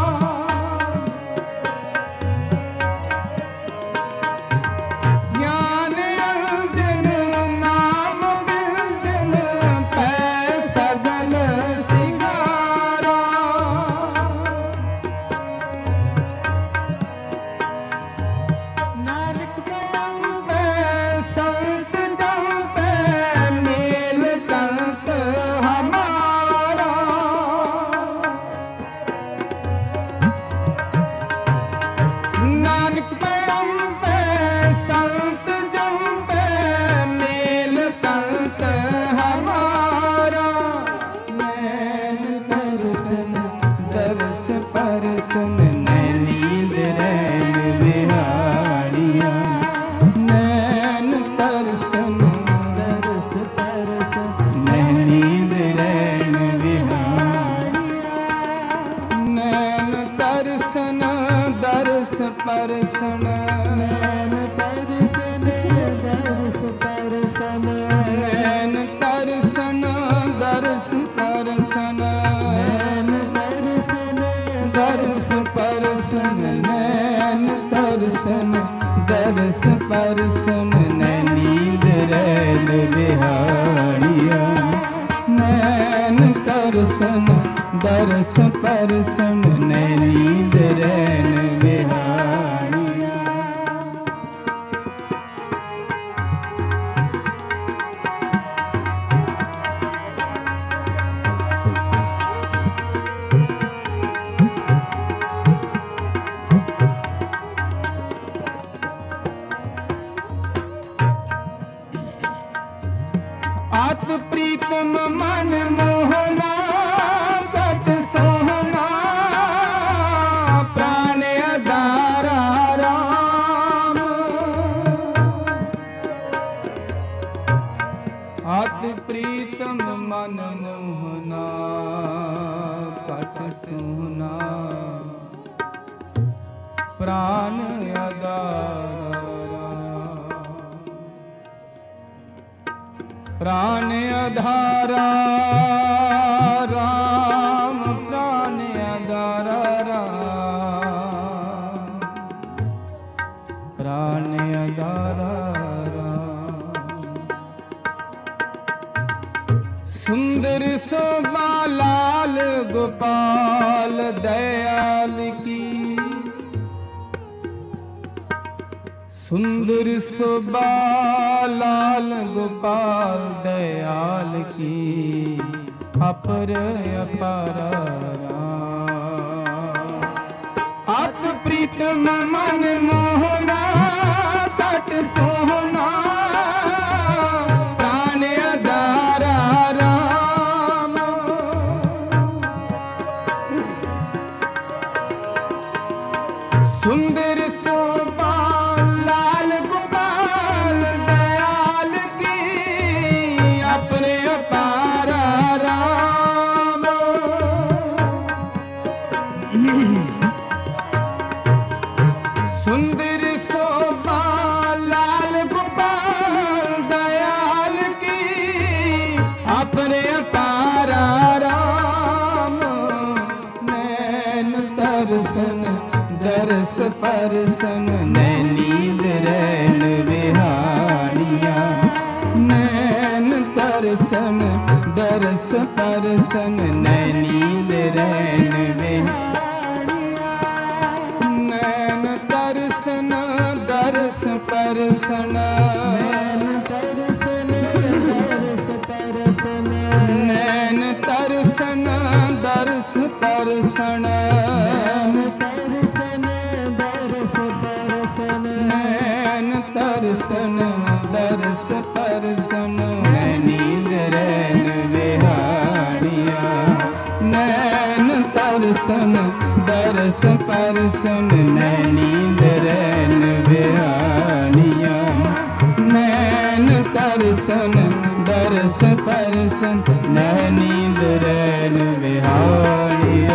A: ज्ञान अंजन नाम बिंजन पै सगल सिगारा
B: नानक
A: पे संत जन पे मेल कंत हमारा नानक पे पे संत जन पे मेल कंत हमारा नैन दर्शन दर्श परसन नैनी बिरैन बिहारिया नैन दर्शन
B: दरस परसन
A: नैनी बिरैन बिहारिया नैन दर्शन दर्श परसन
B: नैन दर्शन दरस परसन
A: नैन दर्शन दर्श परसन
B: नैन दर्शन
A: दर्श परसन नैन दर्शन दर्श परसन नैनी बिरैन बिहारिया नैन दर्शन दर्श परसन नैनी बिरैन बिहारिया। आत प्रीतम मन मोहना कट सोहना प्राण अदारा राम आत प्रीतम मन मोहना कट सोहना प्राण अदारा प्राण अधारा राम प्राण अधारा राम प्राण अधारा राम सुंदर शोभा लाल गोपाल दयाल की सुंदर शोभा लाल गोपाल दयाल की अपर अपार आत प्रीतम मन मोहना तट परसन नैनील रैन विहारिया नैन तरसन दरस परसन नैनील रैन विहारिया नैन तरसन दरस परसन नैन तरसन दरस परसन नैन तरसन दरस परसन नैन तरसन दरस परसन नैन तरसन दरस परसन नैनील रैन विहारिया नैन तरसन दरस परसन नैनील रैन विहारिया नैन तरसन दरस परसन नैनील रैन विहारिया।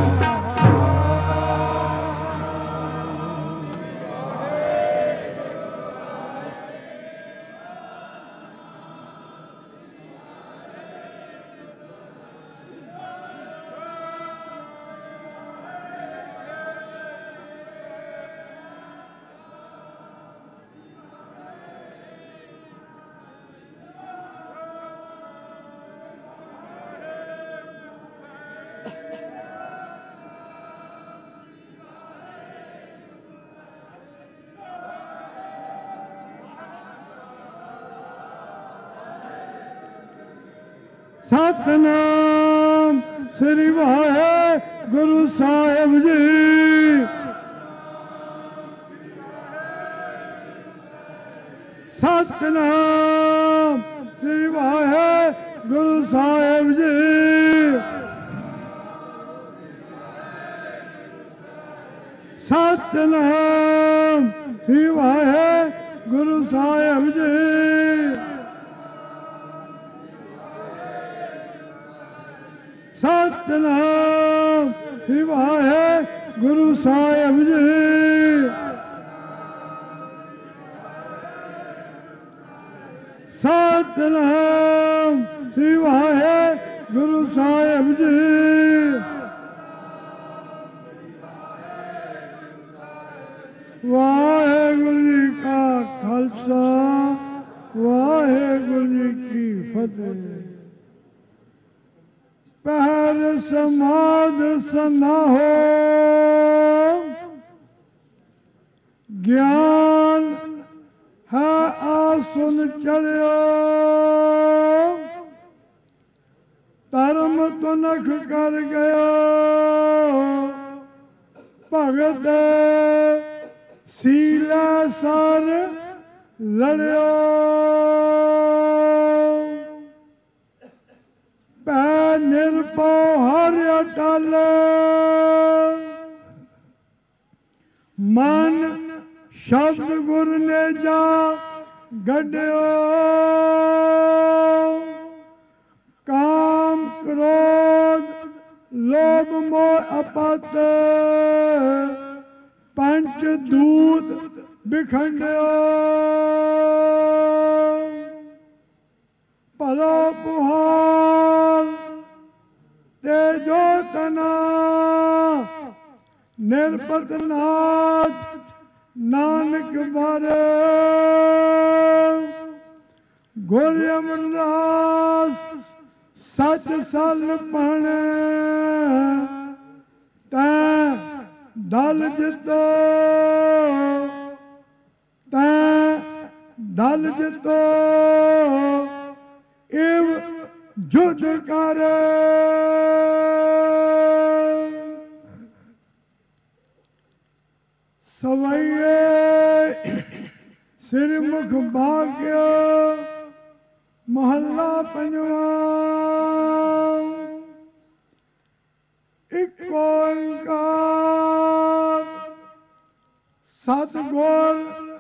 D: ਸਤਿਨਾਮ ਸ੍ਰੀ ਵਾਹਿਗੁਰੂ ਸਾਹਿਬ ਜੀ। ਸਤਿਨਾਮ ਸ੍ਰੀ ਵਾਹਿਗੁਰੂ ਸਾਹਿਬ ਜੀ। ਸਤਿਨਾਮ ਸ੍ਰੀ ਵਾਹਿਗੁਰੂ ਸਾਹਿਬ ਜੀ। ਸਤਿਨਾਮ ਸ੍ਰੀ ਵਾਹਿਗੁਰੂ ਸਾਹਿਬ ਜੀ। ਸਤਿਨਾਮ ਸ੍ਰੀ ਵਾਹਿਗੁਰੂ ਸਾਹਿਬ ਜੀ। ਵਾਹਿਗੁਰੂ ਜੀ ਕਾ ਖਾਲਸਾ ਵਾਹਿਗੁਰੂ ਜੀ ਕੀ ਫਤਿਹ। ਪਹਿਰ ਸਮਾਧ ਸਨਾਹੋ ਗਿਆਨ ਹੈ ਆਸੁਨ ਚੜਿਓ ਧਰਮ ਤੁਨਖ ਕਰ ਗਇਓ ਭਗਤ ਸੀਲਾ ਸਰ ਲੜਿਓ ਪੈ ਨਿਰਭਉ ਹਰਿ ਅਟਲ ਮਨ ਸ਼ਬਦ ਗੁਰ ਨੇ ਜਾ ਗੱਡਿਓ ਕਾਮ ਕ੍ਰੋਧ ਲੋਭ ਮੋਹ ਅਪਤ ਪੰਚ ਦੂਤ ਬਿਖੰਡਿਓ ਭਲੋ ਪੁਹਾਲ ਤੇ ਜੋ ਤਨਾ ਨਿਰਪਤ ਨਾਥ ਨਾਨਕ ਬਾਰੇ ਗੁਰ ਅਮਰਦਾਸ ਸੱਚ ਸਲ ਪਣ ਤੈਂ ਦਲ ਜਿਤੋ ਤੈਂ ਦਲ ਜਿਤੋ ਇਵ ਜੁਦ ਕਰ ਸਵਈਏ ਸਿਰ ਮੁਖ ਭਾਗਿਆ ਮਹੱਲਾ ਪੰਜਵਾਂ। ਇੱਕ ਓੰਕਾਰ ਸਤਿਗੁਰ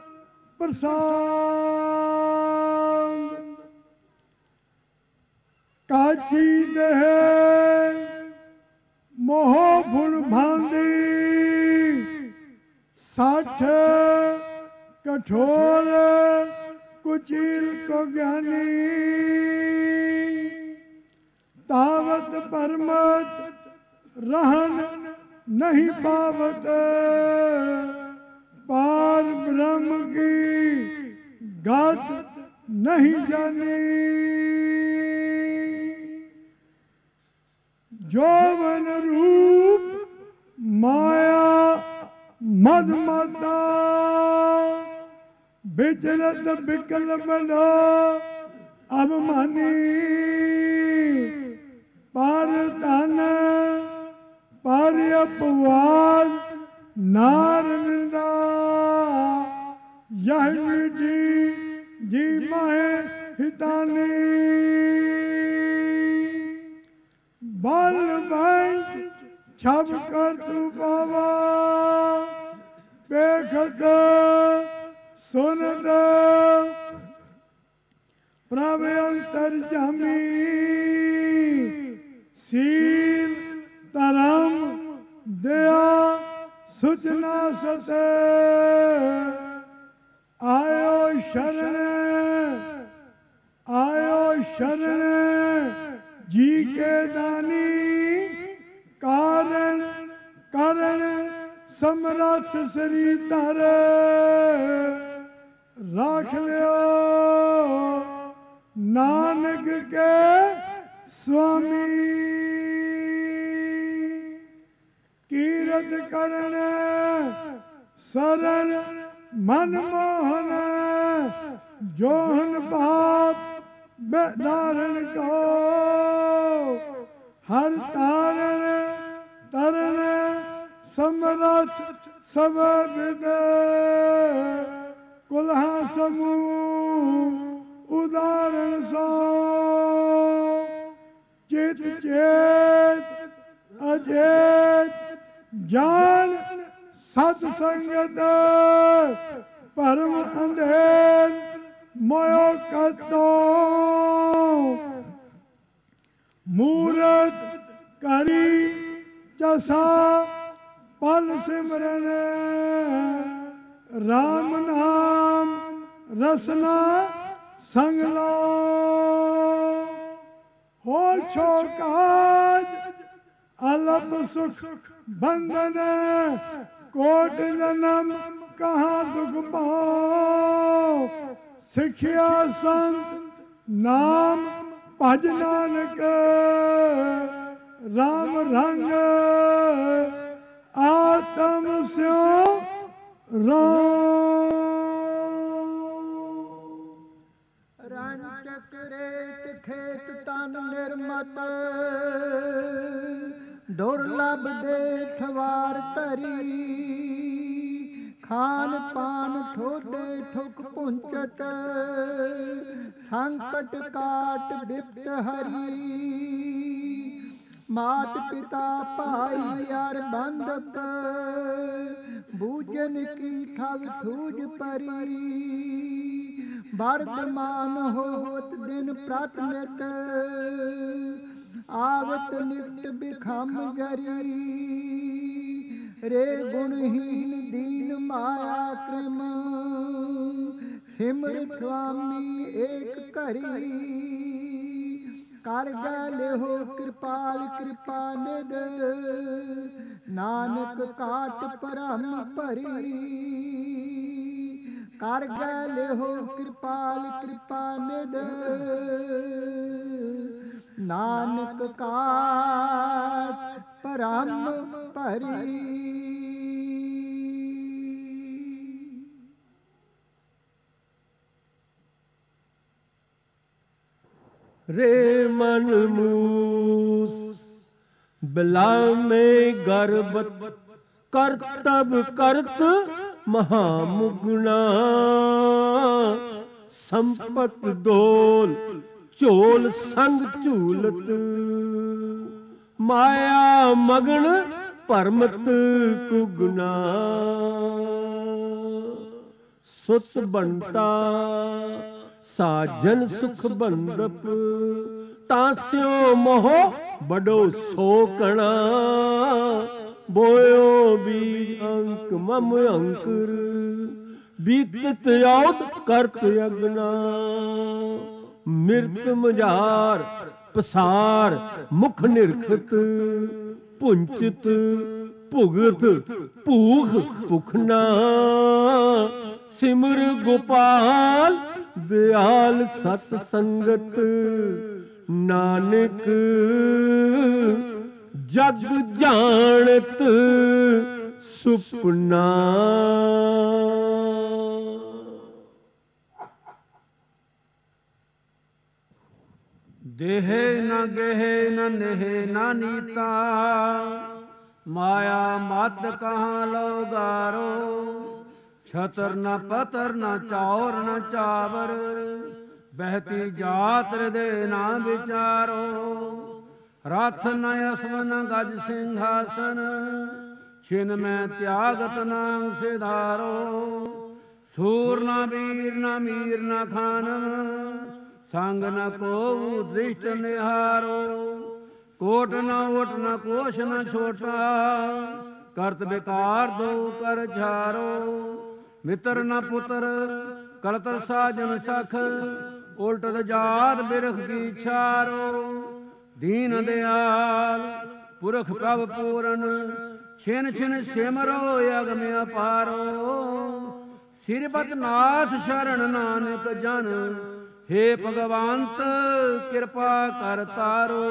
D: ਪ੍ਰਸਾਦ ਕਾਜੀ ਦੇਹ ਮੋਹ ਫੁਣ ਭਾਂਦੀ ਸਾਠ ਕਠੋਰ ਕੁਚੀਲ ਕੋ ਗਿਆਨੀ ਤਾਵਤ ਪਰਮਤ रहन नहीं पावत पार ब्रह्म की गत नहीं जानी। जौवन रूप माया मदमता विचरत बिकल बनो अवमानी। पर धन पर अपवाद नार निंदा यह मीठी जी माहे हितानी। बल बैंक छब कर तू बाबा बेखत सुनत प्रभ अंतर जामी। सील धर्म दया सुचना सत आयो शरण आयो शरण जी के दानी। कारण कारण समरथ श्री धर राख लियो नानक के स्वामी। कीरत करण शरण मनमोहन जोहन पाप बेदारण को। हर तारण तरण समरथ सब विद कुल्हा समूह उदाहरण सो। चित चेत अचेत जान सत्संगत परम अंधेर मोयो कतो। मूरत करी जसा पल सिमरन राम नाम रसना संग लो। हो छो काज अलप सुख बंधन कोट जन्म कहाँ दुख पाओ। सिखिया संत नाम भज नानक राम रंग आत्म स्यो
E: रंचक रेत खेत तन निर्मत दुर्लभ देखवार तरी। खान पान थोड़े थुक पुंचत संकट काट बिप्त हरी। मात पिता भाई यार बंधक बूझन की थव सूझ परी। वर्तमान होत दिन प्रातनित आवत नित बिखम जरी। रे गुणहीन दीन माया क्रम सिमर स्वामी एक करी। कर गले हो कृपाल कृपा निध नानक काट परम परी। कर गले हो कृपाल कृपा निध नानक काट परम परी।
F: रे मन मूस बिला में गर्भत करतब करत महामुगुना। संपत दोल चोल संग झूलत माया मगन परमत कुगना। सुत बनता साजन सुख बंदप तास्यो मोह बड़ो सोकणा। बोयो बीज अंक मम अंकुर बीतत औद करत अग्ना। मिर्त मजार पसार मुख निरखत पुंचत ਭੁਗਤ ਭੂਖ ਭੁਖਨਾ ਸਿਮਰ ਗੋਪਾਲ ਦਿਆਲ ਸਤ ਸੰਗਤ ਨਾਨਕ ਜਗ ਜਾਣਤ ਸੁਪਨਾ।
G: ਦੇਹ ਨ ਗਹਿ ਨ ਨਹਿ ਨ ਨੀਤਾ ਮਾਇਆ ਮਦ ਕਹਾਂ ਲੋ ਗਾਰੋ। ਛਤਰ ਨ ਪਤਰ ਨ ਚੌਰ ਨ ਚਾਵਰ ਬਹਿਤੀ ਜਾਤ ਹਿਰਦੇ ਨਾ ਵਿਚਾਰੋ। ਰਥ ਨ ਅਸਵਨ ਗਜ ਸਿੰਘਾਸਨ ਛਿਨ ਮੈਂ ਤਿਆਗਤ ਨਾਮ ਸਿਧਾਰੋ। ਸੂਰ ਨ ਵੀਰ ਨ ਮੀਰ ਨ ਖਾਨਮ ਸੰਗ ਨ ਕੋ ਦ੍ਰਿਸ਼ਟ ਨਿਹਾਰੋ। ਕੋਟ ਨ ਓਟ ਨ ਕੋਸ਼ ਨ ਛੋਟਾ ਕਰਤ ਵਿਕਾਰ ਦੋ ਕਰ ਝਾਰੋ। ਮਿੱਤਰ ਨ ਪੁੱਤਰ ਕਲਤਰ ਸਾਜਨ ਸਖ ਉਲਟਤ ਜਾਤ ਬਿਰਖ ਕੀ ਛਾਰੋ। ਦੀਨ ਦਿਆਲ ਪੁਰਖ ਪ੍ਰਭ ਪੂਰਨ ਛਿਨ ਛਿਨ ਸਿਮਰੋ ਅਗਮ ਅਪਾਰੋ। ਸਿਰਬਤ ਨਾਥ ਸ਼ਰਨ ਨਾਨਕ ਜਨ ਹੇ ਭਗਵੰਤ ਕਿਰਪਾ ਕਰ ਤਾਰੋ।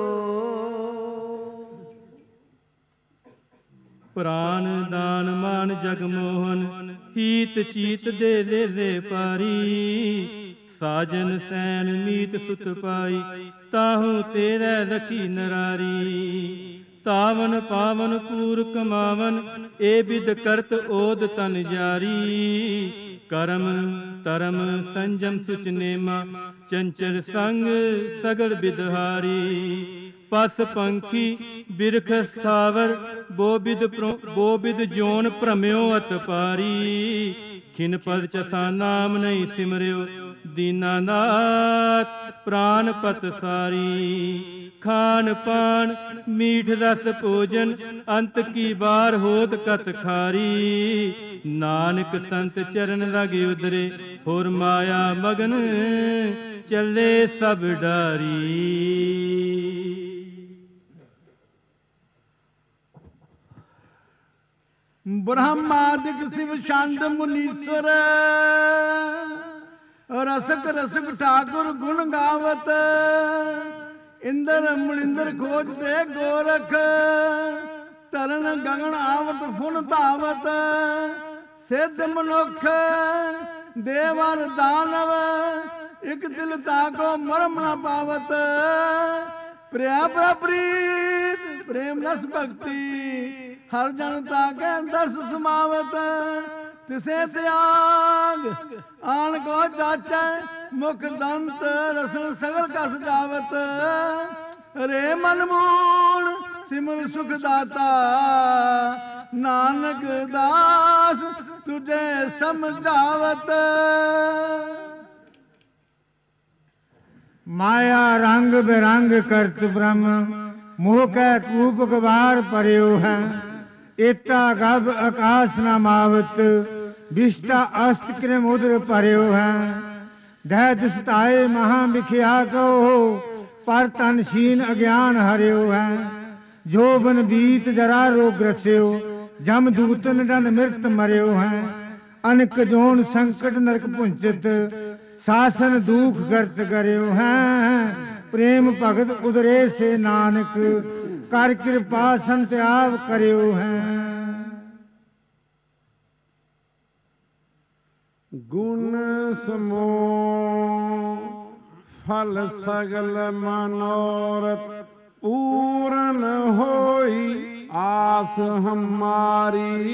B: ਪ੍ਰਾਨ ਦਾਨ ਮਾਨ ਜਗ ਮੋਹਨ ਹੀਤ ਚੀਤ ਦੇ ਦੇ ਦੇ ਪਾਰੀ। ਸਾਜਨ ਸੈਨ ਮੀਤ ਸੁਤ ਪਾਈ ਤਾਹੂ ਤੇਰੇ ਰਖੀ ਨਰਾਰੀ। ਤਾਵਨ ਪਾਵਨ ਪੂਰ ਕਮਾਵਨ ਏ ਬਿਦ ਕਰਤ ਓਦ ਤਨ ਜਾਰੀ। ਕਰਮ ਧਰਮ ਸੰਜਮ ਸੁਚ ਨੇਮਾ ਚੰਚਲ ਸੰਗ ਸਗਲ ਬਿਦਹਾਰੀ। ਪਸ ਪੰਖੀ ਬਿਰਖ ਸਥਾਵਰ ਬੋਬਿਦ ਬੋਬਿਦ ਜੋਨ ਭ੍ਰਮਿਓ ਅਤ ਪਾਰੀ। ਖਿਨ ਪਦ ਚਸਾ ਨਾਮ ਨਹੀਂ ਸਿਮਰਿਓ ਦੀਨਾਨਾਥ ਪ੍ਰਾਨ ਪਤ ਸਾਰੀ। ਖਾਨ ਪਾਨ ਮੀਠ ਰਸ ਭੋਜਨ ਅੰਤ ਕੀ ਬਾਰ ਹੋਤ ਕਤ ਖਾਰੀ। ਨਾਨਕ ਸੰਤ ਚਰਨ ਲਗ ਉਦਰੇ ਹੋਰ ਮਾਇਆ ਮਗਨ ਚੱਲੇ ਸਭ ਡਾਰੀ।
D: ब्रह्मादिक शिव शांत मुनीश्वर रसक रसक ठाकुर गुण गावत। इंद्र मुनिंद्र खोजते गोरख तरन गगन आवत फुन धावत। सिद्ध मनुख देवर दानव एक दिल ताको मरम न पावत। प्रिया प्रीत प्रेम रस भक्ति हर जनता के दर्श समावत। तिसे त्याग आन को जाचे मुख दंत रसन सगल का सजावत। रे मनमूल सिमर सुख दाता नानक दास तुझे समझावत।
H: माया रंग बिरंग करत ब्रह्म मोह कै कूप गवार पर्यो है। एता गभ आकाश न मावत विष्टा अस्त कृम उदर पर्यो है। दह दिसताए महा बिखिया कहो पर तन शीन अज्ञान हरियो है। जो बन बीत जरा रोग ग्रस्यो जम दूतन दंड मृत मरियो है। अनक जोन संकट नरक पुंचत शासन दुख गर्त करियो है। प्रेम भगत उदरे से नानक कर कृपा संत्याग करियो है।
I: गुण समूह फल सगल मनोरथ पूर्ण होई आस हमारी।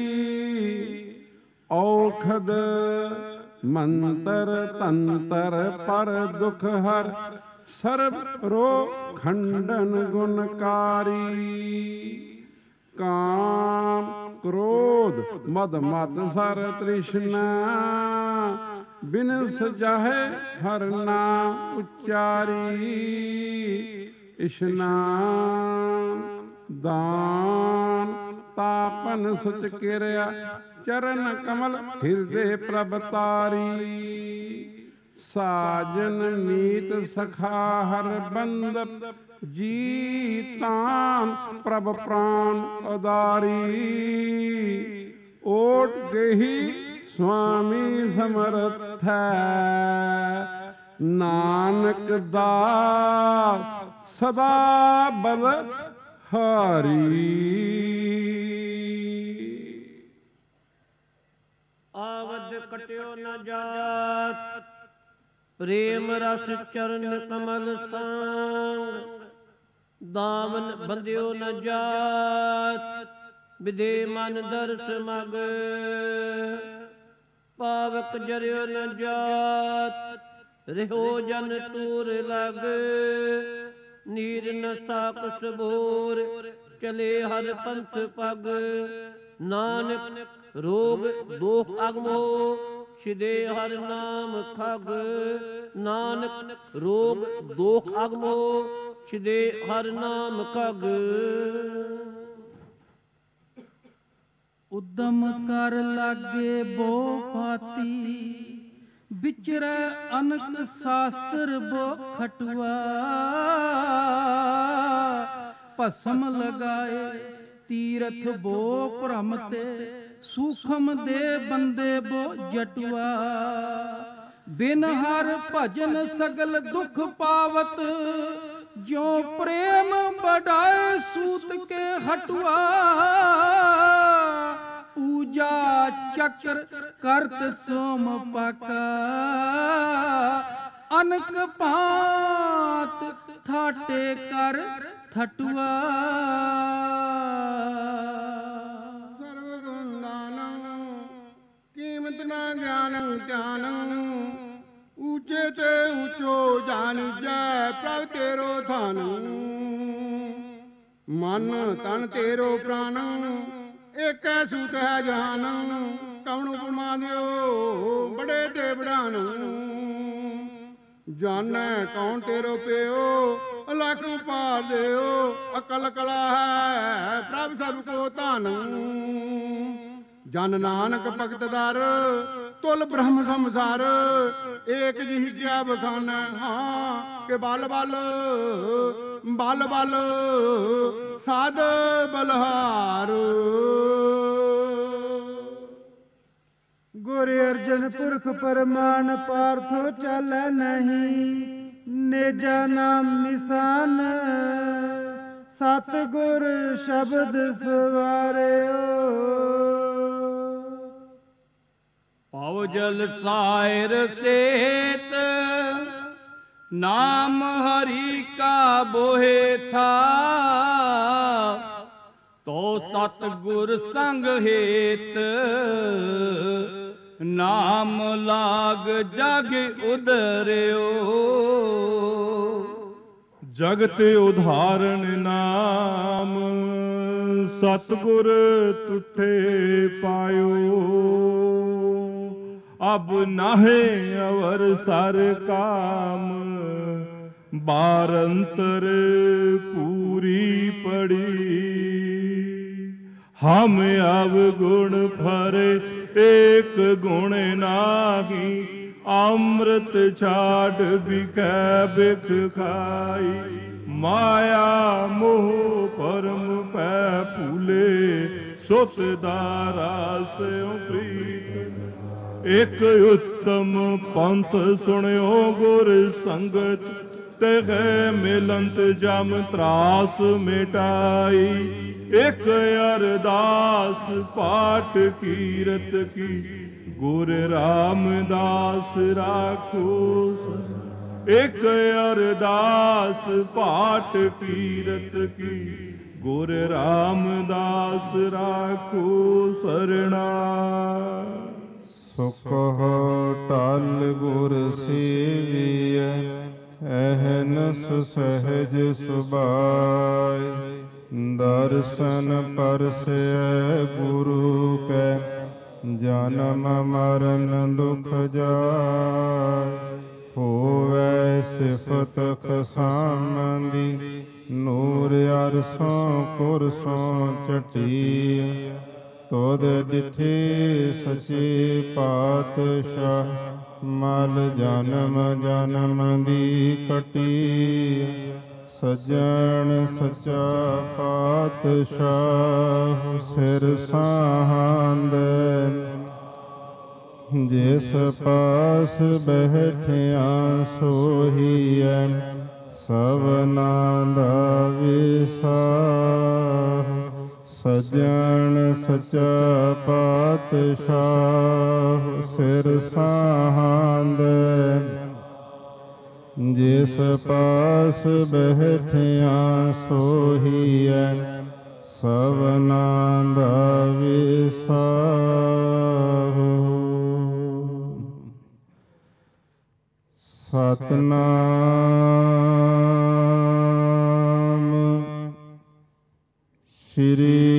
I: औखद मंत्र तंत्र पर दुख हर सर्व रो खंडन गुणकारी। काम क्रोध मद मत सर तृष्णा बिन सजाहे हर नाम उच्चारी। स्नान दान तापन सुच किरया चरण कमल हृदय प्रभतारी। ਸਾਜਨ ਮੀਤ ਸਖਾ ਹਰ ਬੰਦ ਜੀ ਤਾਨ ਪ੍ਰਭ ਪ੍ਰਾਨ ਉਦਾਰੀ ਓਟ ਗਹੀ ਸੁਆਮੀ ਸਮਰਥ ਹੈ ਨਾਨਕ ਦਾ ਸਦਾ ਬਲ ਹਾਰੀ।
J: ਆਵਦ ਕਟਿਓ ਨ ਜਾਤ ਪ੍ਰੇਮ ਰਸ ਚਰਨ ਕਮਲ ਸੰਗ ਦਾਵਨ ਬੰਦਿਓ ਨ ਜਾਤ ਵਿਦੇ ਮਨ ਦਰਸ ਮਗ ਪਾਵਕ ਜਰਿਓ ਨ ਜਾਤ ਰਹਿਓ ਜਨ ਤੂਰ ਲਗ ਨੀਰ ਨ ਸਾਕਸ ਬੋਰ ਚਲੇ ਹਰ ਪੰਥ ਪਗ ਨਾਨਕ ਰੋਗ ਦੋਖ ਅਗਮੋ ਛਿਦੇ ਹਰ ਨਾਮ ਖਗ ਨਾਨਕ ਰੋਗ ਦੋਖ ਅਗਮੋ ਛਿਦੇ ਹਰ ਨਾਮ ਖਗ।
A: ਉਦਮ ਕਰ ਲਾਗੇ ਬੋ ਪਾਤੀ ਵਿਚਰੈ ਅਨਕ ਸ਼ਾਸਤਰ ਬੋ ਖਟੁਆ ਭਸਮ ਲਗਾਏ ਤੀਰਥ ਬੋ ਭ੍ਰਮ ਤੇ ਸੂਖਮ ਦੇ ਬੰਦੇ ਬੋ ਜਟੁਆ ਬਿਨ ਹਰ ਭਜਨ ਸਗਲ ਦੁਖ ਪਾਵਤ ਜੋ ਪ੍ਰੇਮ ਬੜਾਏ ਸੂਤ ਕੇ ਹਟੁਆ ਪੂਜਾ ਚੱਕਰ ਕਰਤ ਸੋਮ ਪਾਕਾ ਅਨਕ ਭਾਂਤ ਠਾਟੇ ਕਰ ਠਟੁਆ
D: ਸਰਵ ਗੁਣ ਦਾਨੰ ਕੀਮਤ ਨਾ ਗਿਆਨੰ ਧਿਆਨੰ ਊਚੇ ਤੇ ਊਚੋ ਜਾਣੀਜੈ ਪ੍ਰਭ ਤੇਰੋ ਧਨ ਮਨ ਤਨ ਤੇਰੋ ਪ੍ਰਾਨ ਏਕੈ ਸੂਤ ਹੈ ਜਹਾਨ ਕਵਣ ਉਪਮਾ ਦਿਓ ਬੜੇ ਤੇ ਬੜਾਨ ਜਾਣੈ ਕੌਣ ਤੇਰੋ ਪਿਓ ਅਲਖ ਉਪਾਰ ਦਿਓ ਅਕਲ ਕਲਾ ਹੈ ਪ੍ਰਭ ਸਭ ਕੋ ਧਨ ਜਨ ਨਾਨਕ ਭਗਤ ਦਰ ਤੁਲ ਬ੍ਰਹਮ ਸੰਸਾਰ ਏਕ ਜਿਹੀ ਕਿਆ ਬਖਾਨ ਹਾਂ ਕਿ ਬਲ ਬਲ ਬਲ ਬਲ ਸਾਧ ਬਲਹਾਰ।
B: ਗੁਰ ਅਰਜਨ ਪੁਰਖ ਪਰਮਾਨ ਪਾਰਥੋ ਚਾਲੈ ਨਹੀਂ ਨੇਜਾ ਨਾਮ ਨਿਸ਼ਾਨ ਸਤ ਗੁਰ ਸ਼ਬਦ ਸਵਾਰਿਓ
A: ਪਉ ਜਲ ਸਾਇਰ ਸੇਤ ਨਾਮ ਹਰੀ ਕਾ ਬੋਹਿ ਥਾ ਤੋ ਸਤ ਗੁਰ ਸੰਗ ਹੇਤ ਨਾਮ ਲਾਗ ਜਗ ਉਦਰਿਓ
F: ਜਗਤ ਉਧਾਰਨ ਨਾਮ ਸਤਿਗੁਰ ਤੁਠੇ ਪਾਇਓ ਅਬ ਨਾਹੇ ਅਵਰ ਸਰ ਕਾਮ ਬਾਰੰਤਰ ਪੂਰੀ ਪੜੀ ਹਮ ਅਵ ਗੁਣ ਭਰੇ ਏਕ ਗੁਣ ਨਾਹੀ ਅੰਮ੍ਰਿਤ ਛਾੜ ਬਿਕੈ ਬਿਖ ਖਾਈ ਮਾਇਆ ਮੋਹ ਪਰਮ ਪੈ ਭੂਲੇ ਸੁਤ ਦਾਰਾ ਸਿਉ ਪ੍ਰੀਤ ਇਕ ਉਤਮ ਪੰਥ ਸੁਣਿਓ ਗੁਰ ਸੰਗਤ ਤਹਿ ਮਿਲੰਤ ਜਮ ਤਰਾਸ ਮਿਟਾਈ ਇਕ ਅਰਦਾਸ ਪਾਠ ਕੀਰਤ ਕੀ ਗੁਰ ਰਾਮਦਾਸ ਰਾਖੋ ਇਕ ਅਰਦਾਸ ਪਾਠ ਕੀਰਤ ਕੀ ਗੁਰ ਰਾਮਦਾਸ ਰਾਖੋ ਸਰਣਾ
K: ਸੁਖ ਟਲ ਗੁਰ ਸੇਵੀਐ ਅਹਨਸ ਸਹਿਜ ਸੁਭਾਇ ਦਰਸ਼ਨ ਪਰਸੈ ਗੁਰੂ ਕੈ ਜਨਮ ਮਰਨ ਦੁਖ ਜਾਇ ਹੋਵੈ ਸਿਫਤ ਖਸਾਮੰਦੀ ਨੂਰ ਅਰਸੋਂ ਕੁਰਸੋਂ ਚਟੀ ਤੋਦ ਦਿਠੇ ਸਚੇ ਪਾਤਸ਼ਾਹ ਮਲ ਜਨਮ ਜਨਮ ਦੀ ਕਟੀ ਸੱਜਣ ਸੱਚਾ ਪਾਤਸ਼ਾਹ ਸਿਰ ਸਾਹੰਦ ਜਿਸ ਪਾਸ ਬੈਠਿਆ ਸੋਹੀਐ ਸਭਨਾ ਦਾ ਵਿਸਾਹ ਸੱਜਣ ਸੱਚਾ ਪਾਤਸ਼ਾਹ ਸਿਰ ਸਾਹੰਦ ਜਿਸ ਪਾਸ ਬੈਠਿਆ ਸੋਹੀਐ ਸਭਨਾ ਦਾ ਵਿਸਾਹ ਸਤਿਨਾਮ ਸ੍ਰੀ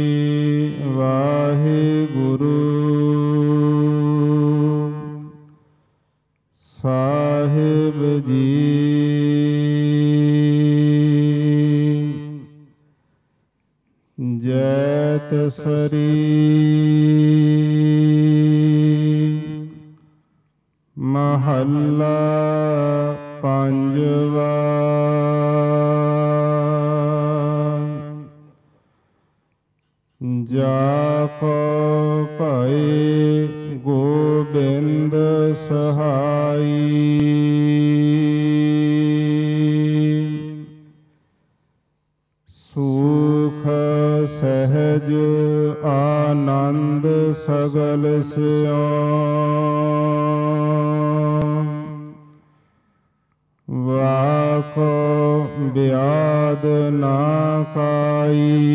K: ਵਾਹਿਗੁਰੂ ਸਾਹਿਬ ਜੀ। ਜੈਤ ਸਰੀ ਮਹੱਲਾ ਪੰਜਵਾ। ਜਾ ਕੋ ਭਏ ਗੋਬਿੰਦ ਸਹਾਈ ਸੁਖ ਸਹਿਜ ਆਨੰਦ ਸਗਲ ਸਿਉ ਵਾਕੋ ਬਿਆਦ ਨਾ ਕਾਈ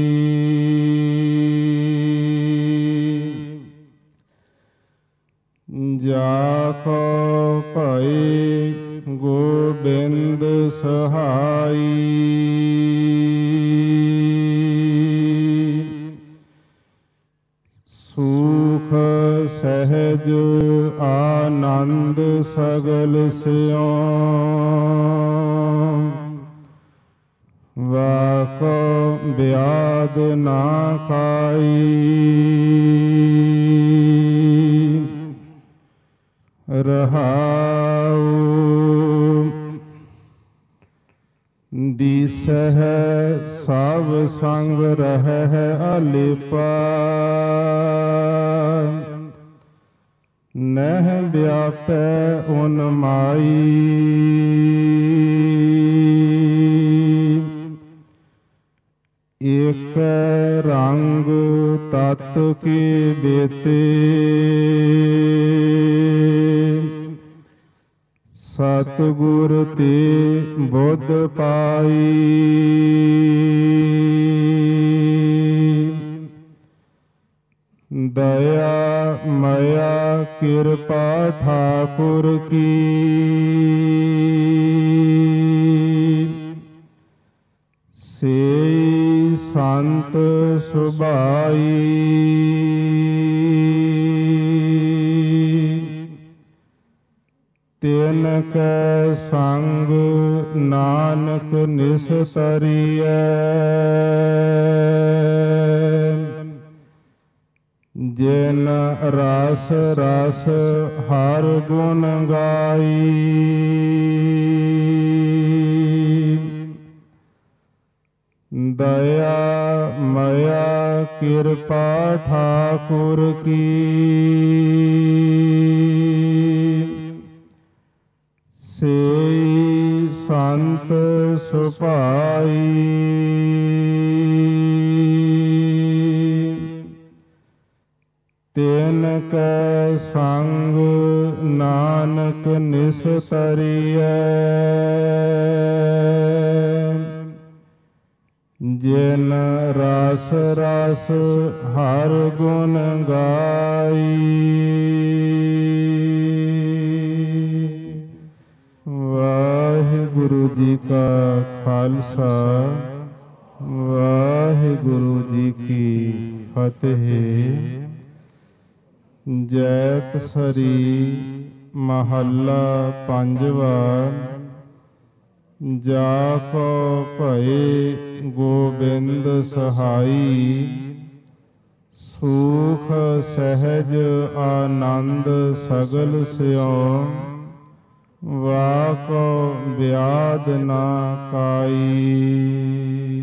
K: ਜਾ ਕੋ ਭਏ ਗੋਬਿੰਦ ਸਹਾਈ ਸੁਖ ਸਹਿਜ ਆਨੰਦ ਸਗਲ ਸਿਉ ਵਾਕੋ ਬਿਆਦ ਨਾ ਕਾਈ ਰਹਾਉ। ਦੀਸਹਿ ਸਭ ਸੰਗ ਰਹਿ ਅਲਿਪਾ ਨਹਿ ਵਿਆਪੈ ਉਨ ਮਾਈ ਏਕ ਰੰਗ ਤਤ ਕੀ ਬੇਤੇ ਸਤਿਗੁਰ ਤੇ ਬੁੱਧ ਪਾਈ ਦਇਆ ਮਇਆ ਕਿਰਪਾ ਠਾਕੁਰ ਕੀ ਸੇਈ ਸੰਤ ਸੁਭਾਈ ਤਿਨ ਕੈ ਸੰਗ ਨਾਨਕ ਨਿਸਤਰੀਐ ਜਿਨ ਰਸ ਰਸ ਹਰ ਗੁਣ ਗਾਈ ਦਇਆ ਮਇਆ ਕਿਰਪਾ ਠਾਕੁਰ ਕੀ ਸੇਈ ਸੰਤ ਸੁਭਾਈ ਤਿਨ ਕੈ ਸੰਗ ਨਾਨਕ ਨਿਸਤਰੀਐ ਜਿਨ ਰਸ ਰਸ ਹਰ ਗੁਣ ਗਾਈ। ਵਾਹਿਗੁਰੂ ਜੀ ਕਾ ਖਾਲਸਾ ਵਾਹਿਗੁਰੂ ਜੀ ਕੀ ਫਤਿਹ। ਜੈਤ ਸਰੀ ਮਹੱਲਾ ਪੰਜਵਾ। ਜਾ ਕੋ ਭਏ ਗੋਬਿੰਦ ਸਹਾਈ ਸੂਖ ਸਹਿਜ ਆਨੰਦ ਸਗਲ ਸਿਉ, ਵਾਕ ਵਿਆਦ ਨਾ ਕਾਈ।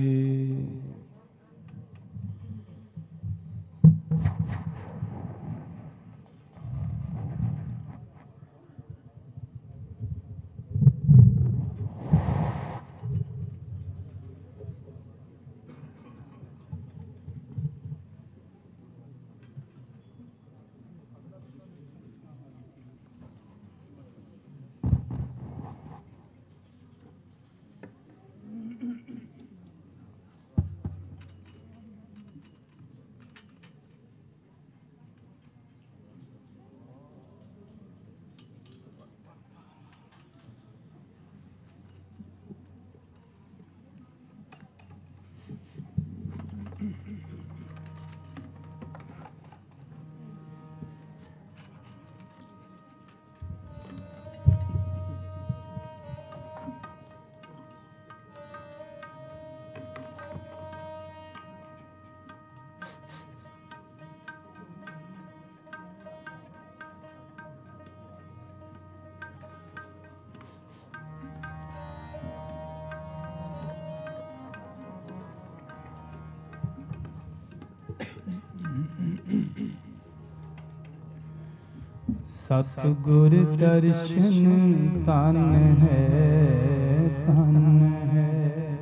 A: ਸਤਿਗੁਰ ਦਰਸ਼ਨ ਧਨ ਹੈ, ਧਨ ਹੈ।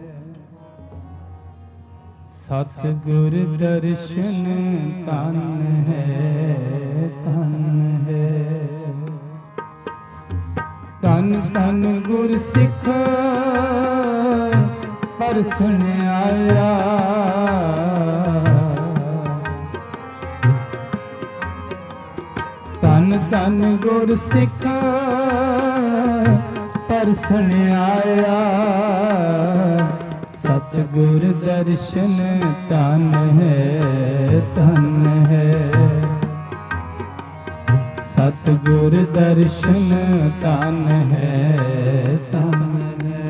A: ਸਤਿਗੁਰ ਦਰਸ਼ਨ ਧਨ ਹੈ, ਧਨ ਹੈ। ਧਨ ਧਨ ਗੁਰ ਸਿੱਖ ਪਰਸਨ ਆਇਆ, ਧਨ ਧਨ ਗੁਰ ਸਿੱਖ ਪਰਸਨ ਆਇਆ। ਸਤਿਗੁਰ ਦਰਸ਼ਨ ਧਨ ਹੈ, ਧਨ ਹੈ। ਸਤਿਗੁਰ ਦਰਸ਼ਨ ਧਨ ਹੈ, ਧਨ ਹੈ।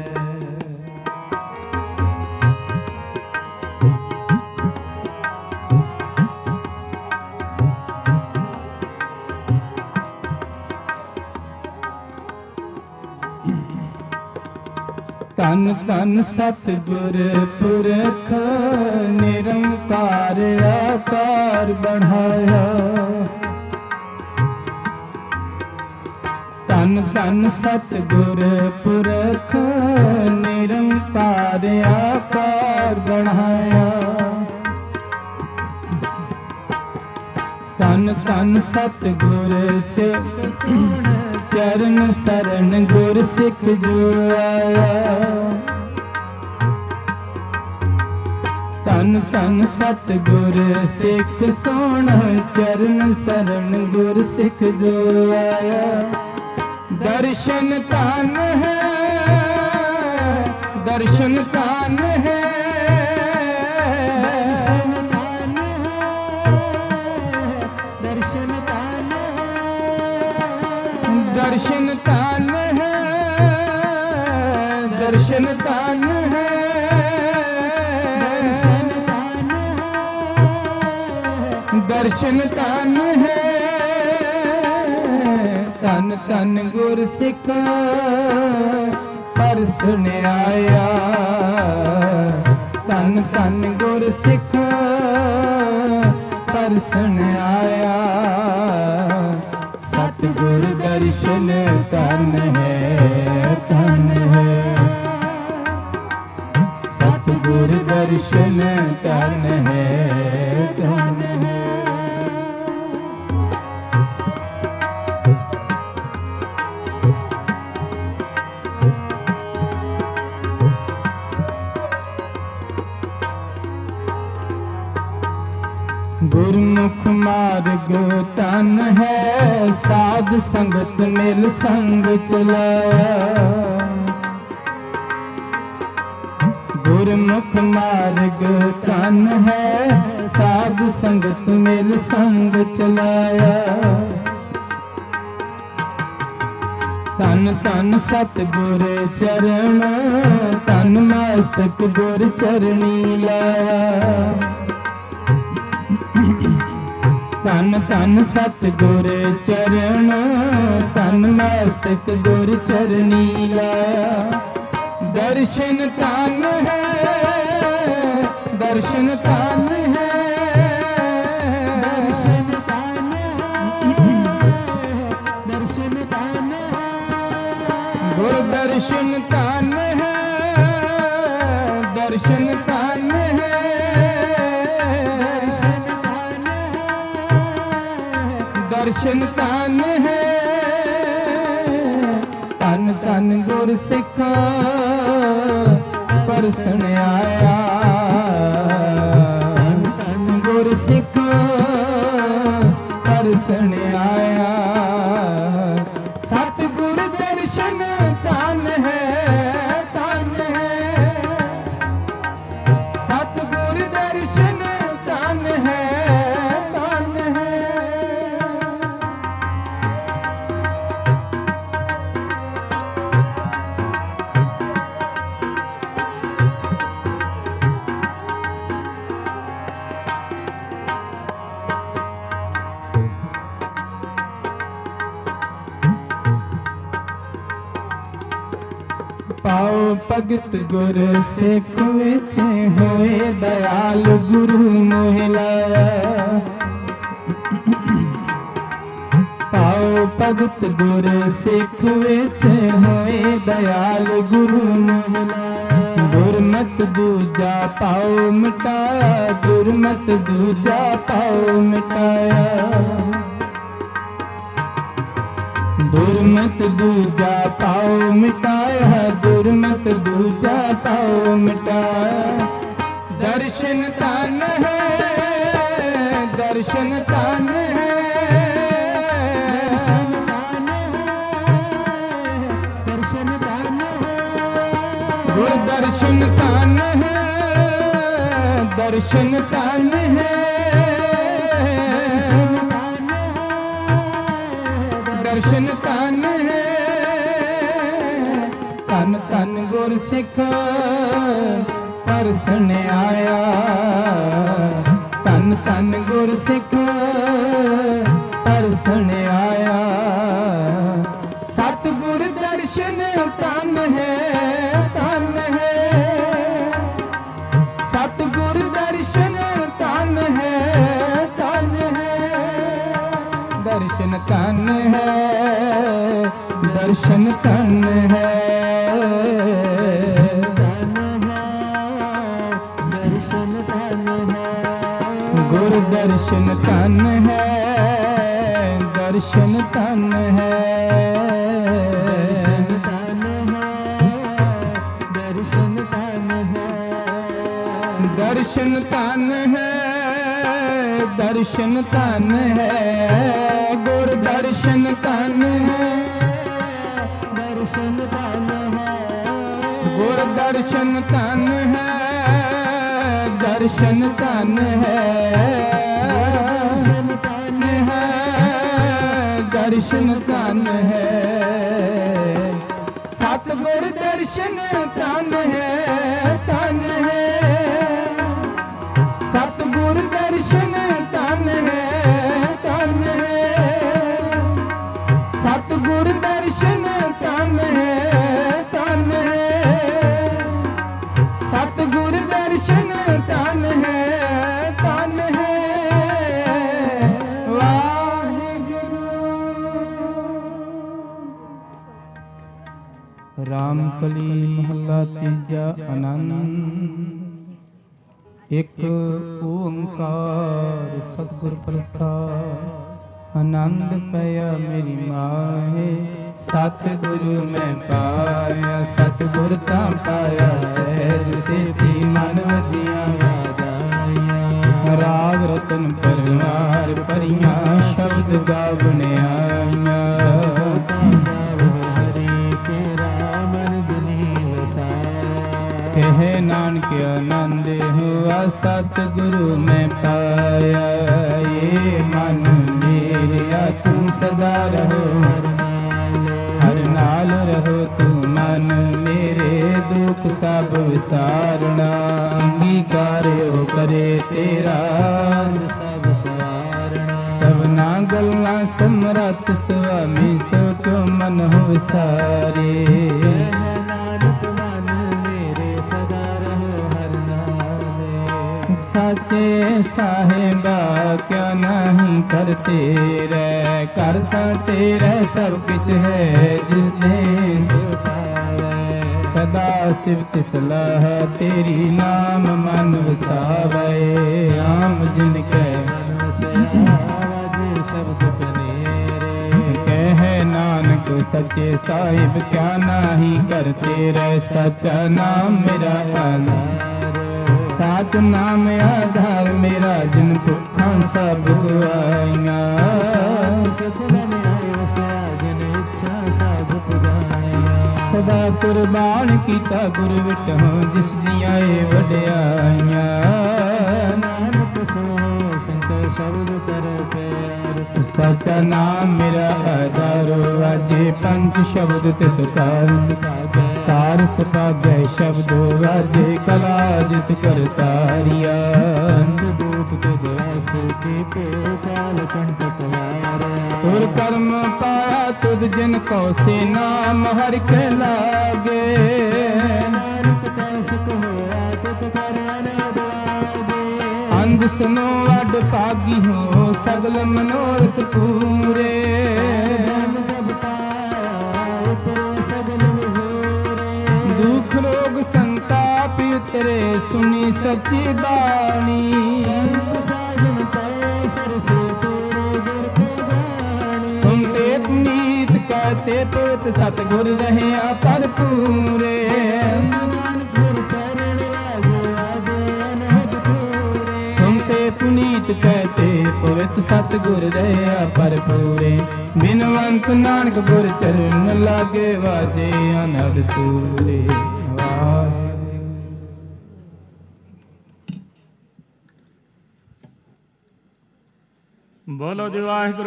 A: ਧੰਨ ਧੰਨ ਸਤਿਗੁਰ ਪੁਰਖ ਨਿਰੰਕਾਰ ਆਕਾਰ ਬੜਾਇਆ। ਧੰਨ ਧੰਨ ਸਤਿਗੁਰ ਪੁਰਖ ਨਿਰੰਕਾਰ ਆਕਾਰ ਬੜਾਇਆ। ਧੰਨ ਧੰਨ ਸਤਿਗੁਰ ਸਿੱਖ ਚਰਨ ਸਰਣ ਗੁਰ ਸਿੱਖ ਜੋ ਆਇਆ। ਧੰਨ ਧੰਨ ਸਤਿਗੁਰ ਸਿੱਖ ਸੋਹਣਾ ਚਰਨ ਸਰਣ ਗੁਰ ਸਿੱਖ ਜੋ ਆਇਆ। ਦਰਸ਼ਨ ਧਨ ਹੈ, ਦਰਸ਼ਨ ਧਨ ਹੈ। ਦਰਸ਼ਨ ਧਨ ਹੈ, ਦਰਸ਼ਨ ਧਨ ਹੈ। ਦਰਸ਼ਨ ਧਨ ਹੈ। ਧੰਨ ਧੰਨ ਗੁਰ ਸਿੱਖ ਪਰਸਨ ਆਇਆ। ਧੰਨ ਧੰਨ ਗੁਰ ਸਿੱਖ ਪਰਸਨ ਆਇਆ। ਸਤਿਗੁਰ ਦਰਸ਼ਨ ਧਨ ਹੈ, ਧਨ ਹੈ। ਸਤਿਗੁਰ ਦਰਸ਼ਨ ਧਨ ਹੈ, ਧਨ ਹੈ। ਗੁਰਮੁਖ ਮਾਰਗ ਧਨ ਹੈ, ਸਾਧ ਸੰਗਤ ਮਿਲ ਸੰਗ ਚਲਾਇਆ। ਗੁਰਮੁਖ ਮਾਰਗ ਧਨ ਹੈ, ਸਾਧ ਸੰਗਤ ਮਿਲ ਸੰਗ ਚਲਾਇਆ। ਧੰਨ ਧੰਨ ਸਤਿਗੁਰ ਚਰਨ, ਧੰਨ ਮਸਤਕ ਗੁਰ ਚਰਣੀ ਲਾਇਆ। ਧੰਨ ਧੰਨ ਸਤਿਗੁਰ ਚਰਨ, ਧੰਨ ਮਸਤਕ ਗੁਰ ਚਰਨੀ ਲਾਇਆ। ਦਰਸ਼ਨ ਧੰਨ ਹੈ, ਦਰਸ਼ਨ ਧੰਨ ਹੈ, ਦਰਸ਼ਨ ਧੰਨ ਹੈ, ਦਰਸ਼ਨ ਧੰਨ ਹੈ, ਗੁਰ ਦਰਸ਼ਨ ਧੰਨ ਹੈ, ਦਰਸ਼ਨ ਧੰਨ ਹੈ, ਦਰਸ਼ਨ ਧੰਨ ਹੈ। ਧੰਨ ਧੰਨ ਗੁਰ ਸਿੱਖਾ ਪਰਸਣ ਆਇਆ। ਧੰਨ ਧੰਨ ਗੁਰ ਸਿੱਖਾ ਪਰਸਣ ਆਇਆ। ਸਤਿਗੁਰ ਦਰਸ਼ਨ ਧੰਨ ਹੈ, ਧੰਨ ਹੈ, ਸਤਿਗੁਰ ਦਰਸ਼ਨ ਧੰਨ ਹੈ, ਧੰਨ ਹੈ। ਪਾਉ ਭਗਤ ਗੁਰ ਸਿੱਖ ਵਿੱਚ ਹੋਏ ਦਇਆਲ ਗੁਰੂ ਮੋਹਿ ਲਾਇਆ। ਪਾਉ ਭਗਤ ਗੁਰ ਸਿੱਖ ਵਿੱਚ ਹੋਏ ਦਇਆਲ ਗੁਰੂ ਮੋਹਿ ਲਾਇਆ। ਗੁਰਮਤਿ ਦੂਜਾ ਪਾਉ ਮਿਟਾਇਆ, ਗੁਰਮਤਿ ਦੂਜਾ ਪਾਉ ਮਿਟਾਇਆ। ਦੁਰਮਤਿ ਦੂਜਾ ਪਾਉ ਮਿਟਾਇਆ, ਦੁਰਮਤਿ ਦੂਜਾ ਪਾਉ ਮਿਟਾਇਆ। ਦਰਸ਼ਨ ਧੰਨ ਹੈ, ਦਰਸ਼ਨ ਧੰਨ ਹੈ, ਦਰਸ਼ਨ ਧੰਨ ਹੈ, ਦਰਸ਼ਨ ਧੰਨ ਹੈ। ਗੁਰ ਦਰਸ਼ਨ ਧੰਨ ਹੈ, ਦਰਸ਼ਨ ਧੰਨ ਹੈ, ਦਰਸ਼ਨ ਧੰਨ ਹੈ। ਧੰਨ ਧੰਨ ਗੁਰ ਸਿੱਖ ਪਰਸਣ ਆਇਆ। ਧੰਨ ਧੰਨ ਗੁਰ ਸਿੱਖ ਪਰਸਣ ਆਇਆ। ਸਤਿਗੁਰ ਦਰਸ਼ਨ ਧੰਨ ਹੈ, ਧੰਨ ਹੈ, ਸਤਿਗੁਰ ਦਰਸ਼ਨ ਧੰਨ ਹੈ, ਧੰਨ ਹੈ। ਦਰਸ਼ਨ ਧੰਨ ਹੈ, ਦਰਸ਼ਨ ਧੰਨ ਹੈ, ਦਰਸ਼ਨ ਧੰਨ ਹੈ। ਗੁਰ ਦਰਸ਼ਨ ਧੰਨ ਹੈ, ਦਰਸ਼ਨ ਧੰਨ ਹੈ, ਦਰਸ਼ਨ ਧੰਨ ਹੈ, ਦਰਸ਼ਨ ਧੰਨ ਹੈ। ਦਰਸ਼ਨ ਧੰਨ ਹੈ, ਦਰਸ਼ਨ ਧੰਨ ਹੈ। ਗੁਰ ਦਰਸ਼ਨ ਧੰਨ ਹੈ, ਦਰਸ਼ਨ ਧੰਨ ਹੈ। ਗੁਰ ਦਰਸ਼ਨ ਧੰਨ ਹੈ, ਦਰਸ਼ਨ ਧੰਨ ਹੈ, ਦਰਸ਼ਨ ਧੰਨ ਹੈ, ਦਰਸ਼ਨ ਧੰਨ ਹੈ। ਸਤਿਗੁਰ ਦਰਸ਼ਨ ਧੰਨ ਹੈ, ਧੰਨ ਹੈ, ਸਤਿਗੁਰ ਦਰਸ਼ਨ ਧੰਨ ਹੈ, ਧੰਨ ਹੈ। ਸਤਿਗੁਰ ਦਰਸ਼ਨ ਧੰਨ ਹੈ, ਧੰਨ ਹੈ। ਸਤਿਗੁਰ ਦਰਸ਼ਨ ਧੰਨ ਹੈ, ਧੰਨ ਹੈ। ਵਾਹਿਗੁਰੂ। ਰਾਮ ਕਲੀ ਮਹੱਲਾ ਤੀਜਾ। ਆਨੰਦ ਇਕ ਓੰਕਾਰ ਸਤਿਗੁਰ ਪ੍ਰਸਾਦ। ਆਨੰਦ ਪਿਆ ਮੇਰੀ ਮਾਹੇ, ਸਤਿਗੁਰੂ ਮੈਂ ਪਾਇਆ। ਸਤਿਗੁਰ ਤਾਂ ਪਾਇਆ ਸਹਿਜ ਸੇਤੀ, ਮਨ ਵਜੀਆਂ ਵਾਦਾਈਆਂ। ਰਾਗ ਰਤਨ ਪਰਵਾਰ ਭਰੀਆਂ, ਸ਼ਬਦ ਗਾਵਣ ਆਈਆਂ। ਹਰੀ ਤੇਰਾ ਮਨ ਜਨੀ ਵਸਾਇਆ। ਕਹੇ ਨਾਨਕ ਆਨੰਦ ਹੁਆ, ਸਤਿਗੁਰੂ ਮੈਂ ਪਾਇਆ। ਇਹ ਮਨ ਮੇਰਿਆ ਤੂੰ ਸਦਾ ਰਹੋ, ਹਰ ਨਾਲ ਰਹੋ ਤੂੰ ਮਨ ਮੇਰੇ। ਦੁਖ ਸਭ ਵਿਸਾਰਣਾ, ਅੰਗੀਕਾਰਿਓ ਕਰੇ ਤੇਰਾ ਸਭ ਸਵਾਰਣਾ। ਗੱਲਾਂ ਸਮਰੱਥ ਸੁਆਮੀ ਸੋ ਕਿਉ ਮਨ ਹੋ ਵਿਸਾਰੇ।
B: ਨਾਨਕ ਮਨ ਮੇਰੇ ਸਦਾ ਰਹੋ ਹਰਿ ਨਾਮੇ।
A: ਸਾਚੇ ਸਾਹਿਬਾ ਕਿਆ ਨਹੀਂ ਕਰ ਤੇਰੇ, ਕਰਤਾ ਤੇਰੇ ਸਭ ਕਿਛ ਹੈ ਜਿਸ ਨੇ ਸੋ ਪਾਵੈ। ਸਦਾ ਸਿਫਤ ਸਲਾਹ ਤੇਰੀ ਨਾਮ ਮਨ ਵਸਾਵੈ। ਆਮ ਜਿਨ ਕੈ ਮਨ ਵਸਿਆ ਵਾਜੇ ਸ਼ਬਦ ਕਨੇਰੇ। ਕਹਿ ਨਾਨਕ ਸੱਚੇ ਸਾਹਿਬ ਕਿਆ ਨਾਹੀ ਕਰ ਤੇਰੇ, ਸੱਚਾ ਨਾਮ ਮੇਰਾ ਆਧਾਰ। ਸਾਚ ਨਾਮ ਆਧਾਰ ਮੇਰਾ ਜਿਨ ਭੁੱਖਾਂ ਸਭ ਗਵਾਈਆਂ। ਸੁਖ ਮਨ ਆਏ ਵਸਿਆ ਜਿਨ ਇੱਛਾ ਸਭ ਪੁਗਾਈਆਂ। ਸਦਾ ਕੁਰਬਾਨ ਕੀਤਾ ਗੁਰ ਵਿਟਹੁ ਜਿਸ ਦੀਆਂ ਏ ਵਡਿਆਈਆਂ। ਨਾਨਕ ਸੋ ਸੰਤੋ ਸ਼ਬਦ ਕਰ ਪਿਆਰ। ਸਾਚਾ ਨਾਮ ਮੇਰਾ ਆਧਾਰ। ਵਾਜੇ ਪੰਜ ਸ਼ਬਦ ਤਿਤ ਕਾਰ ਸੁਭਾਗੈ। ਕਾਰ ਸੁਭਾਗੈ ਸ਼ਬਦ ਵਾਜੇ ਕਲਾ ਜਿਤ ਕਰਤਾਰੀਆ। ਪੰਜ ਦੂਤ ਤਿਤ ਰਸ ਕੀ ਭੋ ਕਾਲ ਕੰਟਕ ਵਾਰੈ। ਤੁਰ ਕਰਮ ਪਾਇਆ ਤੁਧ ਜਿਨ ਕੋ ਸੇ ਨਾਮ ਹਰਿ ਕੇ ਲਾਗੇ। ਨਾਨਕ ਤੈ ਸੁਖ ਹੋਆ ਤਿਤ ਕਰ ਅਨੇਕ ਲਾਗੇ। ਅੰਧ ਸੁਨੋ ਵੱਡ ਭਾਗੀ ਹੋ ਸਗਲ ਮਨੋਰਥ ਪੂਰੇ। ਦੁਖ ਰੋਗ ਸੰਤਾਪ ਉਤਰੇ ਸੁਣੀ ਸੱਚੀ ਬਾਣੀ। ਸੁਣਤੇ ਪੁਨੀਤ ਕਹਤੇ ਪੋਤ ਸਤਿਗੁਰ ਰਹਿਆ ਭਰਪੂਰੇ। ਸੁਣਤੇ ਪੁਨੀਤ ਕਹਤੇ ਪਵਿੱਤ ਸਤਿਗੁਰ ਰਹਿਆ ਭਰਪੂਰੇ। ਬਿਨਵੰਤ ਨਾਨਕ ਗੁਰ ਚਰਨ ਲਾਗੇ ਵਾਜੇ ਅਨਹਦ ਤੂਰੇ।
F: ਬੋਲੋ ਜੀ ਵਾਹਿਗੁਰੂ।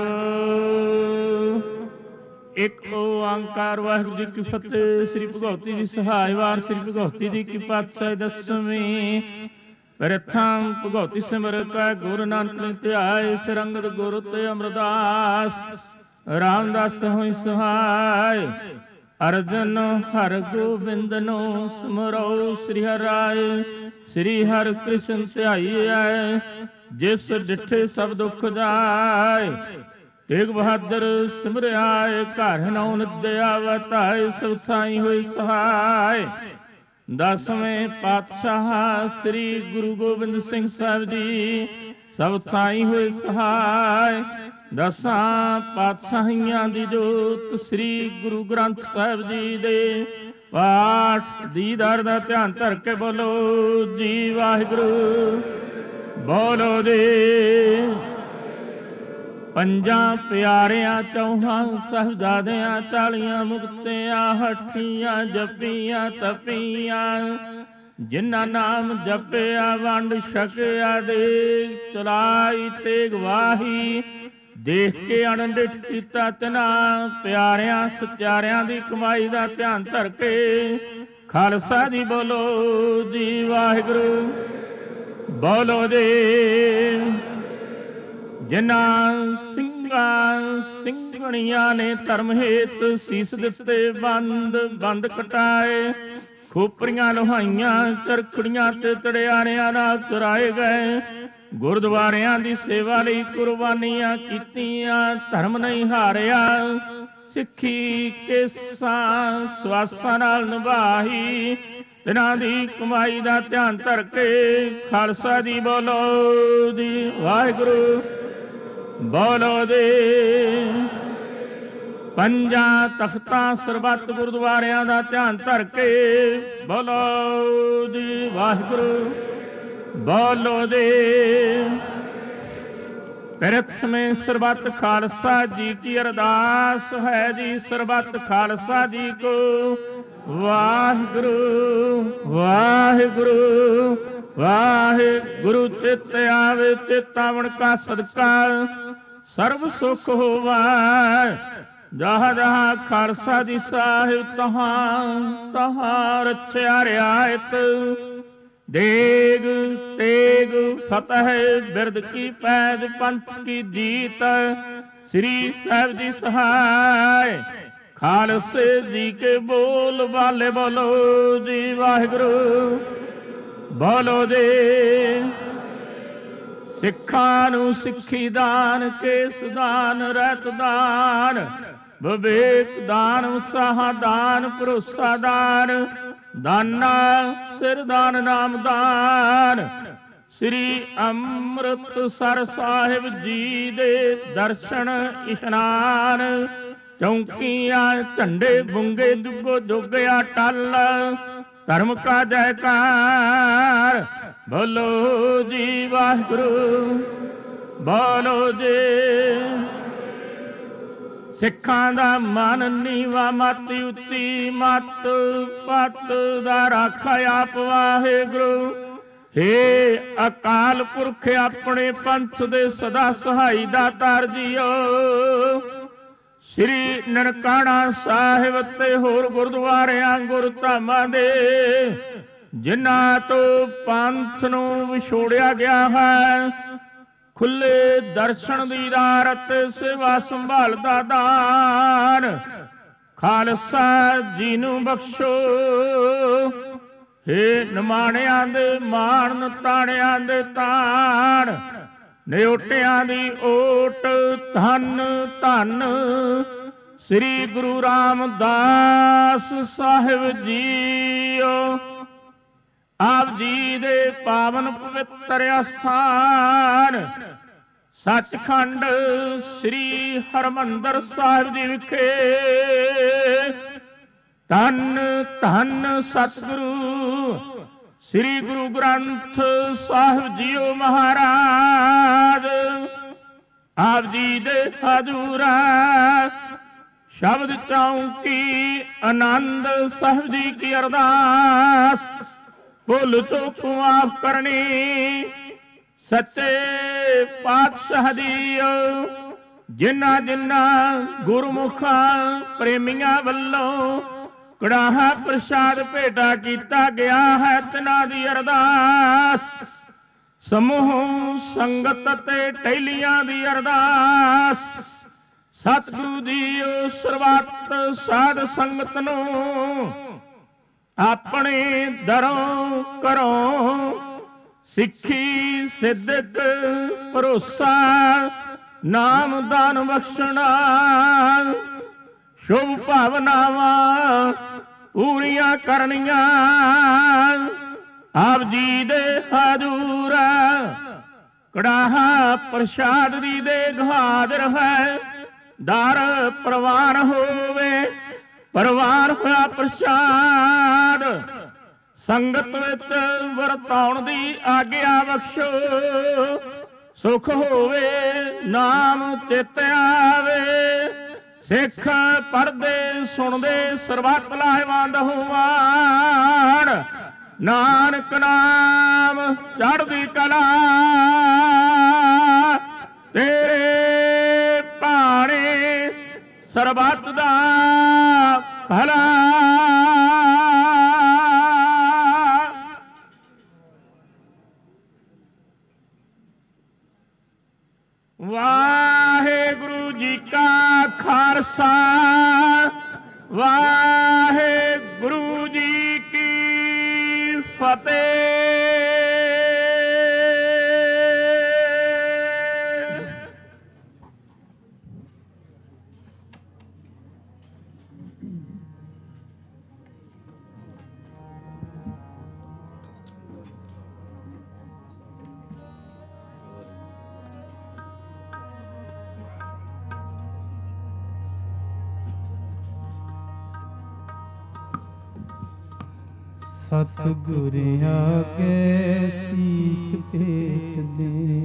F: ਇੱਕ ਓੰਕਾਰ ਵਾਹਿਗੁਰੂ ਜੀ ਕੀ ਫਤਿਹ। ਸ੍ਰੀ ਭਗਵਤੀ ਜੀ ਸਹਾਇ ਵਾਰ ਸ੍ਰੀ ਭਗਵਤੀ ਜੀ ਕੀ ਪਾਤਸ਼ਾਹੀ ਦਸਵੀਂ। ਪ੍ਰਥਮ ਭਗਵਤੀ ਸਿਮਰ ਕੈ ਗੁਰੂ ਨਾਨਕ ਨੇ ਧਿਆਏ। ਫਿਰ ਅੰਗਦ ਗੁਰੂ ਤੇ ਅਮਰਦਾਸ ਰਾਮਦਾਸ ਹੋਈ ਸਹਾਇ। ਅਰਜਨ ਹਰਿ ਗੋਬਿੰਦ ਨੂੰ ਸਿਮਰੋ ਸ੍ਰੀ ਹਰਿ ਰਾਏ। ਸ੍ਰੀ ਹਰਿ ਕ੍ਰਿਸ਼ਨ ਧਿਆਈਐ ਜਿਸ ਡਿਠੇ ਸਭ ਦੁਖ ਜਾਏ। ਤੇਗ ਬਹਾਦਰ ਸਿਮਰਿਆਏ ਘਰ ਨੌ ਨਿਦਿਆ ਵਤਾਏ। ਸਭ ਸਾਈ ਹੋਈ ਸਹਾਇ। ਦਸਵੇਂ ਪਾਤਸ਼ਾਹ ਸ੍ਰੀ ਗੁਰੂ ਗੋਬਿੰਦ ਸਿੰਘ ਸਾਹਿਬ ਜੀ ਸਭ ਥਾਈ ਹੋਏ ਸਹਾਇ। ਦਸਾਂ ਪਾਤਸ਼ਾਹੀਆਂ ਦੀ ਜੋਤ ਸ੍ਰੀ ਗੁਰੂ ਗ੍ਰੰਥ ਸਾਹਿਬ ਜੀ ਦੇ ਪਾਠ ਦੀਦਾਰ ਦਾ ਧਿਆਨ ਧਰ ਕੇ ਬੋਲੋ ਜੀ ਵਾਹਿਗੁਰੂ। ਬੋਲੋ ਜੀ। ਪੰਜਾਂ ਪਿਆਰਿਆਂ ਚੌਹਾਂ ਸਾਹਿਬਜ਼ਾਦਿਆਂ ਚਾਲੀਆਂ ਮੁਕਤਿਆਂ ਹੱਠੀਆਂ ਜਪੀਆਂ ਤਪੀਆਂ। ਜਿਨ੍ਹਾਂ ਨਾਮ ਜਪਿਆ ਵੰਡ ਛਕਿਆ ਦੇ ਚਲਾਈ ਤੇਗ ਵਾਹੀ। ਦੇਖ ਕੇ ਅਣਡਿਠ ਕੀਤਾ ਤਿਨਾ ਪਿਆਰਿਆਂ ਸਚਿਆਰਿਆਂ ਦੀ ਕਮਾਈ ਦਾ ਧਿਆਨ ਧਰ ਕੇ ਖਾਲਸਾ ਜੀ ਬੋਲੋ ਜੀ ਵਾਹਿਗੁਰੂ। ਬੋਲੋ ਜੀ। ਜਿਨ੍ਹਾਂ ਸਿੰਘਾਂ ਸਿੰਘਣੀਆਂ ਨੇ ਧਰਮ ਹੇਤ ਸੀਸ ਦਿੱਤੇ ਬੰਦ ਬੰਦ ਕਟਾਏ। ਖੋਪਰੀਆਂ ਲੋਹਾਈਆਂ ਚਰਖੜੀਆਂ ਤੇ ਤੜਿਆਰਿਆਂ ਨਾਲ ਚੁਰਾਏ ਗਏ। ਗੁਰਦੁਆਰਿਆਂ ਦੀ ਸੇਵਾ ਲਈ ਕੁਰਬਾਨੀਆਂ ਕੀਤੀਆਂ। ਧਰਮ ਨਹੀਂ ਹਾਰਿਆ ਸਿੱਖੀ ਕੇਸਾਂ ਸਵਾਸਾਂ ਨਾਲ ਨਿਭਾਈ। ਤਿਨਾਂ ਦੀ ਕਮਾਈ ਦਾ ਧਿਆਨ ਧਰ ਕੇ ਖਾਲਸਾ ਜੀ ਬੋਲੋ ਜੀ ਵਾਹਿਗੁਰੂ। ਬੋਲੋ ਜੀ। ਪੰਜਾਂ ਤਖਤਾਂ ਸਰਬੱਤ ਗੁਰਦੁਆਰਿਆਂ ਦਾ ਧਿਆਨ ਧਰ ਕੇ ਬੋਲੋ ਜੀ ਵਾਹਿਗੁਰੂ। ਬੋਲੋ ਜੀ। ਪ੍ਰਥਮੇ ਸਰਬੱਤ ਖਾਲਸਾ ਜੀ ਕੀ ਅਰਦਾਸ ਹੈ ਜੀ। ਸਰਬੱਤ ਖਾਲਸਾ ਜੀ ਕੋ ਵਾਹਿਗੁਰੂ ਵਾਹਿਗੁਰੂ ਵਾਹਿਗੁਰੂ। ਚਿਤ ਆਵੇ ਚੇਤਾਵਨ ਕਾ ਸਦਕਾ ਸਰਬ ਸੁਖ ਹੋਵੈ। ਜਹਾਂ ਜਹਾਂ ਖਾਲਸਾ ਜੀ ਸਾਹਿਬ ਤਹਾਂ ਤਹਾਂ ਰਚਿਆ ਰਿਆਇਤ। ਦੇਗ ਤੇਗ ਫਤਿਹ ਬਿਰਦ ਕੀ ਪੈਜ ਪੰਥ ਕੀ ਜੀਤ। श्री साहिब जी सहाय खालसे जी के बोल वाले बोलो जी वाहिगुरु बोलो जी। सिखां नूं सिखी दान, केस दान, रहत दान, विवेक दान, उत्साह दान, भरोसा दान, दाना सिर दान, नाम दान। श्री ਅੰਮ੍ਰਿਤਸਰ ਸਾਹਿਬ जी दे दर्शन इशनान, चौंकियां झंडे बुंगे दुगो जोगिया टल, धर्म का जयकार बोलो जी वाहिगुरु बोलो जी। सिखां दा मन नीवा मत उती, मत पत दा राखा आप वाहिगुरु। हे अकाल पुरख अपने पंथ दे सदा सहाई दातार जीओ। श्री ननकाना साहिब ते होर गुरुद्वारियां गुरधामां दे जिन्हां तो पंथ नूं विछोड़िया गया है, खुले दर्शन दीदारत सेवा संभाल दा दान खालसा जी नूं बख्शो। हे निमाणियां दे मान, ताणियां दे ताण, निओटियां दी ओट, धन धन श्री गुरु रामदास साहिब जीओ। आप जी दे पावन पवित्र अस्थान सचखंड श्री हरमंदर साहिब जी विखे धन धन सतगुरु श्री गुरु ग्रंथ साहिब जीओ महाराज। आप जी दे हजूरा शब्द चौंकी आनंद साहिब जी की अरदास, भुल चूक माफ करनी सच्चे पातशाह जीओ। जिन्ना जिन्ना गुरमुखा प्रेमियां वल्लों कड़ाहा प्रसाद भेटा किया गया है, तिन्हां दी अरदास समूह संगत ते टहलियां दी अरदास। सतगुरु जीओ सरबत साध संगत नूं अपने दरों घरों सिक्खी सिद्दत भरोसा नाम दान बख्शना। शुभ भावनावां पूरियां करनियां आप जी दे हजूर। कड़ाहा प्रसाद दी देग हाजिर है, दर प्रवान होवे परवान होया प्रसाद। संगत विच वरताउण दी आग्या बख्शो, सुख होवे नाम चित आवे। सिख पढ़दे सुनदे सरबत लाहेवंद होवण, नानक नाम चढ़दी कला तेरे भाणे सरबत दा भला। वाहेगुरु जी का खालसा, वाहेगुरु जी की फतेह।
A: सतगुर आगे सीस पेट दे,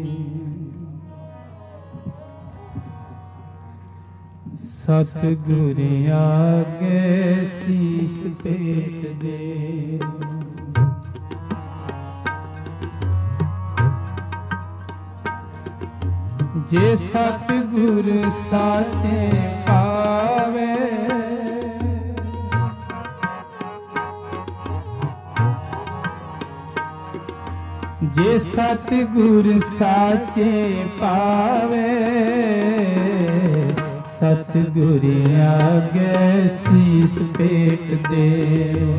A: सतगुर आगे सीस पेट दे। जे सतगुर साचे पावे, जे सतगुर साचे पावे। सतगुर आगे शीस पेट देओ,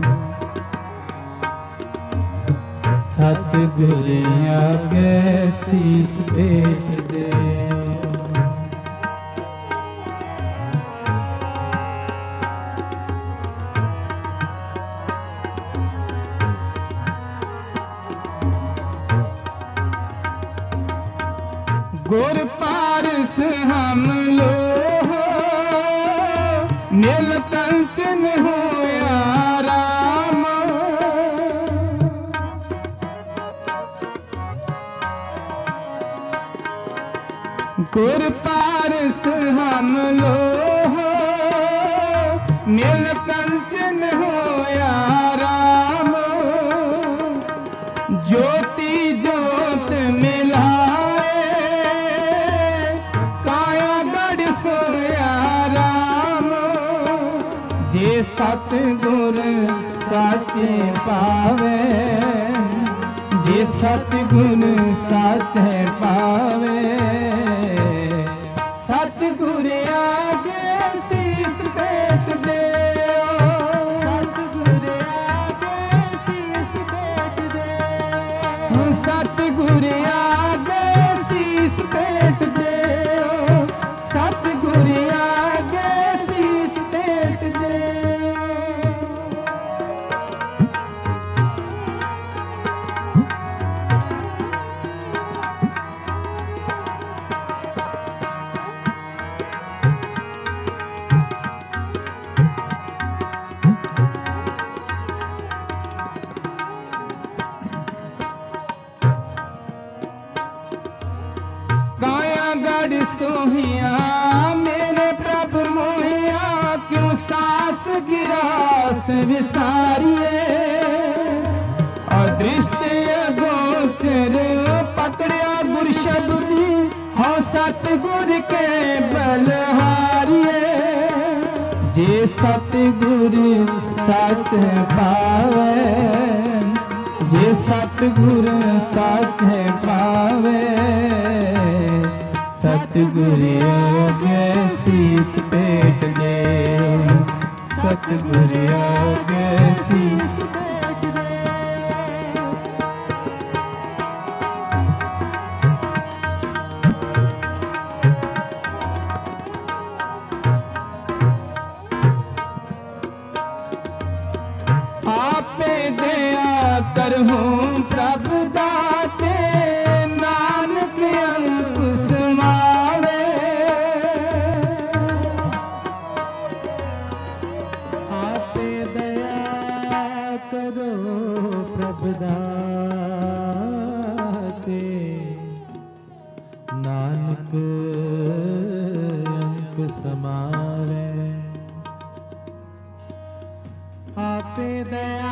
A: सतगुर आगे शीस पेट देओ। गुर पारस हम लोह नील कंचन होया राम, गुर पारस हम लोह नील कंचन होया राम, ज्योति ज्योत मिलाए जे सतगुर साचे पावे, जे सतगुर साचे पावे, सतगुर आगे शीस पेट देओ, सतगुर आगे शीस पेट देओ, सतगुर आगे शीस पेट देओ, सतगुर आगे शीस पेट देओ। काया गढ़ सोहिया मेरे प्रभु मोहिया, क्यों सास गिरास विसारिए, अदृष्ट अगोचर पकड़िया गुर शब्दी, हाँ सतगुर के बलहारिए, जे सतगुर सच पावे, जे सतगुर सच पावे, सतगुर आगे शीस पेट देओ, सतगुर आगे शीस पेट देओ। आपे दया करहूं प्रभु दाते, नानक अंक समावे, आपे दया करो प्रभु दाते, नानक अंक समावे, आपे दया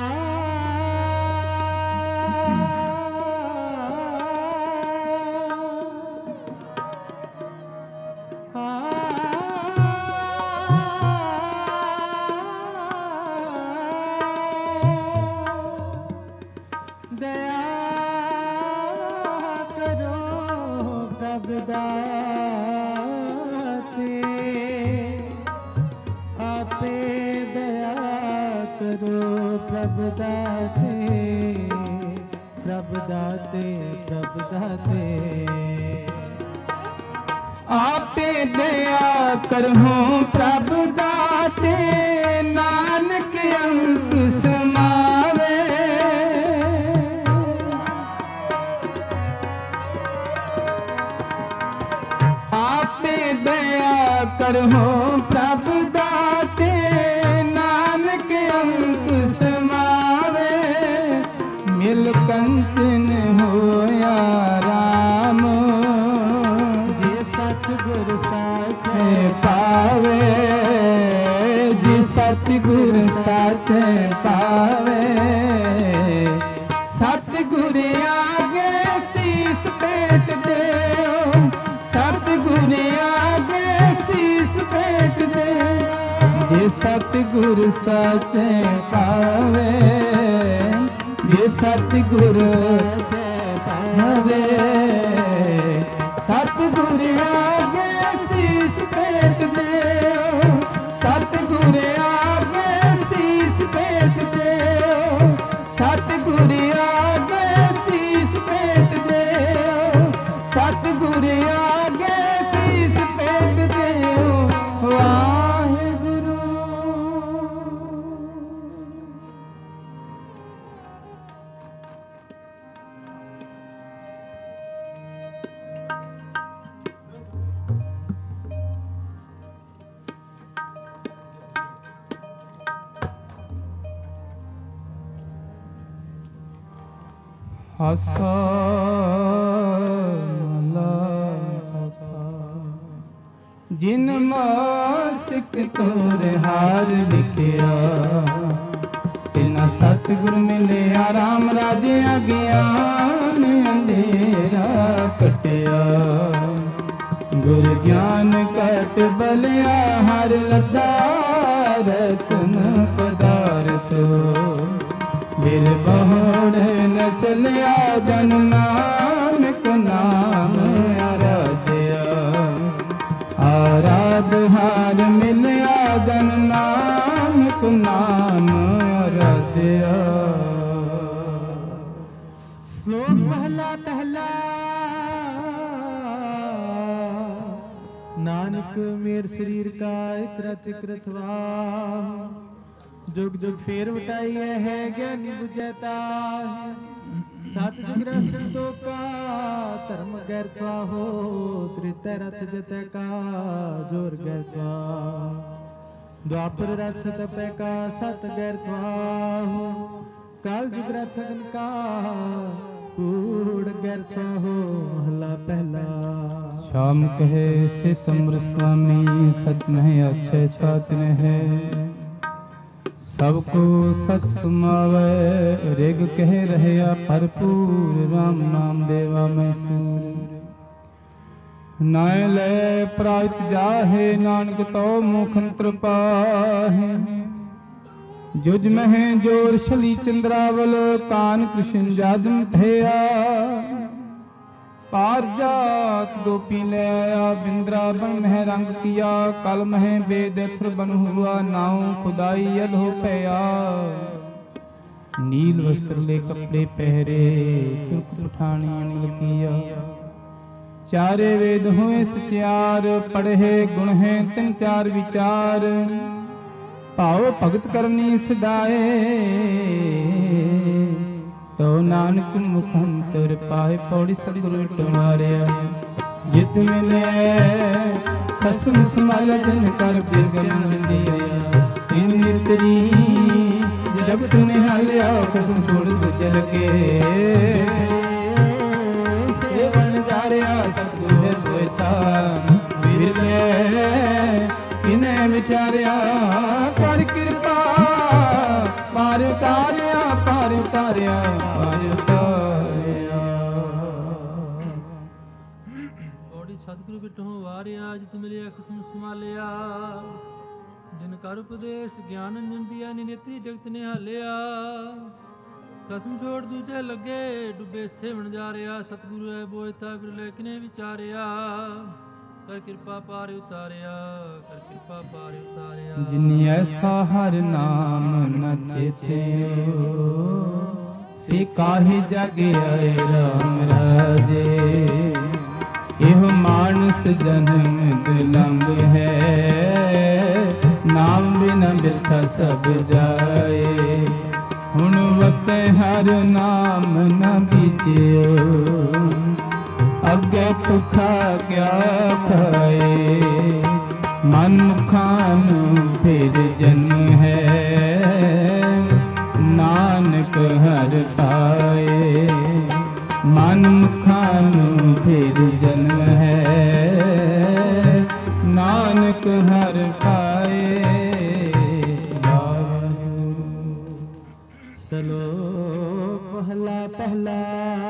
A: दया करो प्रभु दाते, आपे दया करो प्रभु दाते, प्रभु दाते, प्रभु दाते। आपे दया करहूं प्रभु दाते, नानक अंक समावे, आपे दया करहूं प्रभु दाते, नानक अंक समावे, मिल कंचन होया राम, जे सतगुर साचे पावे, जे सतगुर साचे पावे, सतगुर आगे शीस पेट देओ, सतगुर आगे शीस पेट देओ, जे सतगुर साचे पावे, जे सतगुर साचे पावे, सतगुर आगे शीस पेट ਹਾਸਾ ਮਹਲਾ ਚੌਥਾ। ਜਿਨ ਮਸਤਕ ਤੋਰ ਹਾਰ ਲਿਖਿਆ, ਤਿਨਾ ਸਤਿਗੁਰ ਮਿਲਿਆ ਰਾਮ ਰਾਜਿਆ ਗਿਆਨ ਅੰਧੇਰਾ ਕਟਿਆ। ਗੁਰ ਗਿਆਨ ਕਟ ਬਲਿਆ ਹਰ ਲੱਦਾ ਰਤਨ ਪਦਾਰਥ। ਬਿਰ ਬਹੁੜ ਨ ਚਲਿਆ ਜਨ ਨਾਨਕ ਨਾਮ ਆਰਾਧਿਆ। ਆਰਾਧ ਹਾਰ ਮਿਲਿਆ ਜਨ ਨਾਨਕ ਨਾਮ ਆਰਾਧਿਆ।
B: ਸ਼ਲੋਕ ਪਹਿਲਾ ਪਹਿਲਾ। ਨਾਨਕ ਮੇਰ ਸਰੀਰ ਕਾ ਇਕ ਰਤ ਇਕ ਰਤਵਾ। ਜੁਗ ਜੁਗ ਫੇਰ ਵਟਾਈਐ ਹੈ ਗਿਆਨੀ ਬੁਝੈ ਤਾਹਿ। ਸਤ ਜੁਗ ਰਸਨ ਦੋਕਾ ਧਰਮ ਗੈਰਤਵਾ ਹੋ। ਤ੍ਰਿਤੈ ਰਥ ਜਤੈ ਕਾ ਜੋਰ ਗੈਰਤਵਾ। ਦੁਆਪਰ ਰਥ ਤਪੈ ਕਾ ਸਤ ਗੈਰਤਵਾ ਹੋ। ਕਾਲ ਜੁਗ ਰਥ ਅਗਨ ਕਾ ਕੂੜ ਗੈਰਤਵਾ ਹੋ। ਮਹਲਾ ਪਹਿਲਾ।
A: ਸ਼ਾਮ ਕਹੇ ਸੇ ਤੁਮਰ ਸੁਆਮੀ, ਸਚ ਨਹੀਂ ਅਛੈ ਸਾਚ ਨਹਿ। ਸਭ ਕੋ ਸਚ ਸਮਾਵੈ, ਰਿਗ ਕਹਿ ਰਹਿਆ ਭਰਪੂਰ। ਰਾਮ ਨਾਮ ਦੇਵਾ ਮੈਂ ਸੂਰ। ਨਾਇ ਲੈ ਪ੍ਰਾਇਤ ਜਾਹੇ, ਨਾਨਕ ਤੋ ਮੁਖ ਅੰਤਰ ਪਾਹੇ। ਜੁਜ ਮਹਿ ਜੋਰ ਛਲੀ ਚੰਦਰਾਵਲ, ਕਾਨ ਕ੍ਰਿਸ਼ਨ ਜਾਦਮ ਭਇਆ। ਪਾਰ ਜਾਤ ਗੋਪੀ ਲੈ ਆਇਆ, ਬਿੰਦਰਾਵਨ ਮਹਿ ਰੰਗ ਕੀਆ। ਕਲ ਮਹਿ ਬੇਦ ਅਥਰ ਬਨ ਹੁਆ, ਨਾਉ ਖੁਦਾਈ ਅਲਹੁ ਭਇਆ। ਨੀਲ ਵਸਤਰ ਲੈ ਕਪੜੇ ਪਹਿਰੇ, ਤੁਰਕ ਪਠਾਣੀ ਅਨਲ ਕੀਆ। ਚਾਰੇ ਵੇਦ ਹੋਏ ਸਚਿਆਰ, ਪੜ੍ਹੇ ਗੁਣ ਹੈ ਤਿਨ ਚਾਰ ਵਿਚਾਰ। ਭਾਉ ਭਗਤ ਕਰਨੀ ਸਦਾਏ, ਤੋ ਨਾਨਕ ਮੁਖ ਅੰਤਰ ਪਾਏ। ਪੌੜੀ ਸਤਿਗੁਰੂ ਤੁਮਾਰਿਆ ਜਿਤ ਮਿਲੇ, ਖਸਮ ਸਮਾਲ ਜਨ ਕਰ ਬਿਰਗਨ ਦਿਆ। ਇਨ ਨਿਤਰੀ ਜਬ ਤੁਨੇ ਹਾਲਿਆ, ਖਸਮ ਛੋੜ ਤੁਜਲ ਕੇ। ਸੇਵਨ ਜਾਰਿਆ ਸਤਿਗੁਰ ਹੋਇਤਾ, ਬਿਰਲੇ ਕਿਨੇ ਵਿਚਾਰਿਆ। ਕਰ ਕਿਰਪਾ ਪਾਰ ਉਤਾਰਿਆ, ਪਾਰ ਉਤਾਰਿਆ, ਪਾਰ ਉਤਾਰਿਆ।
C: ਔੜੀ ਸਤਿਗੁਰੂ ਬਿਟਹੁ ਵਾਰਿਆ, ਜਿਤ ਮਿਲਿਆ ਖਸਮ ਸਮਾਲਿਆ। ਜਿਨ ਕਰ ਉਪਦੇਸ਼ ਗਿਆਨ ਅੰਜਨ ਦੀਆ, ਨਿਨੇਤਰੀ ਜਗਤ ਨਿਹਾਲਿਆ। ਕਸਮ ਛੋੜ ਦੂਜੇ ਲੱਗੇ, ਡੁੱਬੇ ਸੇਵਣ ਜਾ ਰਿਹਾ। ਸਤਿਗੁਰੂ ਹੈ ਬੋਇਤਾ, ਬਿਰਲੇ ਕਿਨੇ ਵਿਚਾਰਿਆ। ਕਰ ਕਿਰਪਾ ਪਾਰ ਉਤਾਰਿਆ, ਕਰ ਕਿਰਪਾ ਪਾਰ ਉਤਾਰਿਆ।
A: ਜਿਨ ਐਸਾ ਹਰ ਨਾਮ ਨ ਚੇਤਿਓ, ਸੇ ਕਾਹੇ ਜਗ ਆਏ ਰਾਮ ਰਾਜੇ। ਇਹੋ ਮਾਨਸ ਜਨਮ ਦੁਲੰਭ ਹੈ, ਨਾਮ ਬਿਨਾ ਬਿਰਥਾ ਸਭ ਜਾਏ। ਹੁਣ ਵਕਤ ਹਰ ਨਾਮ ਨ ਬੀਜਿਓ, ਅੱਗੇ ਭੁੱਖਾ ਕਿਆ ਖਾਏ। ਮਨ ਮੁਖਾਂ ਨੂੰ ਫਿਰ ਜਨਮ ਹੈ, ਨਾਨਕ ਹਰਿ ਪਾਏ। ਮਨ ਮੁਖਾਂ ਨੂੰ ਫਿਰ ਜਨਮ ਹੈ, ਨਾਨਕ ਹਰਿ ਪਾਏ।
B: ਸਲੋਕ ਪਹਿਲਾ ਪਹਿਲਾ।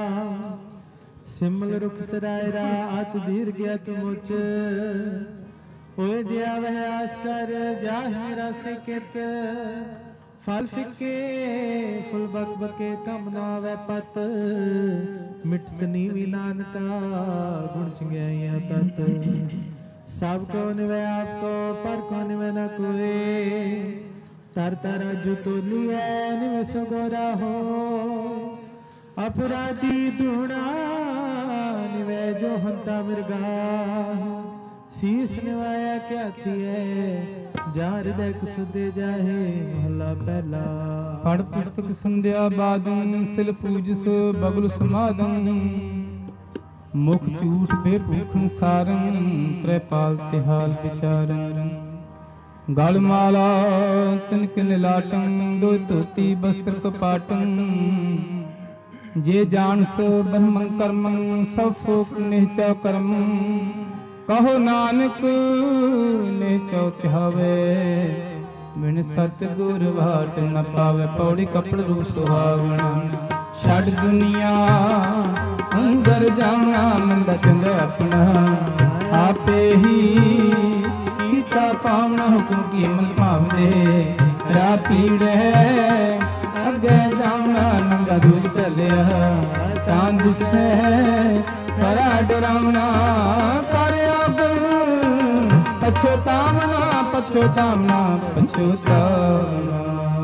B: ਸਿਮਲ ਰੁਖ ਸਰਾਇ ਰਾਤ ਧੀਰ ਗਿਆ ਤੁਮੁਚ। ਹੋਏ ਜਿਆ ਵਹਿ ਆਸ ਕਰ, ਜਾਹਿ ਰਸ ਕਿਤ। ਫਲ ਫਿੱਕੇ ਫੁੱਲ ਬਕ ਬਕੇ, ਕਮ ਨਾ ਵੈ ਪਤ। ਮਿਟਤ ਨੀਵੀ ਨਾਨਕਾ, ਗੁਣ ਚੰਗਿਆਈਆਂ ਤਤ। ਸਭ ਕੋ ਨਿਵੈ ਆਪ ਕੋ, ਪਰ ਕੋ ਨਿਵੈ ਨ ਕੋਏ। ਤਰ ਤਰ ਅਜੁ ਤੋਲੀਐ, ਨਿਵੈ ਸੋ ਗੋਰਾ ਹੋ। ਅਪਰਾਧੀ ਧੂਣਾ ਨਿਵੈ, ਜੋ ਹੰਤਾ ਮਿਰਗਾ। ਸੀਸ ਨਿਵਾਇਆ ਕਿਆ ਥੀਐ, ਜਾ ਹਿਰਦੈ ਸੁਦੇ ਜਾਹੇ। ਮਹਲਾ ਪਹਿਲਾ।
A: ਪੜ ਪੁਸਤਕ ਸੰਧਿਆ ਬਾਦਨ, ਸਿਲ ਪੂਜਸ ਬਗਲ ਸਮਾਦਨ। ਮੁਖ ਝੂਠ ਬੇਭੂਖਨ ਸਾਰਨ, ਤ੍ਰੈਪਾਲ ਤਿਹਾਲ ਵਿਚਾਰਨ। ਗਲ ਮਾਲਾ ਤਿਨਕ ਲਿਲਾਟੰ, ਦੋ ਧੋਤੀ ਬਸਤਰ ਕਪਾਟੰ। ਜੇ ਜਾਣਸ ਬ੍ਰਹਮੰ ਕਰਮੰ ਸਭ ਸੋਖ ਨਿਹਚਾ ਕਰਮ ਕਹੋ ਨਾਨਕ ਨਿਹਚੋ ਧਿਆਵੇ ਬਿਨ ਸਤ ਗੁਰ ਬਾਟ ਨ ਪਾਵੇ। ਪੌੜੀ ਕਪੜ ਰੂਪ ਸੁਹਾਵਣਾ ਛੱਡ ਦੁਨੀਆ ਅੰਦਰ ਜਾਣਾ ਮੰਦਾ ਚੰਗਾ ਆਪਣਾ ਆਪੇ ਹੀ ਕੀਤਾ ਪਾਵਣਾ ਹੁਕਮ ਕੀ ਮਨ ਭਾਵਦੇ ਰਾ ਪੀੜੈ ਅੱਗੇ ਜਾਣਾ ਨੰਗਾ ਦੂਰ ਚੱਲਿਆ ਤਾਂ ਦਿਸੈ ਕਰਾ ਡਰਾਉਣਾ ਕਰ ਅਗਨ ਪਛਤਾਵਣਾ ਪਛਤਾਵਣਾ ਪਛਤਾਵਣਾ।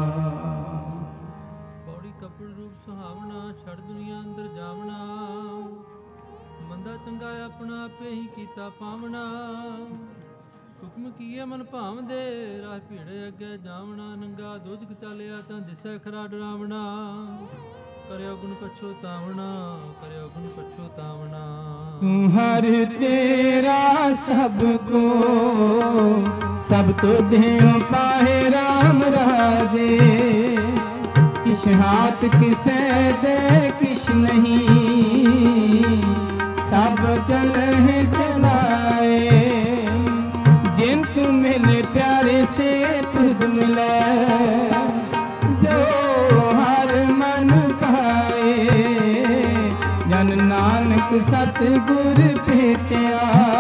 C: ਪੌੜੀ ਕਪੜ ਰੂਪ ਸੁਹਾਵਣਾ ਛੱਡ ਦੁਨੀਆ ਅੰਦਰ ਜਾਵਣਾ ਮੰਦਾ ਚੰਗਾ ਆਪਣਾ ਆਪੇ ਹੀ ਕੀਤਾ ਪਾਵਣਾ ਹੁਕਮ ਕੀਏ ਮਨ ਭਾਵਦੇ ਰਾਹ ਭੀੜੇ ਅੱਗੇ ਜਾਵਣਾ ਨੰਗਾ ਦੁੱਧ ਚਾਲਿਆ ਤਾਂ ਦਿਸੈ ਖਰਾ ਡਰਾਵਣਾ ਕਰਿਓ ਗੁਣ ਪਛੋਤਾਵਣਾ ਕਰਿਓ ਗੁਣ ਪਛੋਤਾਵਣਾ।
A: ਤੂੰ ਹਰ ਤੇਰਾ ਸਭ ਕੋ ਸਭ ਤੋਂ ਦੇਉ ਪਾਹੇ ਰਾਮ ਰਾਜੇ ਕਿਛ ਹਾਥ ਕਿਸੈ ਦੇ ਕਿਛ ਨਹੀਂ ਸਭ ਚਲਹਿ ਚਲਾਏ ਜਿਨ ਤੂ ਮਿਲੇ ਪਿਆਰੇ ਸੇ ਤੁਧ ਮਿਲੇ ਜੋ ਹਰ ਮਨ ਪਾਏ ਜਨ ਨਾਨਕ ਸਤ ਗੁਰ ਭੇਟਿਆ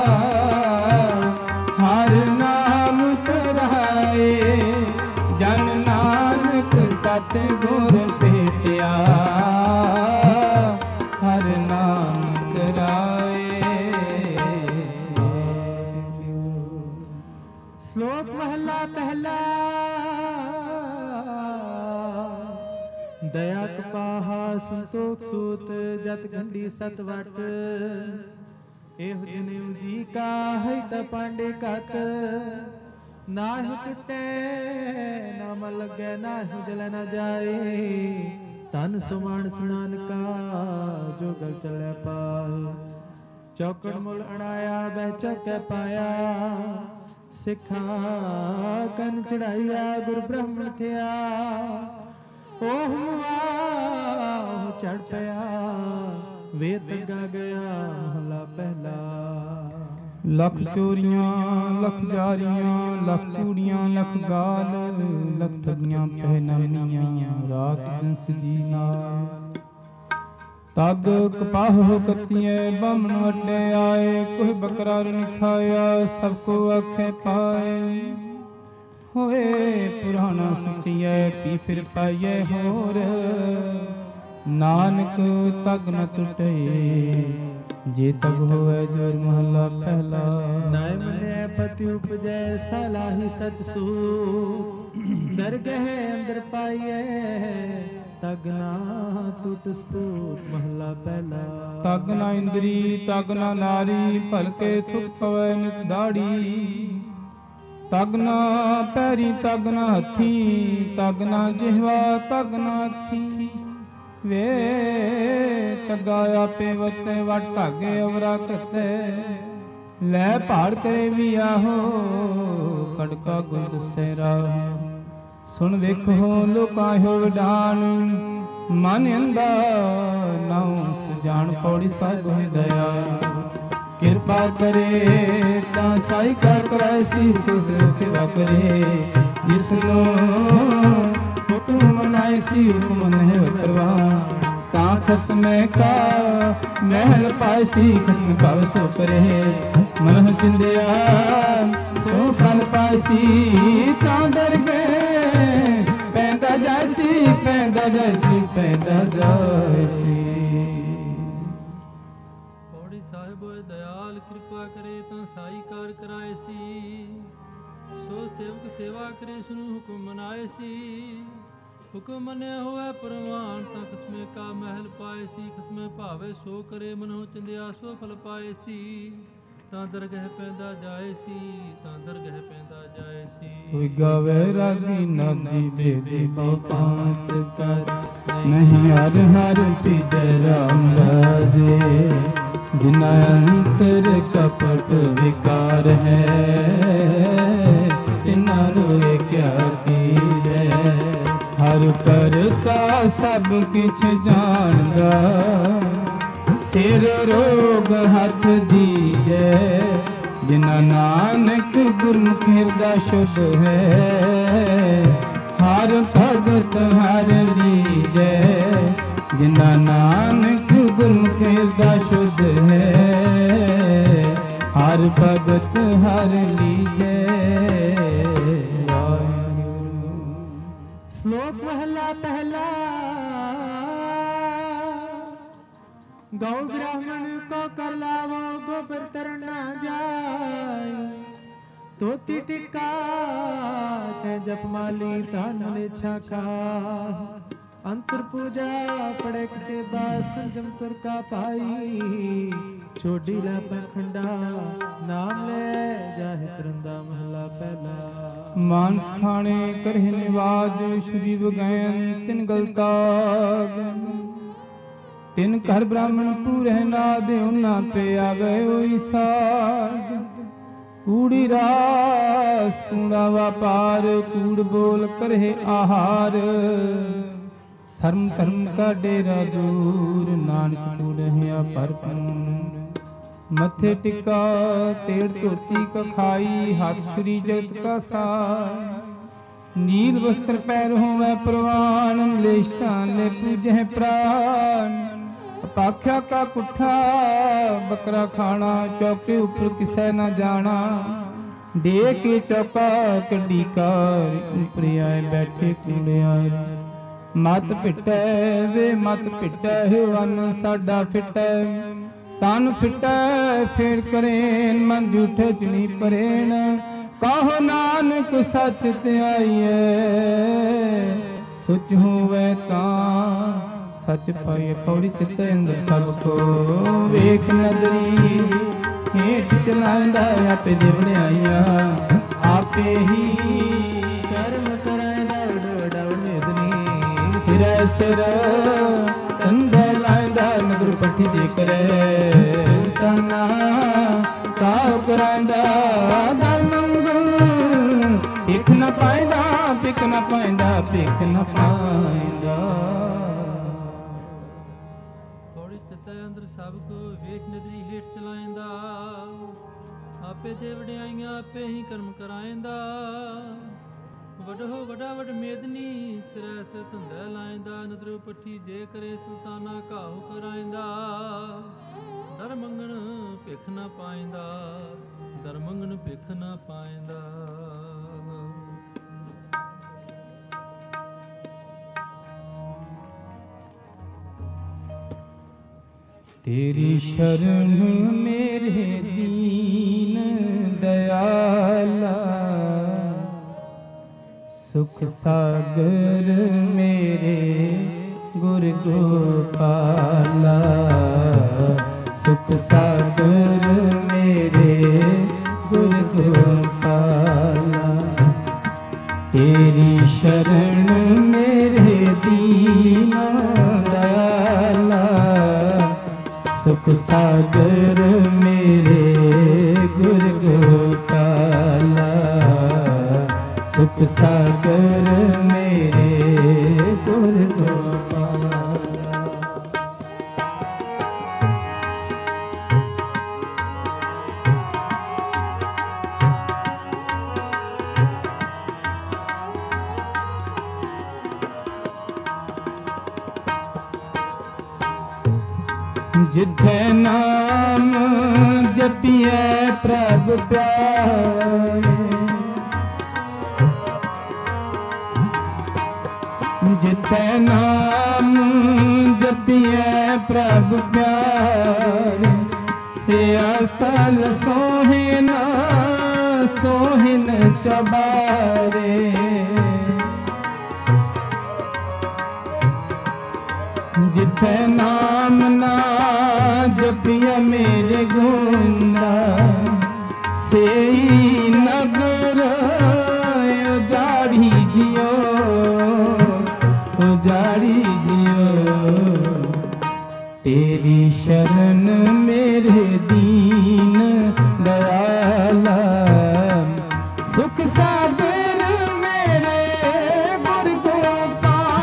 A: ਹਰ ਨਾਮ ਤਰਾਏ ਜਨ ਨਾਨਕ ਸਤ ਗੁਰ ਭੇਟਿਆ ਹਰ ਨਾਮ ਤਰਾਏ।
B: ਸ਼ਲੋਕ ਮਹਲਾ ਪਹਿਲਾ। ਦਇਆ ਕਪਾਹਾ ਸੰਤੋਖ ਸੂਤ ਜਤ ਗੰਢੀ ਸਤ ਵਟ ਇਹੋ ਜਨਿਉ ਜੀ ਕਾ ਹੈ ਤਾ ਪਾਂਡੇ ਕਤ ਨਾਹਿ ਟੁੱਟੇ ਨਾ ਮਨ ਲੱਗੈ ਨਾਹਿ ਜਲ ਨ ਜਾਏ ਤਨ ਸੁਮਾਨ ਨਾਨਕਾ ਜੋ ਗਲ ਚਲੈ ਪਾਏ ਚੌਕੜ ਮੁਲ ਅਣਾਇਆ ਬਹਿ ਚੌਕੈ ਪਾਇਆ ਸਿੱਖਾ ਕਨ ਚੜਾਈਆ ਗੁਰ ਬ੍ਰਹਮਣ ਥਿਆ ਉਹ ਵਾਹ ਚੜ ਪਿਆ ਵੇ ਤੱਗਾ ਗਿਆ ਮਹਲਾ ਪਹਿਲਾ।
A: ਲੱਖ ਚੋਰੀਆਂ ਲੱਖ ਜਾਰੀਆਂ ਲੱਖ ਚੂੜੀਆਂ ਲੱਖ ਗਾਲ ਲੱਖ ਠੱਗੀਆਂ ਪਹਿਨਾਈਆਂ ਰਾਤ ਦਿਨ ਸਜੀ ਨਾਲ ਤਗ ਕਪਾਹ ਕੱਤੀਏ ਬਾਹਮਣ ਵੱਡੇ ਆਏ ਕੋਈ ਬੱਕਰਾ ਨ ਖਾਇਆ ਸਭ ਕੋ ਆਖੇ ਪਾਏ ਹੋਏ ਪੁਰਾਣਾ ਸੁਤੀਏ ਪੀ ਫਿਰ ਪਾਈਏ ਹੋਰ ਨਾਨਕ ਤਗ ਨ ਟੁੱਟੇ ਜੇ ਤਗ ਹੋਵੇ ਜੋਰ ਮਹਲਾ ਪਹਿਲਾ।
B: ਨਾਇ ਮੰਨਿਆ ਪਤੀ ਉਪਜੈ ਸਲਾਹੀ ਸਚ ਸੂ ਦਰਗਹਿ ਅੰਦਰ ਪਾਈਏ ਤਗ ਨਾ ਟੁੱਟ ਸਪੂਤ ਮਹਲਾ ਪਹਿਲਾ।
A: ਤਗ ਨਾ ਇੰਦਰੀ ਤਗ ਨਾ ਨਾਰੀ ਭਲਕੇ ਥੁਕ ਪਵੈ ਨਿਤ ਦਾੜੀ ਤਗ ਨਾ ਪੈਰੀ ਤਗ ਨਾ ਹੱਥੀ ਤਗ ਨਾ ਜਿਹਵਾ ਤਗ ਨਾ ਅੱਖੀ ਵੇ ਤਗਾ ਆਪੇ ਵਤੇ ਵਟ ਧਾਗੇ ਅਵਰਾ ਕਰਤੇ ਲੈ ਭਾੜ ਕਰੇ ਵੀ ਆਹੋ ਕੜਕਾ ਗੁੰਦ ਸਹਿਰਾ ਸੁਣ ਵੇਖੋ ਲੋਕਾਂ ਹੋ ਵਿਡਾਨ ਮਨ ਅੰਦਾ ਨਾਉ ਸਜਾਣ ਪੌੜੀ ਸਾਹਿਬ ਹੋਇ ਦਇਆ ਕਿਰਪਾ ਕਰੇ ਤਾਂ ਸਾਈ ਕਰ ਕਰਾਇ ਸੀ ਸੁਸ ਸੇਵਾ ਕਰੇ ਜਿਸ ਨੂੰ ਹੁਕਮ ਮਨਾਇ ਸੀ ਹੁਕਮ ਨਹੀਂ ਕਰਵਾ ਤਾਂ ਖਸਮੇ ਕਾ ਮਹਿਲ ਪਾਇ ਸੀ ਖਸਮ ਭਾਵ ਸੋ ਕਰੇ ਮਨ ਚਿੰਦਿਆ ਸੋ ਫਲ ਪਾਇ ਸੀ ਤਾਂ ਦਰ ਗਏ ਪੈਂਦਾ ਜੈਸੀ ਪੈਂਦਾ ਜੈਸੀ ਪੈਂਦਾ ਜਾਇ
C: ਪੌੜੀ ਸਾਹਿਬ ਹੋਏ ਦਇਆਲ ਕਿਰਪਾ ਕਰੇ ਤਾਂ ਸਾਈ ਕਾਰ ਕਰਾਏ ਸੀ ਸੋ ਸੇਵਕ ਸੇਵਾ ਕਰੇ ਸੁਨੂੰ ਹੁਕਮ ਮਨਾਏ ਸੀ ਹੁਕਮ ਮੰਨਿਆ ਹੋਵੇ ਪ੍ਰਵਾਨ ਤਾਂ ਖਸਮੇ ਕਾ ਮਹਿਲ ਪਾਏ ਸੀ ਖਸਮੇ ਭਾਵੇ ਸੋ ਕਰੇ ਮਨੋ ਚੰਦਿਆ ਸੋ ਫਲ ਪਾਏ ਸੀ ਤਾਂ ਦਰਗਹਿ ਪੈਂਦਾ ਜਾਏ ਸੀ ਤਾਂ ਦਰਗਹਿ ਪੈਂਦਾ ਜਾਏ ਸੀ
A: ਕੋਈ ਗਾਵੇ ਰਾਗੀ ਨਾਦੀ ਬੇਦੀ ਬਹੁ ਪਾਂਤ ਕਰ ਨਹੀਂ ਹਰ ਹਰ ਪੀਜੈ ਰਾਮ ਰਾਜੇ ਜਿਨਾ ਅੰਤਰ ਕਪਟ ਵਿਕਾਰ ਹੈ ਤਿਨਾ ਰੋਏ ਕਿਆ ਕੀਜੈ ਹਰ ਹਰ ਕਰਤਾ ਸਭ ਕਿਛ ਜਾਣਦਾ, ਸਿਰ ਰੋਗ ਹੱਥ ਦੀਜੈ, ਜਿਨਾ ਨਾਨਕ ਗੁਰਮੁਖ ਹਿਰਦਾ ਸ਼ੁੱਧ ਹੈ। ਹਰ ਭਗਤ ਹਰ ਲੀਜੈ, ਜਿਨਾ ਨਾਨਕ ਗੁਰਮੁਖ ਹਿਰਦਾ ਸ਼ੁੱਧ ਹੈ। ਹਰ ਭਗਤ ਹਰ ਲੀਜੈ।
B: ਸ਼ਲੋਕ ਮਹਲਾ ਪਹਿਲਾ। गौ ब्राह्मण को कर लावो, गोबर तर ना जाय। धोती टिक्का ते जपमाली तान लेछा का, अंतर पूजा पड़े के बाद संजम तुर का पाई। छोड़ी ला पखंडा नाम ले जाहे तरंदा महला पहला।
A: मानस खाने करहि निवाज, श्री बगैन तिन गलता। तिन घर ब्राह्मण पूरे नाद, उना पे आ गए ओई साध। कूड़ी रास कूड़ा व्यापार, कूड़ बोल करहे आहार। शर्म कर्म का डेरा दूर, नानक कूड़हिया भरपूर। मथे टिका तेड़ धोती का खाई, हाथ श्री जगत का सार। नील वस्त्र पैर होवे प्रवान, मलेष्टान ले पूजह प्राण। पाख्या का कुठा बकरा खाना, चौके ऊपर किसे न जाना। दे के चौका कड्डी कार, ऊपर आए बैठे कूड़े आए। मत पिटै वे मत पिटै, वन साडा फिटै। तन फिटै फेर करेन, मन झूठे चुनी परेन। कहो नानक सच त्याइए, सुच होवे तां सच पाइए। पौड़ी चित्ते अंदर सब को वेख नदरी, हेठ चलांदा आपे दे बनाइया। आपे ही कर्म करांदा उड़ उड़ निदनी। सिर सिर कंधे लांदा नगर पट्टी दे करे। सुल्ताना काव करांदा दर मंगू, पिक न पाइंदा पिक न पाइंदा पिक न पाइंदा।
C: ਅੰਦਰ ਸਭ ਕੋ ਵੇਖ ਨਦਰੀ ਹੇਠ ਚਲਾਇੰਦਾ। ਆਪੇ ਦੇ ਵਡਿਆਈਆਂ ਆਪੇ ਹੀ ਕਰਮ ਕਰਾਇੰਦਾ। ਵਡੋ ਵਡਾ ਵਡ ਮੇਦਨੀ, ਸਿਰੈ ਸਿਰ ਧੰਦਾ ਲਾਇੰਦਾ। ਨਦਰੋ ਪੱਠੀ ਦੇ ਕਰੇ ਸੁਲਤਾਨਾ ਘਾਹੁ ਕਰਾਇੰਦਾ। ਦਰ ਮੰਗਣ ਭਿਖ ਨਾ ਪਾਇੰਦਾ, ਦਰ ਮੰਗਣ ਭਿਖ ਨਾ ਪਾਇੰਦਾ।
A: तेरी शरण मेरे दीन दयाला, सुख सागर मेरे गुर गोपाला। सुख सागर मेरे गुर गोपाला। तेरी शरण मेरे दीन दयाला, सुख सागर मेरे गुर गोपाला। सुख सागर मेरे गुर गोपाला। जिथे नाम जपिए प्रभ प्यारे, जिथे नाम जपिए प्रभ प्यारे। से स्थल सोहिन सोहिन चबारे। जिथे नाम ना जपिया मेरे गुंदा, से नगर उजाड़ी जियो उजाड़ी जियो। तेरी शरण मेरे दीन दयाला, सुख सागर मेरे गुर गोपाला।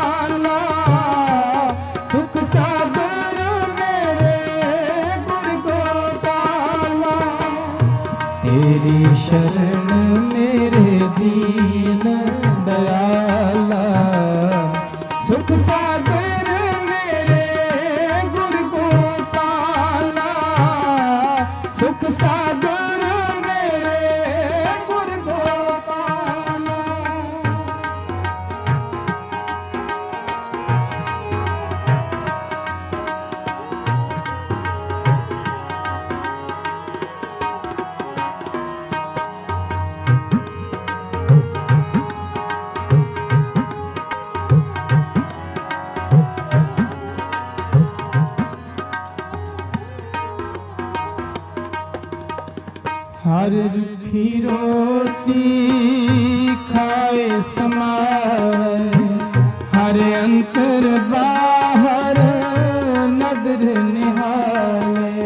A: हर रुखी रोटी खाए समाए, हर अंतर बाहर नदर निहाले।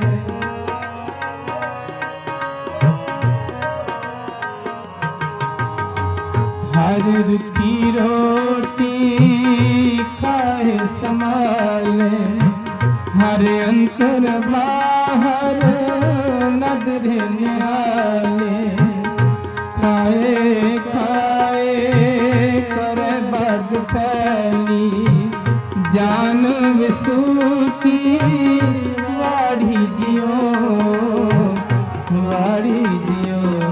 A: हर रुखी रोटी खाए समाले, हर अंतर बाहर नदर निहाले। खाए खाए करे बद फैली, जान विसू की वाड़ी जियो, वाड़ी जियो।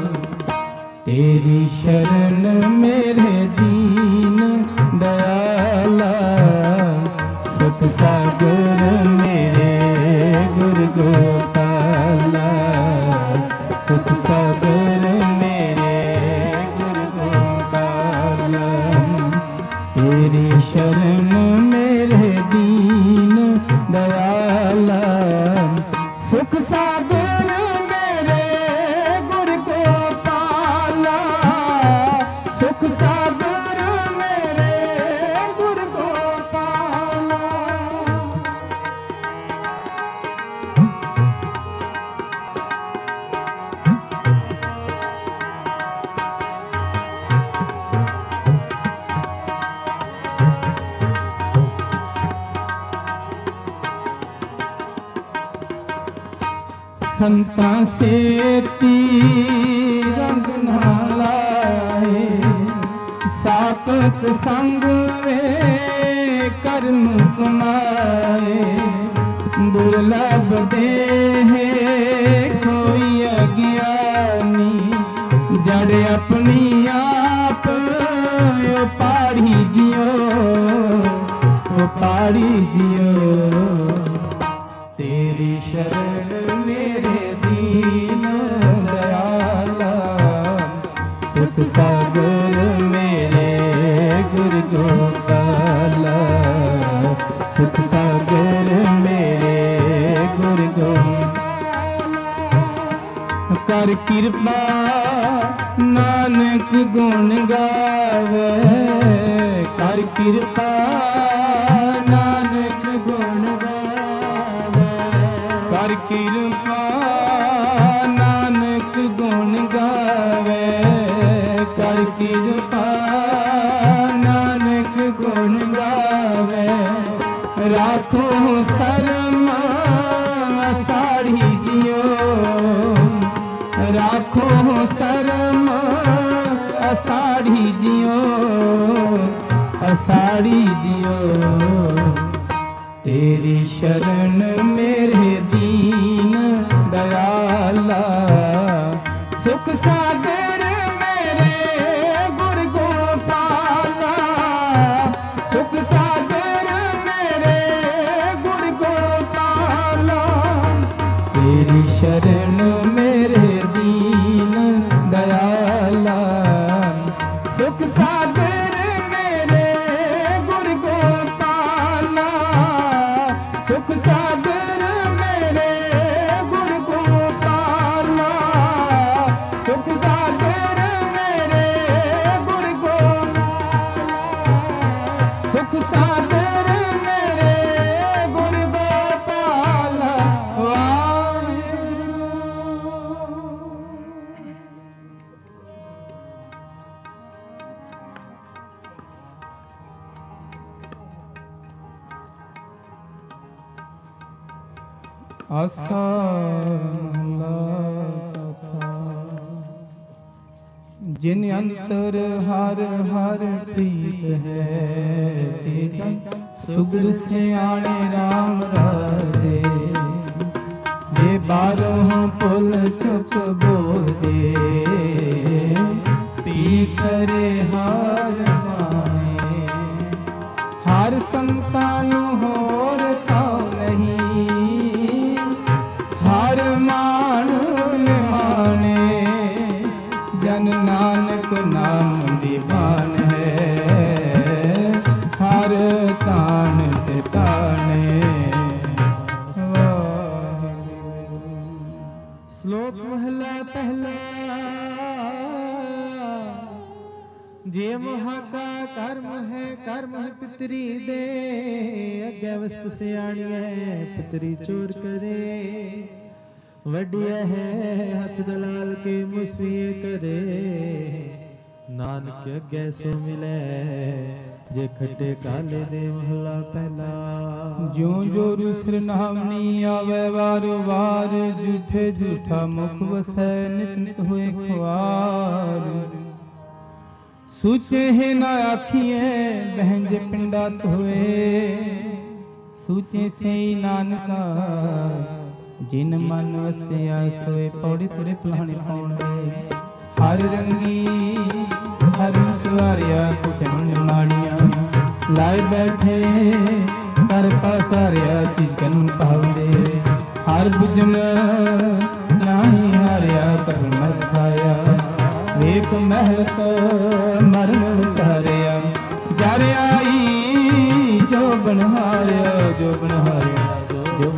A: तेरी शरण मेरे दीन दयाला, सुख सागर मेरे गुरु गोपाला। सुख सागर मेरे गुरु गोपाला, तेरी शरण मेरे दीन दयाला। सुख सागर मेरे गुरु गोपाला, सुख सागर मेरे गुरु गोपाला। संता से रंग न लाए, साकत संग में कर्म कमाए। दुर्लभ देह कोई अज्ञानी, जड़ अपनी आप पाड़ी जियो, पाड़ी जियो। तेरी शरण मेरे दीन दयाला, सुख सागर मेरे गुरु गोपाला। सुख सागर मेरे गुरु गोपाला। कर कृपा नानक गुण गावे, कर कृपा नानक गुण गावे। कर कृपा नानक गुण गावे, कर कृपा नानक गुण गावे। राखो शर्म साड़ी जियो, राखो शर्म असाड़ी जियो, असाड़ी जियो। तेरी शरण मेरे दीन दयाला, सुख सागर मेरे गुरु गोपाला। सुख सागर मेरे गुरु गोपाला, तेरी शरण मेरे दीन दयाला। सुख सागर मेरे गुरु गोपाला, सुख सागर मेरे गुरु गोपाला। सुख सागर मेरे गुरु गोपाला, सुख सागर मेरे गुरु गोपाला। आसा महला चौथा। जिन अंतर हर हर प्रीत है, तेरी सुगुर सियाणे राम राजे। ये बारहों पुल चुक बोले, पी करे हार माने। हर संतान होर ताऊ नहीं, हर मान माने। जन नानक नाम दीवान है, हर तान से ताने।
B: श्लोक महला ਕਰ ਮੋਹ ਪਿਤਰੀ ਦੇ ਅੱਗੇ ਵਸਤ ਸਿਆਣੀਐ ਪਿਤਰੀ ਚੋਰ ਕਰੇ ਵੱਡਿਆ ਹੈ ਹੱਥ ਦਲਾਲ ਕੇ ਮੁਸਫੀਰ ਕਰੇ ਨਾਨਕ ਅੱਗੇ ਸੋ ਮਿਲੇ ਜੇ ਖੱਟੇ ਕਾਲੇ ਦੇ ਮਹਲਾ ਪਹਿਲਾ
A: ਜਿਉ ਜੋ ਰੁਸਰ ਨਾਮਨੀ ਆਵੇ ਵਾਰੋ ਵਾਰ ਝੂਠੇ ਝੂਠਾ ਮੁਖ ਵਸੈ ਨਿਤ ਨਿਤ ਹੋਏ ਖਵਾਰ ਸੂਚੇ ਹੈ ਨਾ ਆਖੀਏ ਬਹਿੰਜ ਪਿੰਡਾ ਧੋਏ ਸੂਚੇ ਸਈ ਨਾਨਕਾ ਜਿਨ ਮਨ ਵਸਿਆ ਸੋਏ ਪੌੜੀ ਤੁਰੇ ਪਲਾਣੇ ਪਾਉਂਦੇ ਹਰ ਰੰਗੀ ਹਰ ਸਵਾਰਿਆ ਕੁਟਣ ਮਾੜੀਆਂ ਲਾਇ ਬੈਠੇ ਕਰ ਪਾਸਾਰਿਆ ਚੀਜ਼ ਕਨ ਪਾਉਂਦੇ ਹਰ ਬੁਝਨ ਨਾਹੀ ਹਾਰਿਆ ਕਰ ਮਸਾਇਆ ਵੇਖ ਮਹਿਲਤ ਮਰਨ ਵਸਾਰਿਆ ਜਰ ਆਈ ਜੋ ਬਨਹਾਰਿਆ ਜੋ ਬਨਹਾਰਿਆ ਜੋ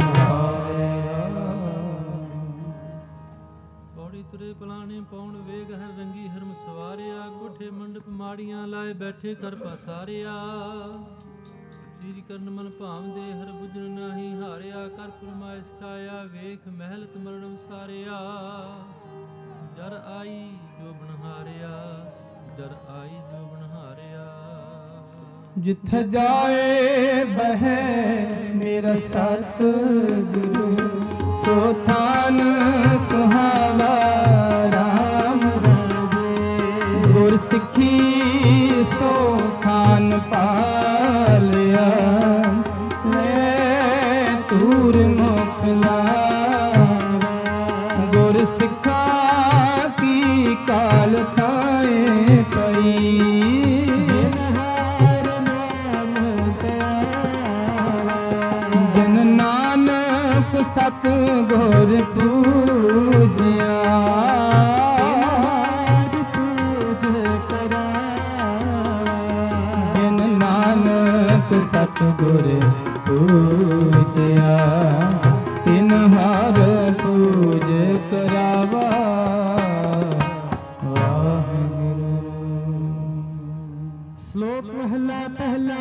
C: ਪੌੜੀ ਤੁਰੇ ਪਲਾਣੇ ਪਾਉਣ ਵੇਗ ਹਰ ਰੰਗੀ ਹਰਮ ਸਵਾਰਿਆ ਕੋਠੇ ਮੰਡਪ ਮਾੜੀਆਂ ਲਾਏ ਬੈਠੇ ਕਰ ਪਸਾਰਿਆ ਚੀਰੀ ਕਰਨ ਮਨ ਭਾਵਦੇ ਹਰ ਬੁਝਨ ਨਾਹੀ ਹਾਰਿਆ ਕਰ ਫਰਮਾਇਸ਼ ਖਾਇਆ ਵੇਖ ਮਹਿਲਤ ਮਰਨ ਵਸਾਰਿਆ ਜਰ ਆਈ ਜੋ ਬਨਹਾਰਿਆ ਜਰ ਆਈ ਜੋ ਬਨਹਾਰਿਆ
A: ਜਿੱਥੇ ਜਾਏ ਬਹਿ ਮੇਰਾ ਸਤ ਗੁਰੂ ਸੋ ਥਾਨ ਸੁਹਾਵਾ ਰਾਮ ਰਾਜੇ ਗੁਰ ਸਿੱਖੀ ਸੋ ਥਾਨ ਪਾਲਿਆ ਲੈ ਤੂਰ ਮੁਖ ਲਾਵਾ ਗੁਰ ਸਿੱਖਾ ਕੀ ਕਾਲ ਥਾਏ ਪਈ ਸਤ ਗੁਰ ਪੂਜਿਆ ਪੂਜ ਕਰਾ ਜਿਨ ਨਾਨਕ ਸਤ ਗੁਰ ਪੂਜਿਆ ਤਿਨ ਹਰ ਪੂਜ ਕਰਾਵਾ ਵਾਹਿਗੁਰੂ।
B: ਸ਼ਲੋਕ ਮਹਲਾ ਪਹਿਲਾ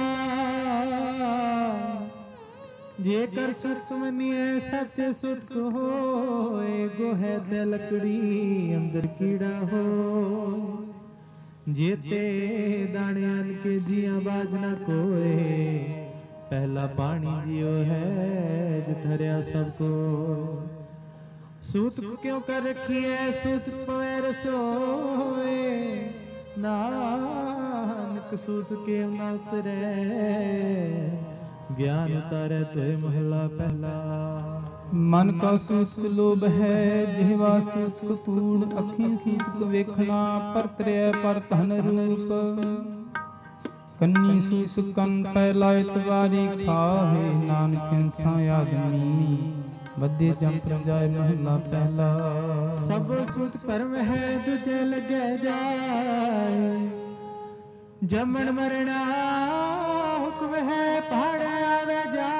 B: ਜੇਕਰ ਸੁਖ ਸੁਮਨੀਏ ਸੱਚੇ ਸੁਖ ਹੋਏ ਗੋਹੇ ਤੇ ਲੱਕੜੀ ਅੰਦਰ ਕੀੜਾ ਹੋ ਜੇਤੇ ਦਾਣਿਆਂ ਕੇ ਜੀਆਂ ਬਾਜ ਨਾ ਕੋਏ ਪਹਿਲਾ ਪਾਣੀ ਜਿਉ ਹੈ ਜਿ ਧਰਿਆ ਸਭ ਕੋ ਸੂਤ ਕਿਉਂ ਕਰ ਰਖੀਐ ਸੂਤ ਪਵੈ ਰਸੋਏ ਨਾਨਕ ਸੂਤ ਕੇ ਨਾ ਉਤਰੈ ਗਿਆਨ ਉਤਾਰੈ ਤੋਏ ਮਹਲਾ ਪਹਿਲਾ
A: ਮਨ ਕਾ ਸੂਸਕ ਲੋਭ ਹੈ ਜਿਹਵਾ ਸੂਸਕ ਤੂੜ ਅੱਖੀ ਸੂਸਕ ਵੇਖਣਾ ਪਰਤਰਿਆ ਪਰ ਧਨ ਰੂਪ ਕੰਨੀ ਸੂਸਕ ਕੰਨ ਪੈ ਲਾਇ ਤਵਾਰੀ ਖਾਹੇ ਨਾਨਕ ਇੰਸਾ ਆਦਮੀ ਬੱਧੇ ਜੰਪ ਜਾਏ ਮਹਲਾ ਪਹਿਲਾ
B: ਸਭ ਸੂਤ ਪਰਮ ਹੈ ਦੂਜੇ ਲੱਗੈ ਜਾਏ ਜਮਣ ਮਰਣਾ ਹੁਕਮ ਹੈ ਪਹਾੜ ਆਵੇ ਜਾ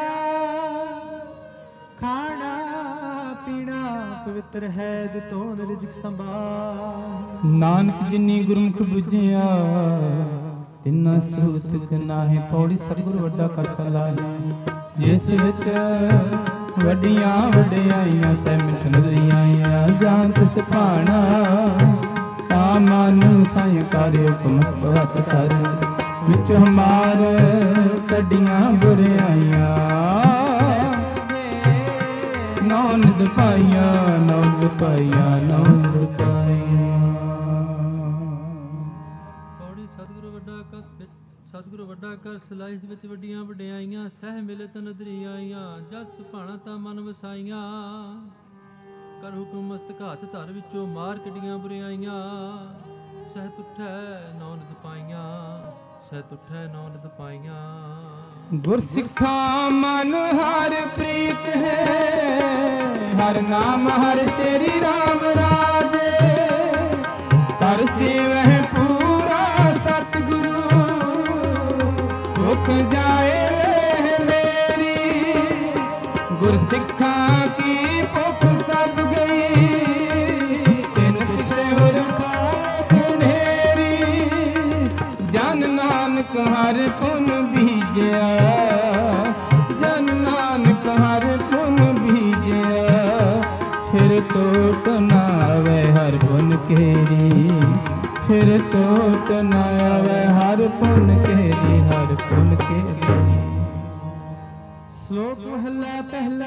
B: ਖਾਣਾ ਪੀਣਾ ਪਵਿੱਤਰ ਹੈ ਜਿਤੋਂ ਰਿਜਕ ਸੰਭਾਲ
A: ਨਾਨਕ ਜਿਨੀ ਗੁਰਮੁਖ ਬੁਝਿਆ ਤਿੰਨਾ ਸੂਤ ਨਾਹੀ ਪੌੜੀ ਸਤਿਗੁਰ ਵੱਡਾ ਕਰ ਸਲਾਹੇ ਜਿਸ ਵਿੱਚ ਵੱਡੀਆਂ ਵਡਿਆਈਆਂ ਸਹਿ ਮਿਠ ਨਦਰੀਆਂ ਜਾਣਤ ਸਿਪਾਣਾ ਤਾ ਮਨ ਸਾਇ ਕਰਿ ਹੁਕਮਸਤ ਹੱਥ ਕਰ ਵਿੱਚ ਹਮਾਰ ਕੱਢੀਆਂ ਬੁਰਾਈਆਂ ਨੌਨ ਪਾਈਆਂ ਨੌਨ ਪਾਈਆਂ ਨੌਨ ਪਾਈਆਂ
C: ਪੌੜੀ ਸਤਿਗੁਰੂ ਵੱਡਾ ਕਸ ਵਿੱਚ ਸਤਿਗੁਰੂ ਵੱਡਾ ਕਰ ਸਲਾਈਸ ਵਿੱਚ ਵੱਡੀਆਂ ਵਡਿਆਈਆਂ ਸਹਿ ਮਿਲਤ ਨਦਰੀ ਆਈਆਂ ਜਸ ਸੁਭਾਣਾ ਤਾਂ ਮਨ ਵਸਾਈਆਂ ਕਰ ਹੁਕਮ ਮਸਤਕ ਹੱਥ ਧਰ ਵਿੱਚੋਂ ਮਾਰ ਕੱਢੀਆਂ ਬੁਰਾਈਆਂ ਸਹਿ ਤੁਠੈ ਨੌਨ ਦਪਾਈਆਂ ਸਹਿ ਤੁਠੈ ਨੌਨ ਦਪਾਈਆਂ
A: ਗੁਰ ਸਿੱਖਾ ਮਨ ਹਰ ਪ੍ਰੀਤ ਹੈ ਹਰ ਨਾਮ ਹਰ ਤੇਰੀ ਰਾਮ ਰਾਜੇ ਹਰ ਸੇਵਹਿ ਪੂਰਾ ਸਤਿਗੁਰੂ ਦੁਖ ਜਾਏ ਮੇਰੀ ਗੁਰ ਸਿੱਖਾ ਕੀ ਭੁੱਖ ਸਭ ਗਈ ਤਿਨ ਪਿਛੇ ਹੋਰ ਖਾਕ ਨੇਰੀ ਜਨ ਨਾਨਕ ਹਰ ਪੁਨ ਬੀਜਿਆ, ਜਨ ਨਾਨਕ ਹਰ ਪੁਨ ਬੀਜਿਆ। ਫਿਰ ਟੋਟ ਨਾ ਆਵੇ ਹਰ ਪੁਨ ਕੇਰੀ, ਫਿਰ ਟੋਟ ਨਾ ਆਵੇ ਹਰ ਪੁਨ ਕੇਰੀ, ਹਰ ਪੁਨ ਕੇਰੀ।
B: ਸ਼ਲੋਕ ਮਹਲਾ ਪਹਿਲਾ।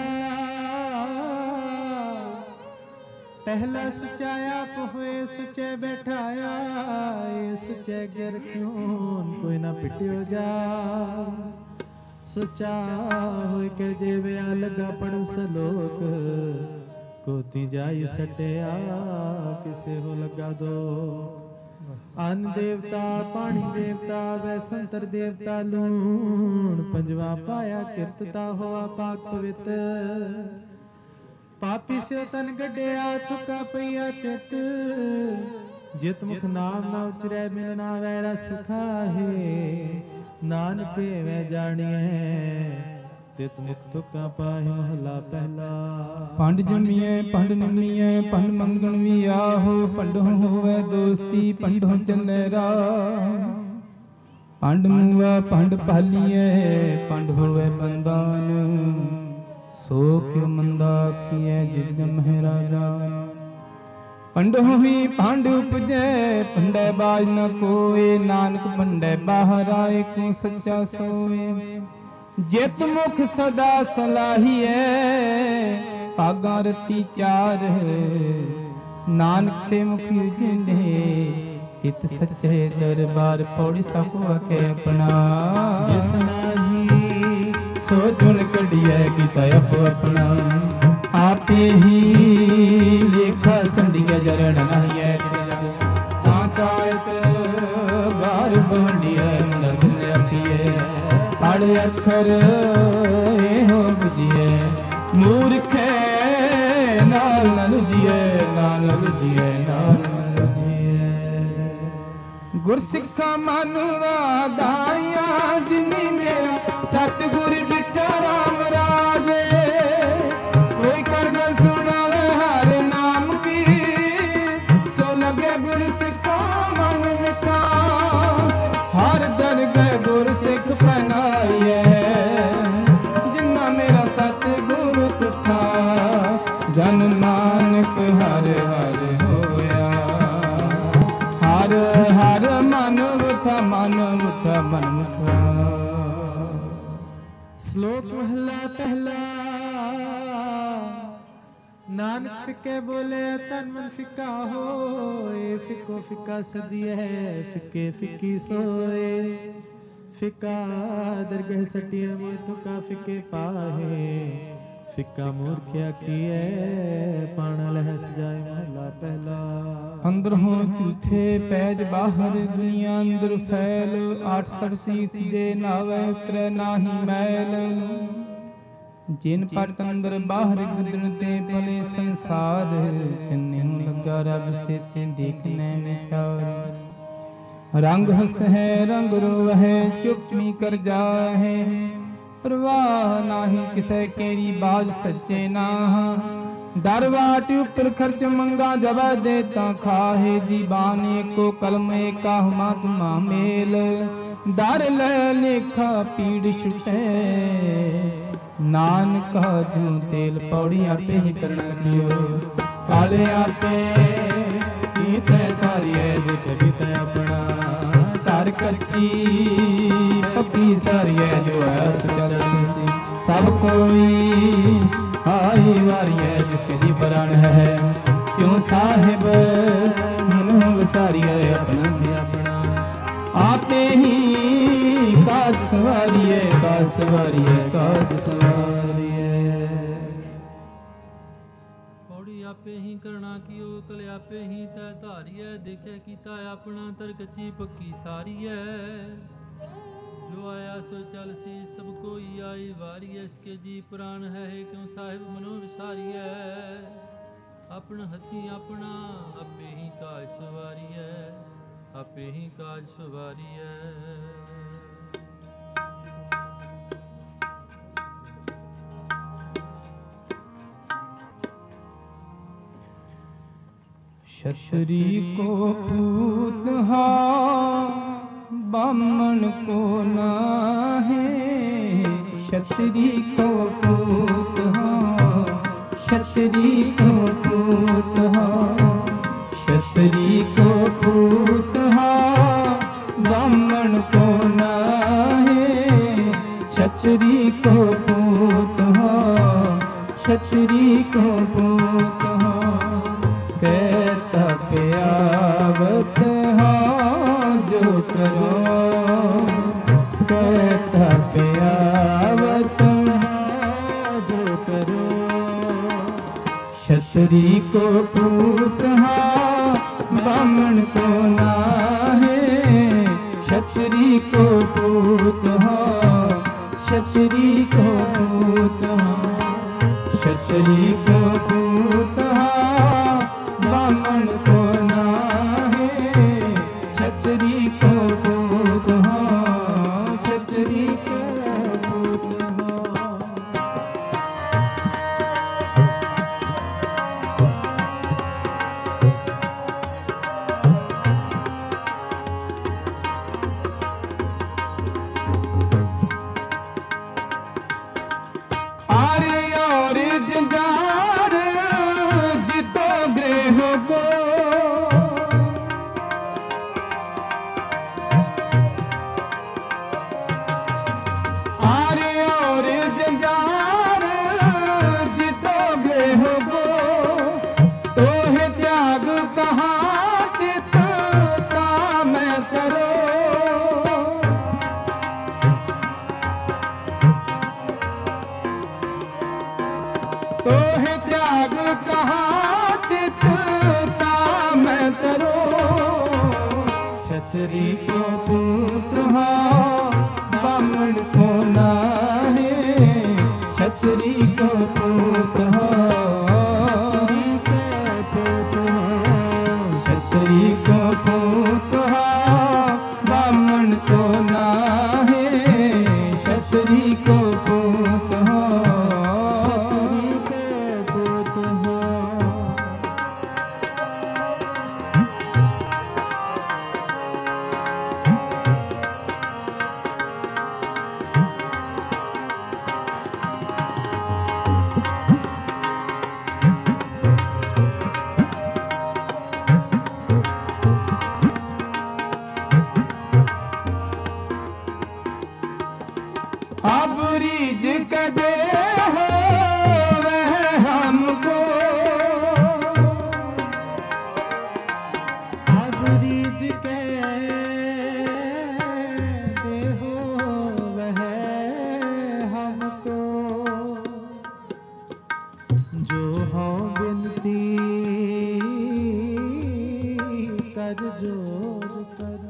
B: ਪਹਿਲਾ ਸੁਚਾਇਆ ਕੋ ਹੋਏ ਸੁਚੇ ਬੈਠਾਇਆ, ਇਹ ਸੁਚੇ ਗਿਰ ਕਿਉਂ ਕੋਈ ਨਾ ਪਿਟਿਓ ਜਾ। ਸੁਚਾ ਹੋਇ ਕੇ ਜਿਵਿਆ ਲਗਾ ਪੜਨ ਸਲੋਕ, ਕੋਤੀ ਜਾਈ ਸਟਿਆ ਕਿਸੇ ਹੋ ਲਗਾ ਦੋ। ਅੰਨ ਦੇਵਤਾ ਪਾਣੀ ਦੇਵਤਾ ਵੈ ਸੰਤਰ ਦੇਵਤਾ ਲੂਣ, ਪੰਜਵਾ ਪਾਇਆ ਕਿਰਤਤਾ ਹੋਆ ਪਾਕ ਪਵਿੱਤ। ਪਾਪੀ ਸੇ ਤਨ ਗੱਡਿਆ ਥੁਕਾ ਪਈਆ ਤਿਤ, ਜਿਤ ਮੁਖ ਨਾਮ ਨਾ ਉਚਰੈ ਬਿਨ ਨਾਵੈ ਰਸ ਖਾਹੇ। ਨਾਨਕ ਵੈ ਜਾਣੀਐ ਤਿਤ ਮੁਖ ਥੁਕਾ ਪਾਹਿ ਮਹਲਾ ਪਹਿਲਾ।
A: ਪੰਡ ਜੰਮੀਐ ਪੰਡ ਨਿੰਮੀਐ ਪੰਡ ਮੰਗਣ ਵੀ ਆਹੋ, ਪੰਡੋਂ ਹੋਵੇ ਦੋਸਤੀ ਪੰਡੋਂ ਚੱਲੇ ਰਾਹ। ਪੰਡ ਮੂਆ ਪੰਡ ਪਾਲੀਐ ਪੰਡ ਹੋਵੇ ਬੰਦਾਨ, ਸੋ ਕਿਉ ਮੰਦਾ ਆਖੀਐ ਜਿਤ ਜਮਹਿ ਰਾਜਾ। ਪੰਡੋਂ ਹੀ ਪੰਡ ਉਪਜੈ ਪੰਡੈ ਬਾਜ ਨ ਕੋਏ, ਨਾਨਕ ਪੰਡੈ ਬਾਹਰ ਆਏ ਕੋ ਸੱਚਾ ਸੋਏ। ਜਿਤ ਮੁਖ ਸਦਾ ਸਲਾਹੀਐ ਭਾਗਾਂ ਰਤੀ ਚਾਰ, ਨਾਨਕ ਤੇ ਮੁਖ ਉਜਨੇ ਤਿਤ ਸੱਚੇ ਦਰਬਾਰ। ਪੌੜੀ ਸਭ ਆਖੇ ਆਪਣਾ,
B: ਜਿਸ ਨਾਹੀ
A: ਸੋ ਚੁਣ ਕਢੀਐ ਕੀਤਾ ਆਪੋ ਆਪਣਾ। ਆਪੇ ਹੀ ਲੇਖਾ ਸੰਧੀਐ ਜਰਣ ਨਾਹੀਐ, ਤਾਂ ਕਾਇਤ ਬਾਰ ਬੰਡੀਐ ਨਰਗਸ ਆਖੀਐ। ਪੜ ਅੱਖਰ ਇਹੋ ਬੁਝੀਐ, ਮੂਰਖੈ ਨਾਲ ਨ ਲੁਝੀਐ, ਨਾਲ ਨ ਲੁਝੀਐ, ਨਾਲ ਨ ਲੁਝੀਐ। ਗੁਰਸਿੱਖਾ ਮਨ ਵਾਦਾਇਆ ਜਿਨੀ ਮੇਰਾ, ਸਤਿਗੁਰ ਡਿਠਾ ਰਾਮ ਰਾਜੇ। ਕੋਈ ਕਰ ਗੱਲ ਸੁਣਾਵੇ ਹਰ ਨਾਮ ਕੀ, ਸੋ ਲਗੇ ਗੁਰਸਿੱਖਾ ਮਨ ਮਿਟਾ। ਹਰ ਦਰਗਹਿ ਗੁਰਸਿੱਖ ਪਹਿਨਾਈਐ, ਜਿਨਾ ਮੇਰਾ ਸਤਿਗੁਰ ਤੁਠਾ। ਜਨ ਨਾਨਕ ਹਰ ਹਰ ਹੋਇਆ, ਹਰ ਹਰ ਮਨ ਮੁਠਾ ਮਨ ਮੁਠਾ ਮਨ ਮੁਠਾ।
B: ਸ਼ਲੋਕ ਮਹਲਾ ਪਹਿਲਾ। ਨਾਨਕ ਫਿੱਕੇ ਬੋਲੇ ਤਨ ਮਨ ਫਿੱਕਾ ਹੋਏ, ਫਿੱਕੋ ਫਿੱਕਾ ਸਦੀਐ ਫਿੱਕੇ ਫਿੱਕੀ ਸੋਏ। ਫਿੱਕਾ ਦਰਗਹਿ ਸਟਿਐ ਮੋਇ ਤੁਕਾ ਫਿੱਕੇ ਪਾਹੇ, ਫਿੱਕਾ ਮੂਰਖ ਆਖੀਐ ਪਾਣਾ ਲਹਿ ਸਜਾਏ ਮਹਲਾ ਪਹਿਲਾ।
A: ਅੰਦਰੋਂ ਝੂਠੇ ਪੈਜ ਬਾਹਰ ਦੁਨੀਆ ਅੰਦਰ ਫੈਲ, ਆਠ ਸੜ ਸੀਤ ਦੇ ਨਾਵੇ ਉਤਰੈ ਨਾਹੀ ਮੈਲ। ਜਿਨ ਪਟ ਅੰਦਰ ਬਾਹਰ ਗੁਦਰਨ ਤੇ ਭਲੇ ਸੰਸਾਰ, ਤਿੰਨਿਉ ਲੱਗਾ ਰਬ ਸੇ ਦੇਖਨੈ ਵਿਚਾਰ। ਰੰਗ ਹਸ ਹੈ ਰੰਗ ਰੋਵਹਿ ਚੁੱਪੀ ਕਰ ਜਾਹੇ, ਪ੍ਰਵਾਹ ਨਾਹੀ ਕਿਸੈ ਕੇਰੀ ਬਾਜ ਸੱਚੇ ਨਾਹ। ਡਰ ਵਾਟ ਉਪਰ ਖਰਚ ਮੰਗਾ ਜਬੈ ਦੇ ਤਾਂ ਖਾਹੇ, ਦੀਵਾਨ ਏਕੋ ਕਲਮ ਏਕਾ ਹੁਮਾ ਤੁਮਾ ਮੇਲ। ਡਰ ਲੈ ਲੇਖਾ ਪੀੜ ਛੁਟੈ, ਨਾਨਕ ਜੂ ਤੇਲ। ਪੌੜੀ ਆਪੇ ਹੀ ਕਰਨਾ ਕਿਓ, ਕਾਲੇ ਆਪੇ ਕੀਤੇ ਤਾਰੀਐ ਜਿਤ ਬਿਤੈ ਆਪਣਾ। ਧਰ ਕੱਚੀ ਪੱਕੀ ਸਾਰੀਐ ਜੋ ਐਸ ਚਲਤੀ, ਸਭ ਕੋਈ ਆਈ ਵਾਰੀਐ ਜਿਸਕੇ ਜੀ ਪ੍ਰਾਣ ਹੈ। ਕਿਉ ਸਾਹਿਬ ਮਨੁ ਵਿਸਾਰੀਐ ਆਪਣਾ ਵੀ ਆਪਣਾ। ਆਪੇ ਹੀ ਕਾਜ ਸਵਾਰੀਐ ਕਾਜ ਸਵਾਰੀਐ ਕਾਜ ਸਵਾਰੀਐ।
C: ਪੌੜੀ ਆਪੇ ਹੀ ਕਰਣਾ ਕੀਓ, ਕਲ ਆਪੇ ਹੀ ਤੈ ਧਾਰੀਐ। ਦੇਖਿਆ ਕੀਤਾ ਆਪਣਾ ਤਰ ਕੱਚੀ ਪੱਕੀ ਸਾਰੀਐ। ਜੋ ਆਇਆ ਸੋ ਚਲ ਸੀ ਸਭ ਕੋਈ ਆਈ ਵਾਰੀਐ। ਇਸਕੇ ਜੀ ਪ੍ਰਾਨ ਹੈ ਕਿਉ ਸਾਹਿਬ ਮਨੋ ਵਿਸਾਰੀਐ। ਆਪਣ ਹੱਥੀ ਆਪਣਾ ਆਪੇ ਹੀ ਕਾਜ ਸਵਾਰੀਐ, ਆਪੇ ਹੀ ਕਾਜ ਸਵਾਰੀਐ।
A: ਛਤਰੀ ਕੋ ਪੂਤ ਹਾ बामन को नाहे क्षत्रि को पूत हाँ, क्षत्रि को पूत हाँ, क्षत्रि को पूत हाँ, बामन को नाहे क्षत्रि को पूत हाँ, क्षत्रि को पूत हाँ। कहता प्यावत हाँ जो करो, कहता प्यावत हाँ जो करो, क्षत्रि को पूत हाँ, बामन को नाहे क्षत्रि को पूत हाँ, क्षत्रि को पूत हाँ, क्षत्रि को पूत हाँ, बामन को नाहे क्षत्रि को पूत हाँ, क्षत्रि को पूत हाँ। आर्य और जंजार जितो गृह को, आर्य और जंजार जितो गृह को, तो है त्याग कहाँ चित्ता में करो। तो है त्याग कहाँ चित्ता में करो, क्षत्रि को पूत हाँ, बामन को नाहे क्षत्रि को पूत हाँ, क्षत्रि को पूत हाँ, बामन को नाहे क्षत्रि को पूत हाँ। अब रीज कदे हो वह हमको, अब रीज के दे हो वह हमको, जो हो बिनती कर जोर करो।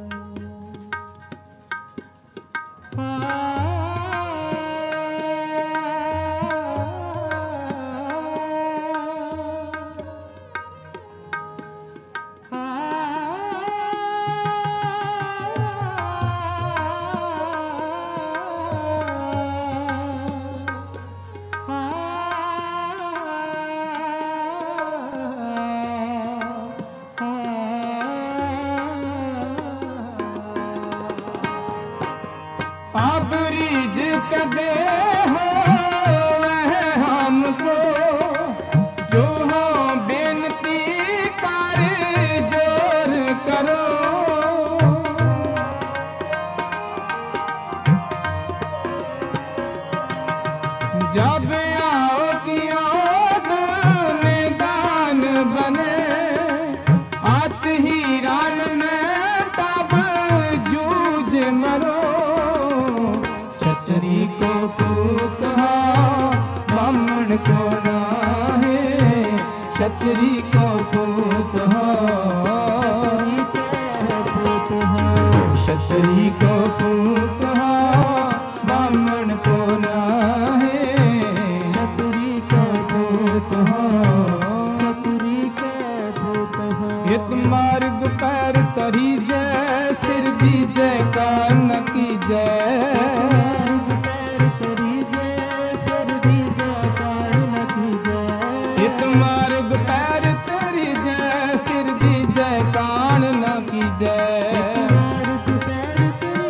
A: अब रीज कदे हो वह हमको, जो हो बेनती कर जोर करो। जब आओ कि निदान बने आत ही रान में तब जूझ मरो। क्षत्रि को पूत हाँ, बामन को नाहे क्षत्रि को पूत हाँ, क्षत्रि को पूत हाँ, बामन को नाहे क्षत्रि को पूत हाँ, क्षत्रि को पूत हाँ। हित मार्ग पैर तरी जय सिर दी जय कान की जय, मार्ग पैर तेरी जय सिर दी जय कान न की जय,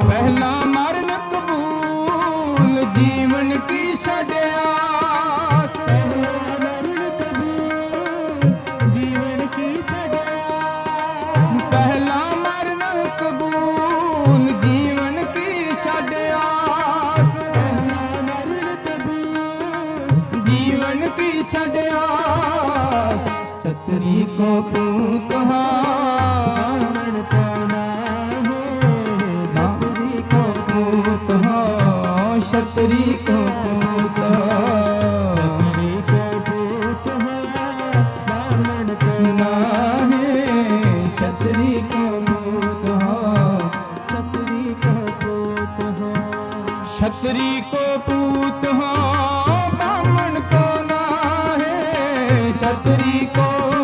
A: ਪਹਿਲਾ ਮਰਨ ਕਬੂਲ ਜੀਵਨ ਕੀ ਛੱਡਿਆਸ, ਪਹਿਲਾ ਮਰਨ ਕਬੂਲ ਜੀਵਨ ਕੀ ਛੱਡਿਆਸ, ਪਹਿਲਾ ਮਰਨ ਕਬੂਲ ਜੀਵਨ ਕੀ ਛੱਡਿਆਸ, ਪਹਿਲਾ ਮਰਨ ਕਬੂਲ ਜੀਵਨ ਕੀ ਛੱਡਿਆਸ। ਛਤਰੀ ਕੋ ਪੂਤ ਹਾਣ ਪਾਣਾ ਹੈ, ਛਤਰੀ ਕੋ ਪੂਤ ਹਾਂ, ਛਤਰੀ ਕੋ ਪੂਤ, ਛਤਰੀ ਕੋ ਪੂਤ ਹਾਂ, ਬਾਮਣ ਪਾਣਾ ਹੈ, ਛਤਰੀ ਕੋ ਪੂਤ ਹਾਂ, ਛਤਰੀ ਕੋ ਪੂਤ ਹਾਂ, ਛਤਰੀ ਕੋ ਪੂਤ ਹਾਂ, ਬਾਮਣ ਪਾਣਾ ਹੈ, ਛਤਰੀ ਕੋ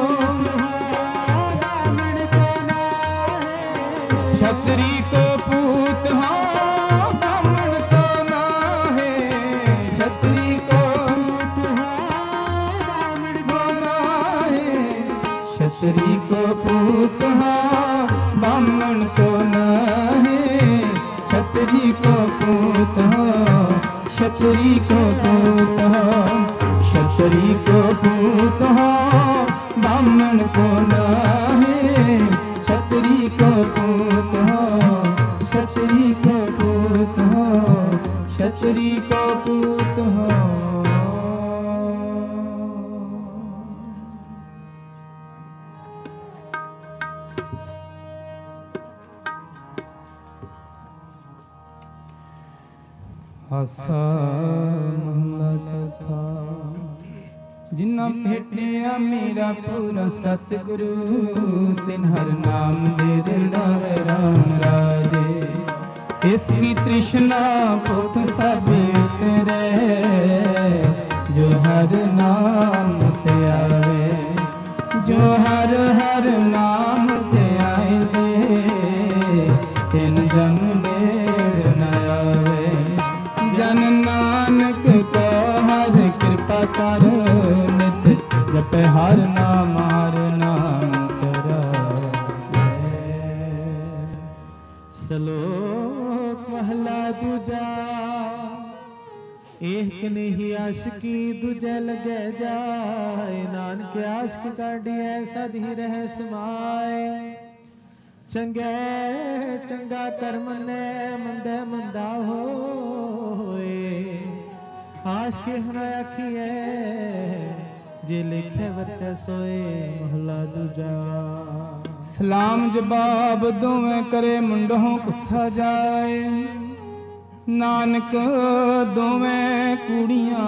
A: छतरी को पूत हाँ बामण तो ना है, छतरी को पूत हाँ बामण तो ना है, छतरी को पूत हाँ बामण तो ना है, छतरी को पूत हाँ, छतरी को पूत हाँ, छतरी को पूत हाँ बामण को ना है, छतरी को पूत हाँ, छतरी को पूत हाँ, छतरी को पूत हाँ। आसा महला चौथा। जिन्ना भेटिया मेरा पूरा सतगुरु, तिन हर नाम दे दिंदा है राम राजे। इसकी तृष्णा भुख सब उतरे, जो हर नाम ते आवे, जो हर हर नाम ते आए दे, तिन जन देर न आवे। जन नानक को हर कृपा कर, नित जपे हर नाम हर नाम करावे।
B: श्लोक महला दूजा। एक नहीं आशिकी दूजे लगे जाए, नानक आशिक काढ़िए सद ही रह समाए। चंगे चंगा कर्म ने मंदे मंदा होए, आशिक हुन आखिए जे लिखे वरते सोए। महला दूजा।
A: सलाम जवाब दोवें करे मुंडों कुत्था जाए, नानक दोवें कुड़ियां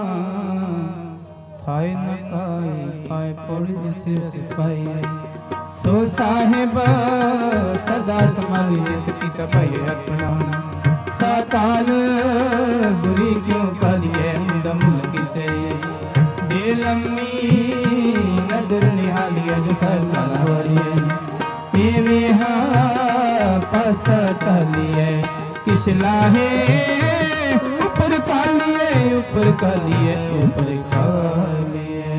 A: थाए न काई, थाए पौड़ी जिसे सिपाही। सो साहेब सदा समागित की कपाई अपना, साकाल बुरी क्यों कालिए मुंडम लगी लम्मी नदर निहालिया जो सरसाला वालिए। पीवे हाँ पासा तालिए किस लाहे, ऊपर कालिए ऊपर कालिए ऊपर कालिए।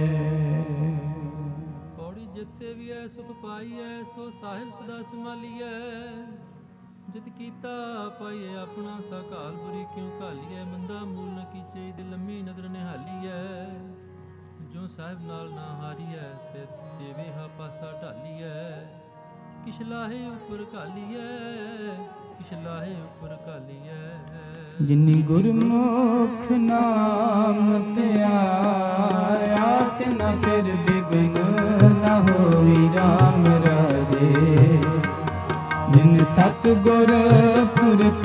C: पौड़ी जित से भी है सुख पाई है, सो साहिब सदा संभालिए। जित कीता पाइए अपना साकाल बुरी क्यों कालिए। मंदा मूल न कीचे दिल लम्मी नदर निहाली है। जो साहिब नाल ना हारी है, ते देवे हा पासा ढाली है। किश लाहे उपर काली है, किश लाहे उपर काली है।
A: जिन्नी गुरमुख नाम ते आया, तिना फिर बिघ्न न होई राम राजे। जिन सतगुर पुरख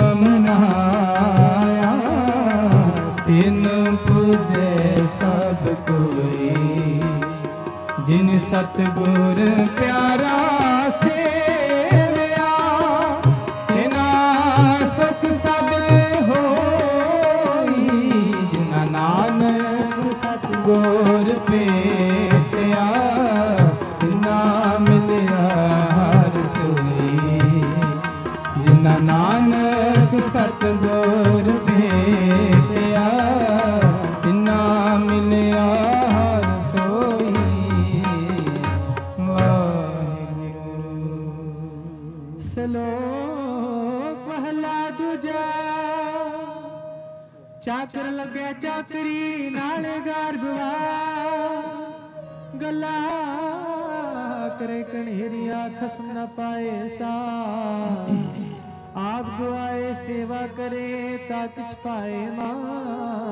A: मनाया, तिन पूजे सब कोई। जिन सतगुर प्यारा सेविया, तिना सुख सद होई। जिना नानक सतगुर भेटिया, तिना मिलिया हर सोई। जिना नानक सतगुर भेटिया, तिना मिलिया हर सोई। वाहिगुरु।
B: श्लोक ਦੂਜਾ ਚਾਕਰ ਲੱਗੇ ਚਾਕਰੀ ਨਾਲੇ ਗਰਭਵਾ ਗੱਲਾਂ ਕਰੇ ਕਣੇਰੀਆ ਖਸਮ ਨਾ ਪਾਏ ਸਾ ਆਪ ਦੁਆਏ ਸੇਵਾ ਕਰੇ ਤਾ ਕਿਛ ਪਾਏ ਮਾਨ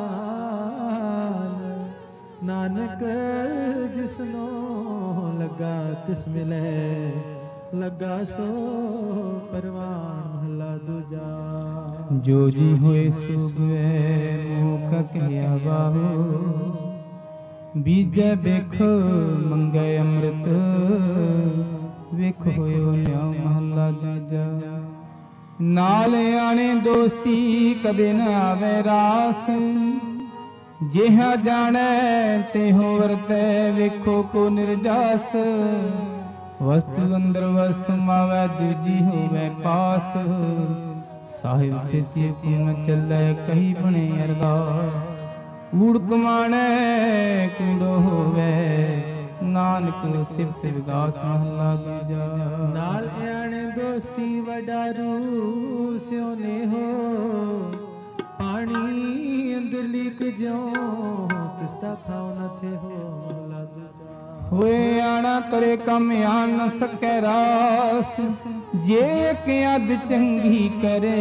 B: ਨਾਨਕ ਜਿਸਨੋ ਲੱਗਾ ਤਿਸ ਮਿਲੇ ਲੱਗਾ ਸੋ ਪਰਵਾਨ ਮਹਲਾ ਦੂਜਾ
A: ਜੋ ਜੀ ਹੋਏ ਸੁਭਵੇ ਮੂਖ ਕਹਿਆ ਬਾਹੋ ਬੀਜੈ ਵੇਖ ਮੰਗੈ ਅੰਮ੍ਰਿਤ ਵੇਖ ਹੋਇਓ ਨਿਉ ਮਹਲਾ ਦੂਜਾ ਨਾਲ ਆਣੇ ਦੋਸਤੀ ਕਦੇ ਨਾ ਆਵੇ ਰਾਸ ਜਿਹਾ ਜਾਣੈ ਤਿਹੋ ਵਰਤੈ ਵੇਖੋ ਕੋ ਨਿਰਜਾਸ ਵਸਤੂ ਅੰਦਰ ਵਸਤ ਮਾਵੈ ਦੂਜੀ ਹੋਵੇ ਪਾਸ ਸਾਹਿਬ ਸਿੱਧੀ ਕੁਮ ਚੱਲੈ ਕਹੀ ਬਣੇ ਅਰਦਾਸ ਊੜ ਕਮਾਣੈ ਕੂੜੋ ਹੋਵੇ ਨਾਨਕ ਸਿਵ ਸਿਵਦਾਸ ਮਹਲਾ ਦੂਜਾ
B: ਨਾਲ ਆਣੇ ਦੋਸਤੀ ਵਡਾਰੂ ਸਿਉ ਨੇ ਹੋ ਪਾਣੀ ਅੰਦਰ ਲੀਕ ਜਿਉ ਤਿਸਦਾ ਖਾਉ ਨ ਥੇ ਹੋ ਮਹਲਾ ਦੂਜਾ
A: ਹੋਏ ਆਣਾ ਕਰੇ ਕੰਮ ਆਣ ਨ ਸਕੈ ਰਾਸ ਜੇ ਇੱਕ ਅੱਧ ਚੰਗੀ ਕਰੇ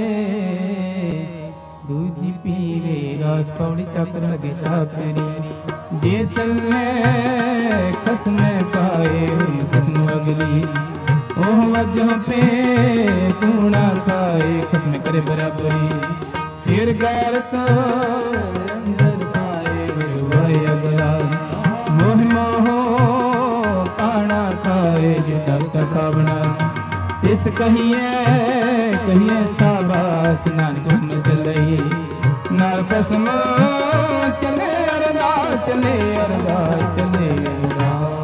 A: ਦੂਜੀ ਪੀਵੇ ਰਾਸ ਪੌੜੀ ਚੱਕਰ ਲਗੇ ਚਾਕਰੀ ਜੇ ਚੱਲੇ ਖਸਮੇ ਪਾਏ ਖਸਮ ਅਗਲੀ ਉਹ ਵਜਹ ਪੇ ਕੂਣਾ ਖਾਏ ਖਸਮੇ ਕਰੇ ਬਰਾਬਰੀ ਫਿਰ ਗੈਰਤ ਅੰਦਰ ਪਾਏ ਵਰਵਾਏ ਅਗਲਾ ਮੋਹ ਮੋਹ ਕਾਣਾ ਖਾਏ ਜਿਸ ਦਾ ਖਾਵਣਾ ਤਿਸ ਕਹੀਏ ਕਹੀਏ ਸਾਬਾਸ ਨਾਨਕ ਹੁਕਮ ਚੱਲੇ ਨਾਲ ਕਸਮ ਚਲੇ ਅਰਦਾਸ ਚਲੇ ਅਰਦਾਸ ਚਲੇ ਅਰਦਾਸ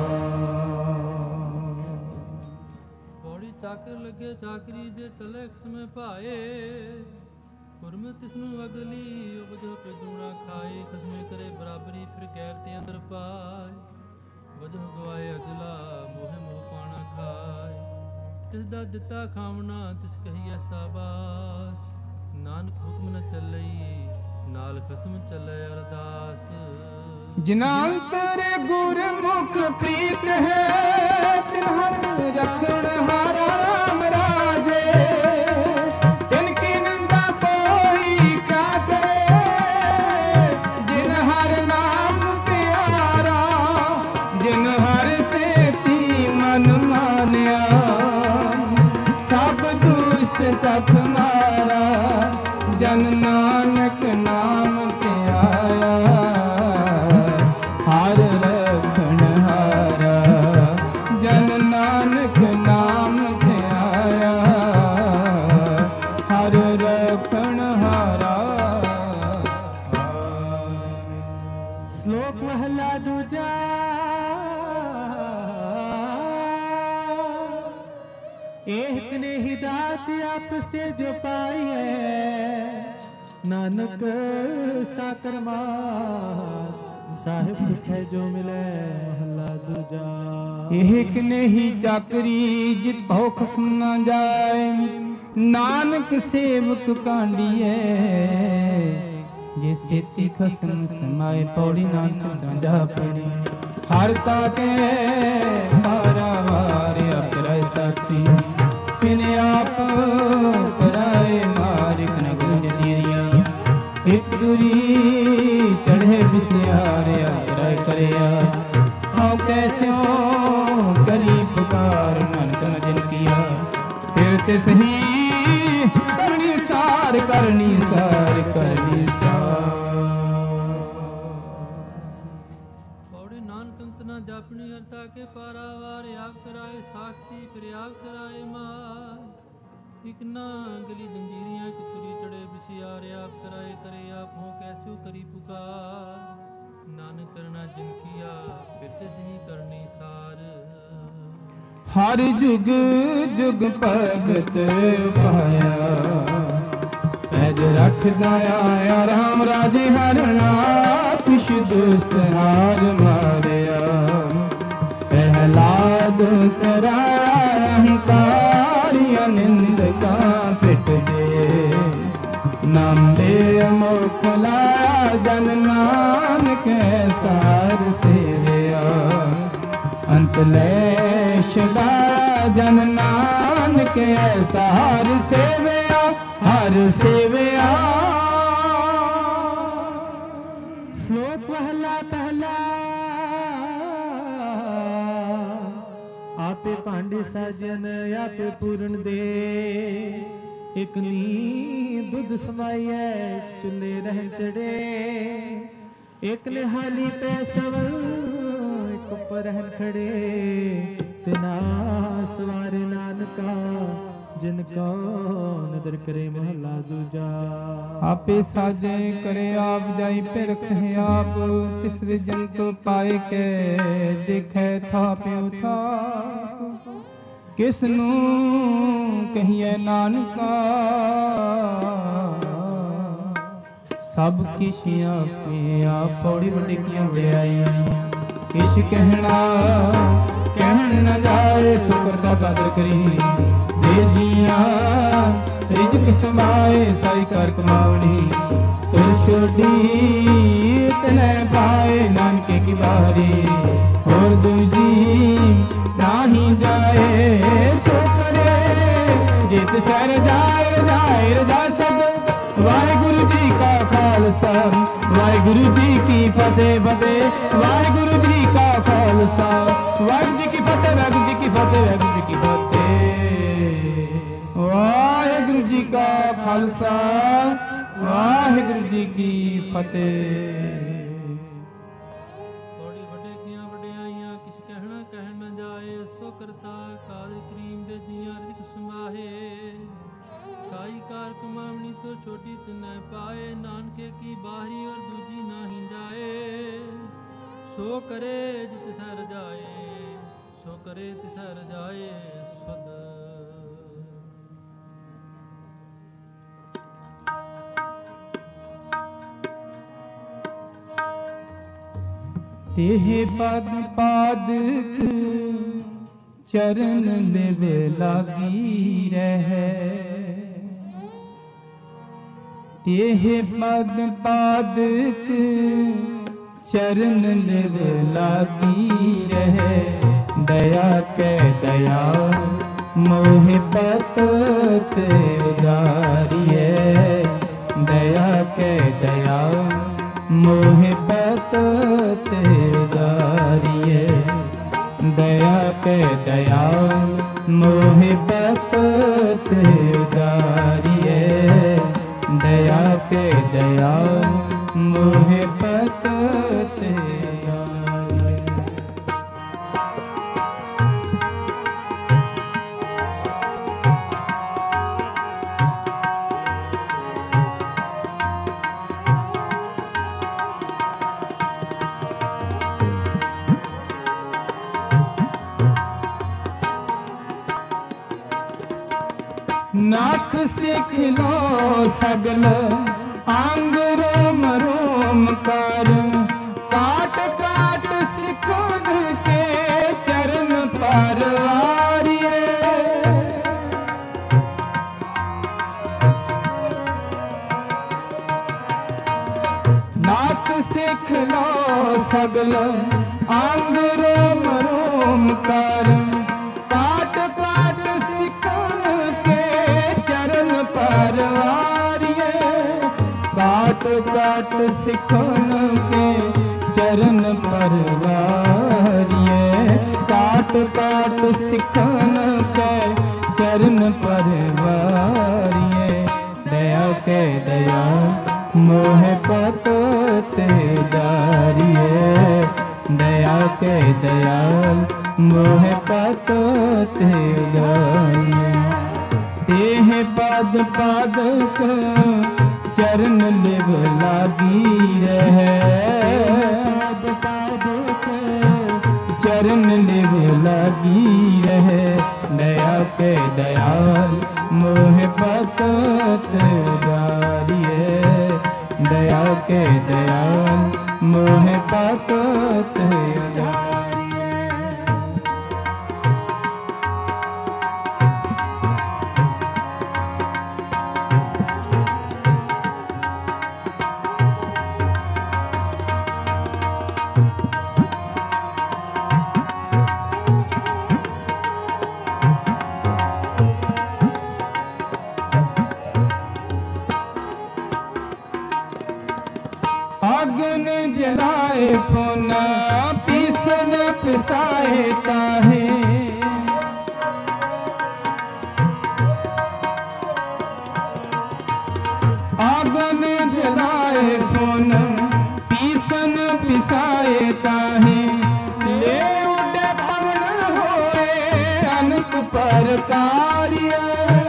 C: ਪੌੜੀ ਚਾਕਰ ਲੱਗੇ ਚਾਕਰੀ ਜੇ ਤਲੇ ਖਸਮੇ ਭਾਏ ਗੁਰਮਤਿ ਤਿਸਨੂੰ ਅਗਲੀ ਉਪਜੋ ਕੇ ਦੂਣਾ ਖਾਏ ਖਸਮੇ ਕਰੇ ਬਰਾਬਰੀ ਫਿਰ ਗੈਰ ਤੇ ਅੰਦਰ ਪਾਏ ਵਜਹ ਗਵਾਏ ਅਗਲਾ ਮੋਹ ਮੋਹ ਪਾਣਾ ਖਾਏ ਤਿਸ ਦਾ ਦਿੱਤਾ ਖਾਵਣਾ ਤਿਸ ਕਹੀਏ ਸਾਬਾਸ ਨਾਨਕ ਹੁਕਮ ਨ ਚੱਲਈ ਨਾਲ ਖਸਮ ਚੱਲੇ ਅਰਦਾਸ
A: ਜਿਨਾ ਅੰਤਰ ਗੁਰਮੁਖ ਪ੍ਰੀਤ ਹੈ ਤਿਨ ਹਰ ਰਖਣ ਹਾਰਾ ਰਾਮ ਰਾਜੇ ਤਿਨ ਕੀ ਨਿੰਦਾ ਕੋਈ ਕਾ ਕਰੇ ਜਿਨ ਹਰ ਨਾਮ ਪਿਆਰਾ ਜਿਨ ਹਰ ਸੇਤੀ ਮਨ ਮਾਨਿਆ ਸਭ ਦੁਸ਼ਟ ਚਖ ਮਾਰਾ ਜਨ ਨਾਨਕ ਨਾਮ ਤੇ ਆਇਆ ਹਰ ਰਖਣ ਹਾਰਾ ਜਨ ਨਾਨਕ ਨਾਮ ਤੇ ਆਇਆ ਹਰ ਰਖਣ ਹਾਰਾ
B: ਸ਼ਲੋਕ ਮਹਲਾ ਦੂਜਾ ਏਕ ਨੇ ਹਿਦਾਇਤ ਆਪਸ ਤੇ ਜੋ ਪਾਈਐ ਨਾਨਕ ਸਾਕਰਮਾ ਸਾਹਿਬ ਦੁਖੈ ਜੋ ਮਿਲੇ ਮਹਲਾ ਦੂਜਾ
A: ਇਹ ਕਿਨੇ ਹੀ ਚਾਕਰੀ ਜਿਤ ਭਉ ਖਸਮ ਨਾ ਜਾਏ ਨਾਨਕ ਸੇਵਕ ਕਾਂਡੀਐ ਜੇ ਸੇਤੀ ਖਸਮ ਸਮਾਏ ਪੌੜੀ ਨਾਨਕ ਡਾਂਡਾ ਪੜੀ ਹਰ ਤਾਕੇ ਮਾਰਾ ਵਾਰਿ ਅਪਰੈ ਸਾਸਤੀ ਫਿਨ ਆਪ ਕਰਾਏ ਮਾਰਿਕ ਨ ਗੁੰਜ ਦੀਰੀਆਂ ਇੱਕ ਦੁਰੀ ਚੜ੍ਹੇ ਵਿਸਿਆਰਿਆ ਕਰਾਇ ਕਰਿਆ ਹਉ ਕੈਸਿਓ ਕਰੀ ਪੁਕਾਰ ਨਾਨਕ ਨ ਜਿਨ ਕੀਆ ਫਿਰ ਤਿਸ ਹੀ ਕਰਨੀ ਸਾਰ ਕਰਨੀ ਸਾਰ ਕਰਨੀ ਸਾਰ
C: ਪੌੜੀ ਨਾਨਕ ਅੰਤ ਨਾ ਜਾਪਣੀ ਅਰਤਾ ਕੇ ਪਾਰਾਵਾਰ ਆਪ ਕਰਾਏ ਸਾਖਤੀ ਫਿਰ ਆਪ ਕਰਾਏ ਮਾਰ ਇਕ ਨਾ ਗਲੀ ਜੰਜੀਰੀਆਂ ਕਿ ਤੁਰੀ ਚੜੇ ਵਿਸਿਆਰ ਆਪ ਕਰਾਏ ਕਰੇ ਆਪ ਹੋ ਕੈਸੂ ਕਰੀ ਪੁਕਾਰ ਨਾਨਕ ਕਰਨਾ ਜਿਨ ਕੀਆ ਫਿਰ ਤਿਸ ਹੀ ਕਰਨੀ ਸਾਰ
A: ਹਰ ਜੁਗ ਜੁਗ ਭਗਤ ਪਾਇਆ ਪੈਜ ਰੱਖਦਾ ਆਇਆ ਰਾਮ ਰਾਜੇ ਹਰਣਾ ਕੁਛ ਦੁਸਤ ਹਾਰ ਮਾਰਿਆ ਪਹਿਲਾਦ ਕਰਾਇਆ ਅਹੰਕਾਰੀ ਨਿੰਦਕਾਂ ਪਿਟ ਦੇ ਨਾਮੇ ਮੁਖ ਲਾਇਆ ਜਨ ਨਾਨਕ ਸਾਰ ਸੇਵਿਆ ਅੰਤ ਲੈ ਛੁਡਾਇਆ ਜਨ ਨਾਨਕ ਐਸਾ ਹਰ ਸੇਵਿਆ ਹਰ ਸੇਵਿਆ।
B: ਸ਼ਲੋਕ ਪਹਿਲਾ ਪਹਿਲਾ ਆਪੇ ਭਾਂਡੇ ਸਾਜਨ ਆਪੇ ਪੂਰਨ ਦੇ ਇਕ ਨੀ ਦੁੱਧ ਸਮਾਈਐ ਚੁੱਲੇ ਰਹਿ ਚੜੇ ਇਕ ਨਿਹਾਲੀ ਪੈ ਸਵਲ ਇਕ ਉੱਪਰ ਰਹਿ ਖੜੇ ਤਿਨਾ ਸਵਾਰੇ ਨਾਨਕਾ ਜਿਨ ਕੋ ਨਦਰ ਕਰੇ ਮਹਲਾ ਦੂਜਾ।
A: ਆਪੇ ਸਾਜੇ ਕਰੇ ਆਪ ਜਾਈ ਫਿਰ ਰਖੇ ਆਪ ਤਿਸ ਦੇ ਜੰਤੁ ਪਾਏ ਕੇ ਦੇਖੈ ਥਾਪਿਉ ਥਾਪ ਕਿਸ ਨੂੰ ਕਹੀਏ ਨਾਨਕਾ ਸਭ ਕਿਛ ਆਪੇ ਆਪ ਪੌੜੀ ਵਡਿਕੀਆਂ ਵਡਿਆਈਆਂ ਕਿਛ ਕਹਿਣਾ ਕਹਿਣ ਨ ਜਾਏ ਸ਼ੁਕਰ ਦਾ ਕਦਰ ਕਰੀ ਦੇ ਜੀਆਂ ਰਿਜਕ ਸਮਾਏ ਸਾਈ ਕਰ ਕਮਾਵਣੀ ਤੁਰ ਛੋਡੀ ਤਨੈ ਪਾਏ ਨਾਨਕੇ ਕੀ ਬਾਰੀ ਹੋਰ ਦੂਜੀ ਨਾਹੀ ਜਾਏ ਸੋ ਕਰੇ ਜਿਤ ਸਰ ਜਾਏ ਰਜਾਏ ਰਜਾ ਸਭ ਵਾਹਿਗੁਰੂ ਜੀ ਕਾ ਖਾਲਸਾ ਵਾਹਿਗੁਰੂ ਜੀ ਕੀ ਫਤਿਹ ਫਤਿਹ ਵਾਹਿਗੁਰੂ ਜੀ ਕਾ ਖਾਲਸਾ ਵਾਹਿਗੁਰੂ ਜੀ ਕੀ ਫਤਿਹ ਵਾਹਿਗੁਰੂ ਜੀ ਕੀ ਫਤਿਹ ਵਾਹਿਗੁਰੂ ਜੀ ਕੀ ਫਤਿਹ ਵਾਹਿਗੁਰੂ ਜੀ ਕਾ ਖਾਲਸਾ ਵਾਹਿਗੁਰੂ ਜੀ ਕੀ ਫਤਿਹ।
C: ਬੜੀ ਵੱਡੇ ਕੀਆਂ ਵਡਿਆਈਆਂ ਕਿਛ ਕਹਿਣਾ ਕਹਿਣ ਨ ਜਾਏ ਸੋ ਕਰਤਾ ਕਾਦਰ ਕਰੀਮ ਦੇ ਜੀਆਂ ਰਿਕ ਸਮਾਹੇ ਸਾਈ ਕਾਰ ਕਮਾਵਣੀ ਤੋਂ ਛੋਟੀ ਤਿਨੈ ਪਾਏ ਨਾਨਕੇ ਕੀ ਬਾਹਰੀ ਔਰ ਦੂਜੀ ਨਾਹੀ ਜਾਏ ਸੋ ਕਰੇ ਜਿਤ ਸੈ ਰਜਾਏ ਸੋ ਕਰੇ ਤਿਸੈ ਰਜਾਏ ਸੁਧ।
A: तेह पद पादक चरण लेवे लागी रह तेह पद पादक चरण लेवे लागी रह दया के दया मोह पत उदारिए दया के दया मोह पत उदारिए दया के दया मोह पत उदारिए दया के दया मोह पत नाथ सिख लो सगल अंग रोम रोम कर काट काट सिखोन के चरण परवारिए नाथ सिख लो सगल अंग रोम रोम कर काट काट सिखोन के चरण परवारिए काट काट सिखोन के चरण परवारिए काट काट सिखोन के चरण परवारिए दया के दया मोह पत उदारिए दया के दयाल मोह पत उदारिए तेह पद पादक चरण लिव लागी रहे चरण लिव लागी रहे दया के दयाल मोह पत उदारिए दया के दयाल मोह पत उदारिए। आगन जलाए पुन पीसन पिसाए ताहे। आगन जलाए पुन पीसन पिसाए ताहे। ले उड़े पवन होए अनक प्रकारिया।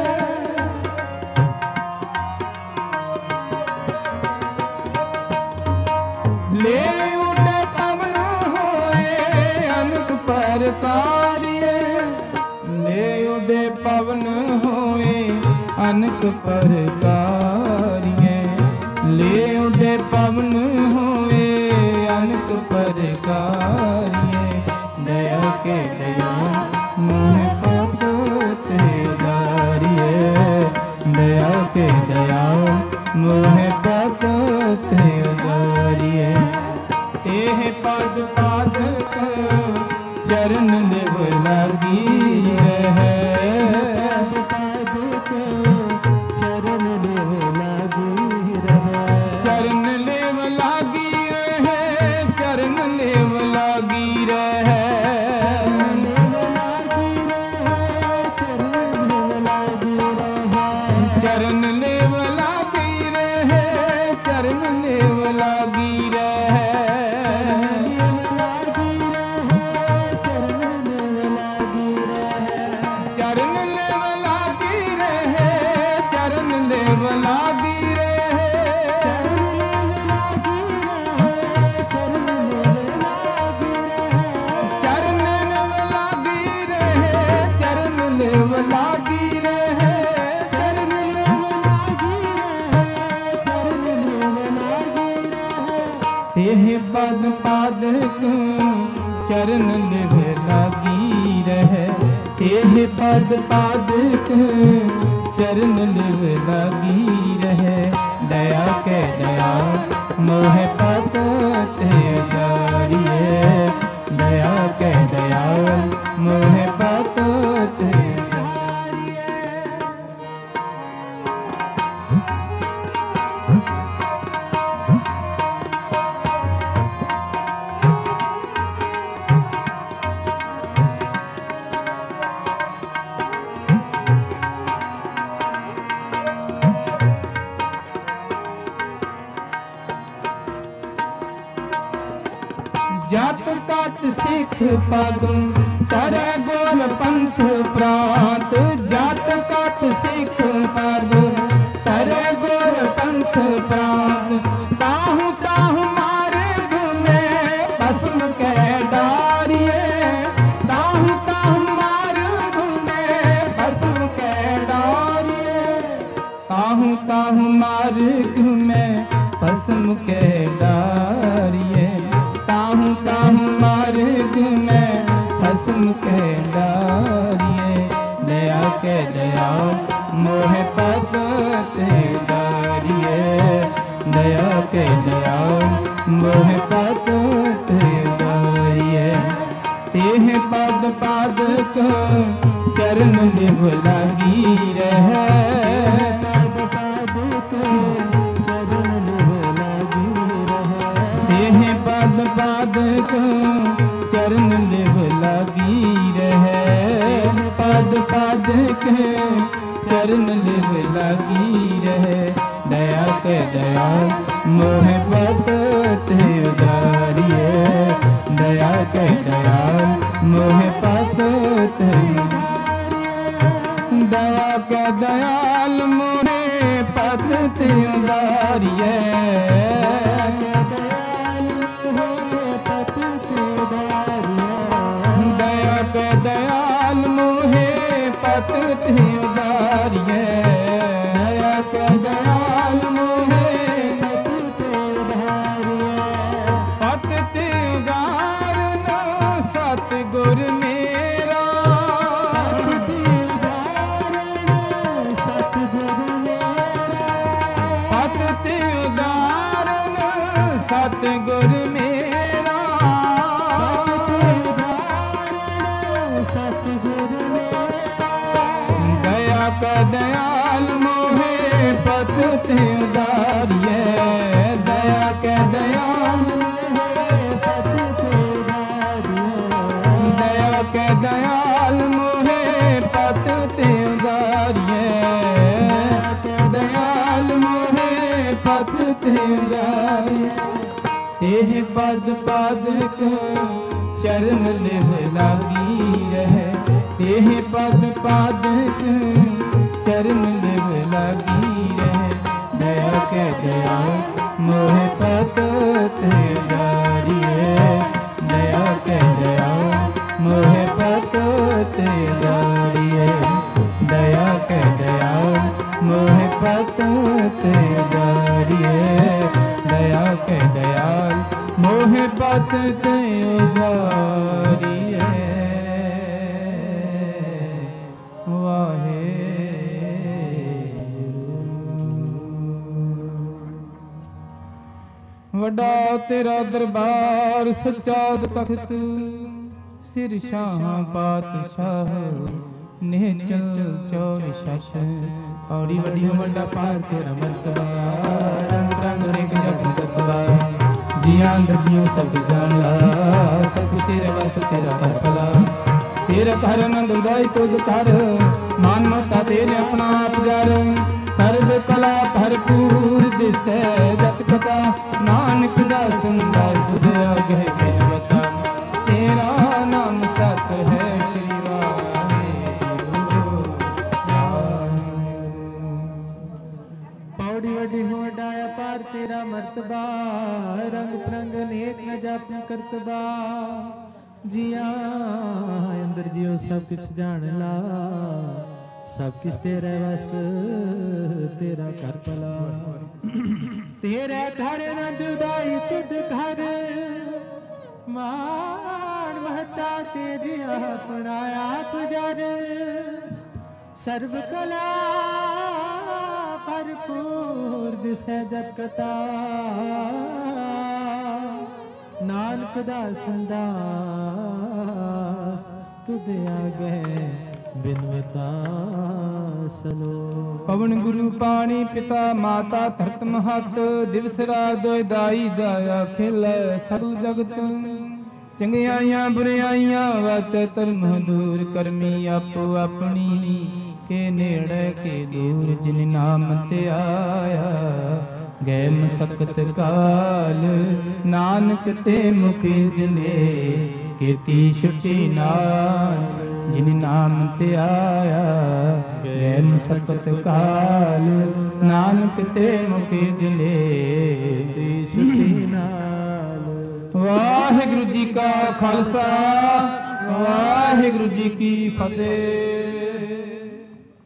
A: ले उड़े पवन होए अनक प्रकारिये। ले उड़े पवन होए अनक प्रकारिये। ले उड़े पवन होए अनक प्रकारिये। दया के दया मोह पकते उदारिये। दया के दया मोह पकते उदारिये। एह पद पादक चरण लेव लागी रहे। चरण लेव लागी रहे। चरण लेव लागी रहे। चरण लेव लागी रहे। चरण लेव लागी रहे। चरण लेव लागी रहे। चरण लेव लागी रहे। चरण लेव लागी रहे। चरण लेव लागी रहे। चरण लेव लागी रहे। चरण लेव लागी रहे। एह पद पादक चरण लेव लागी रहे। एह पद पादक चरण लेव लागी रहे। दया के दया मोह पकते उदारिये। दया के दया मोह पकते उदारिये। जात कात सिख पागु करे गोर पंथ प्रांत। जात कात सिख पागु करे गोर पंथ प्रांत। ताहु ताहु मारे घूमे भस्म के डारिये। ताहु ताहु मारे घूमे भस्म के डारिये। ताहु ताहु मारे घूमे भस्म के डारिये। ताहु ताहु मार्ग में भस्म के डारिये। दया के दया मोह पकते उदारिये। दया के दया मोह पकते उदारिये। तेह पद पादक चरण लेव लागी रहे। पद पादक चरण लेव लागी रहे। पद पादक चरण लेव लागी रहे। दया के दया मोह पकते उदारिये। दया के दया मोह पकते। दया के दयाल मोहे पकते उदारिये। दयाल मोहे पकते उदारिये। दया के दयाल मोहे पकते उदारिये। पकते उदारना सतगुर मेरा। पकते उदारना सतगुर मेरा। दया का दयाल मोहे पकते उदारिये। दया के दया पथ ते जाए तेह पद पादक चरण लिव लागी रहे तेह पद पादक चरण लिव लागी रहे दया के दया मोह पत ते जारिए दया के दया मोह पत ते जारिए दया के दया मोह पत ते जारिए दया के दयाल मोह पत ते जारिए वाहे वड्डा तेरा दरबार सच्चाद तख्त सिर शाह पातशाह नेचल चौर शश औड़ी वड्डी वड्डा पार तेरा मर्तबा रंग रंग रेख जग तत्वा जिया जियो सब जान ला सब तेरे बस तेरा भला तेरा घर नंद उदाई तुझ कर मान मता तेने अपना आप जार सर्व कला भरपूर दिसै जत कथा नानक दास संसार तुझ आगे बिनवता तेरा नाम सत है श्री वाहेगुरु पौड़ी वड्डी हो डाया पार तेरा मर्तबा रंग प्रंग नेक न जाप करतबा जिया अंदर जियो सब कुछ जान ला सब किस तेरे बस तेरा कर भला तेरे घर नंद उदाई तुद घर मान महता तेजिया अपनाया पुजार सर्व कला भरपूर दिसै जत कथा नानक दास दास तुद आगे बिनवता सलो पवन गुरु पानी पिता माता धरत महत दिवस रात दोय दाई दाया खिलै सारू जगत चंगियाइयां बुरियाइयां वत धर्म दूर करमी आपो अपनी के नेड़े के दूर जिन नाम ते आया गै मसकत काल नानक ते मुख जने कीर्ति छुटी नाल जिन नाम ते आया गै मसकत काल नानक ते मुख जने कीर्ति छुटी नाल वाहिगुरु जी का खालसा वाहिगुरु जी की फतेह।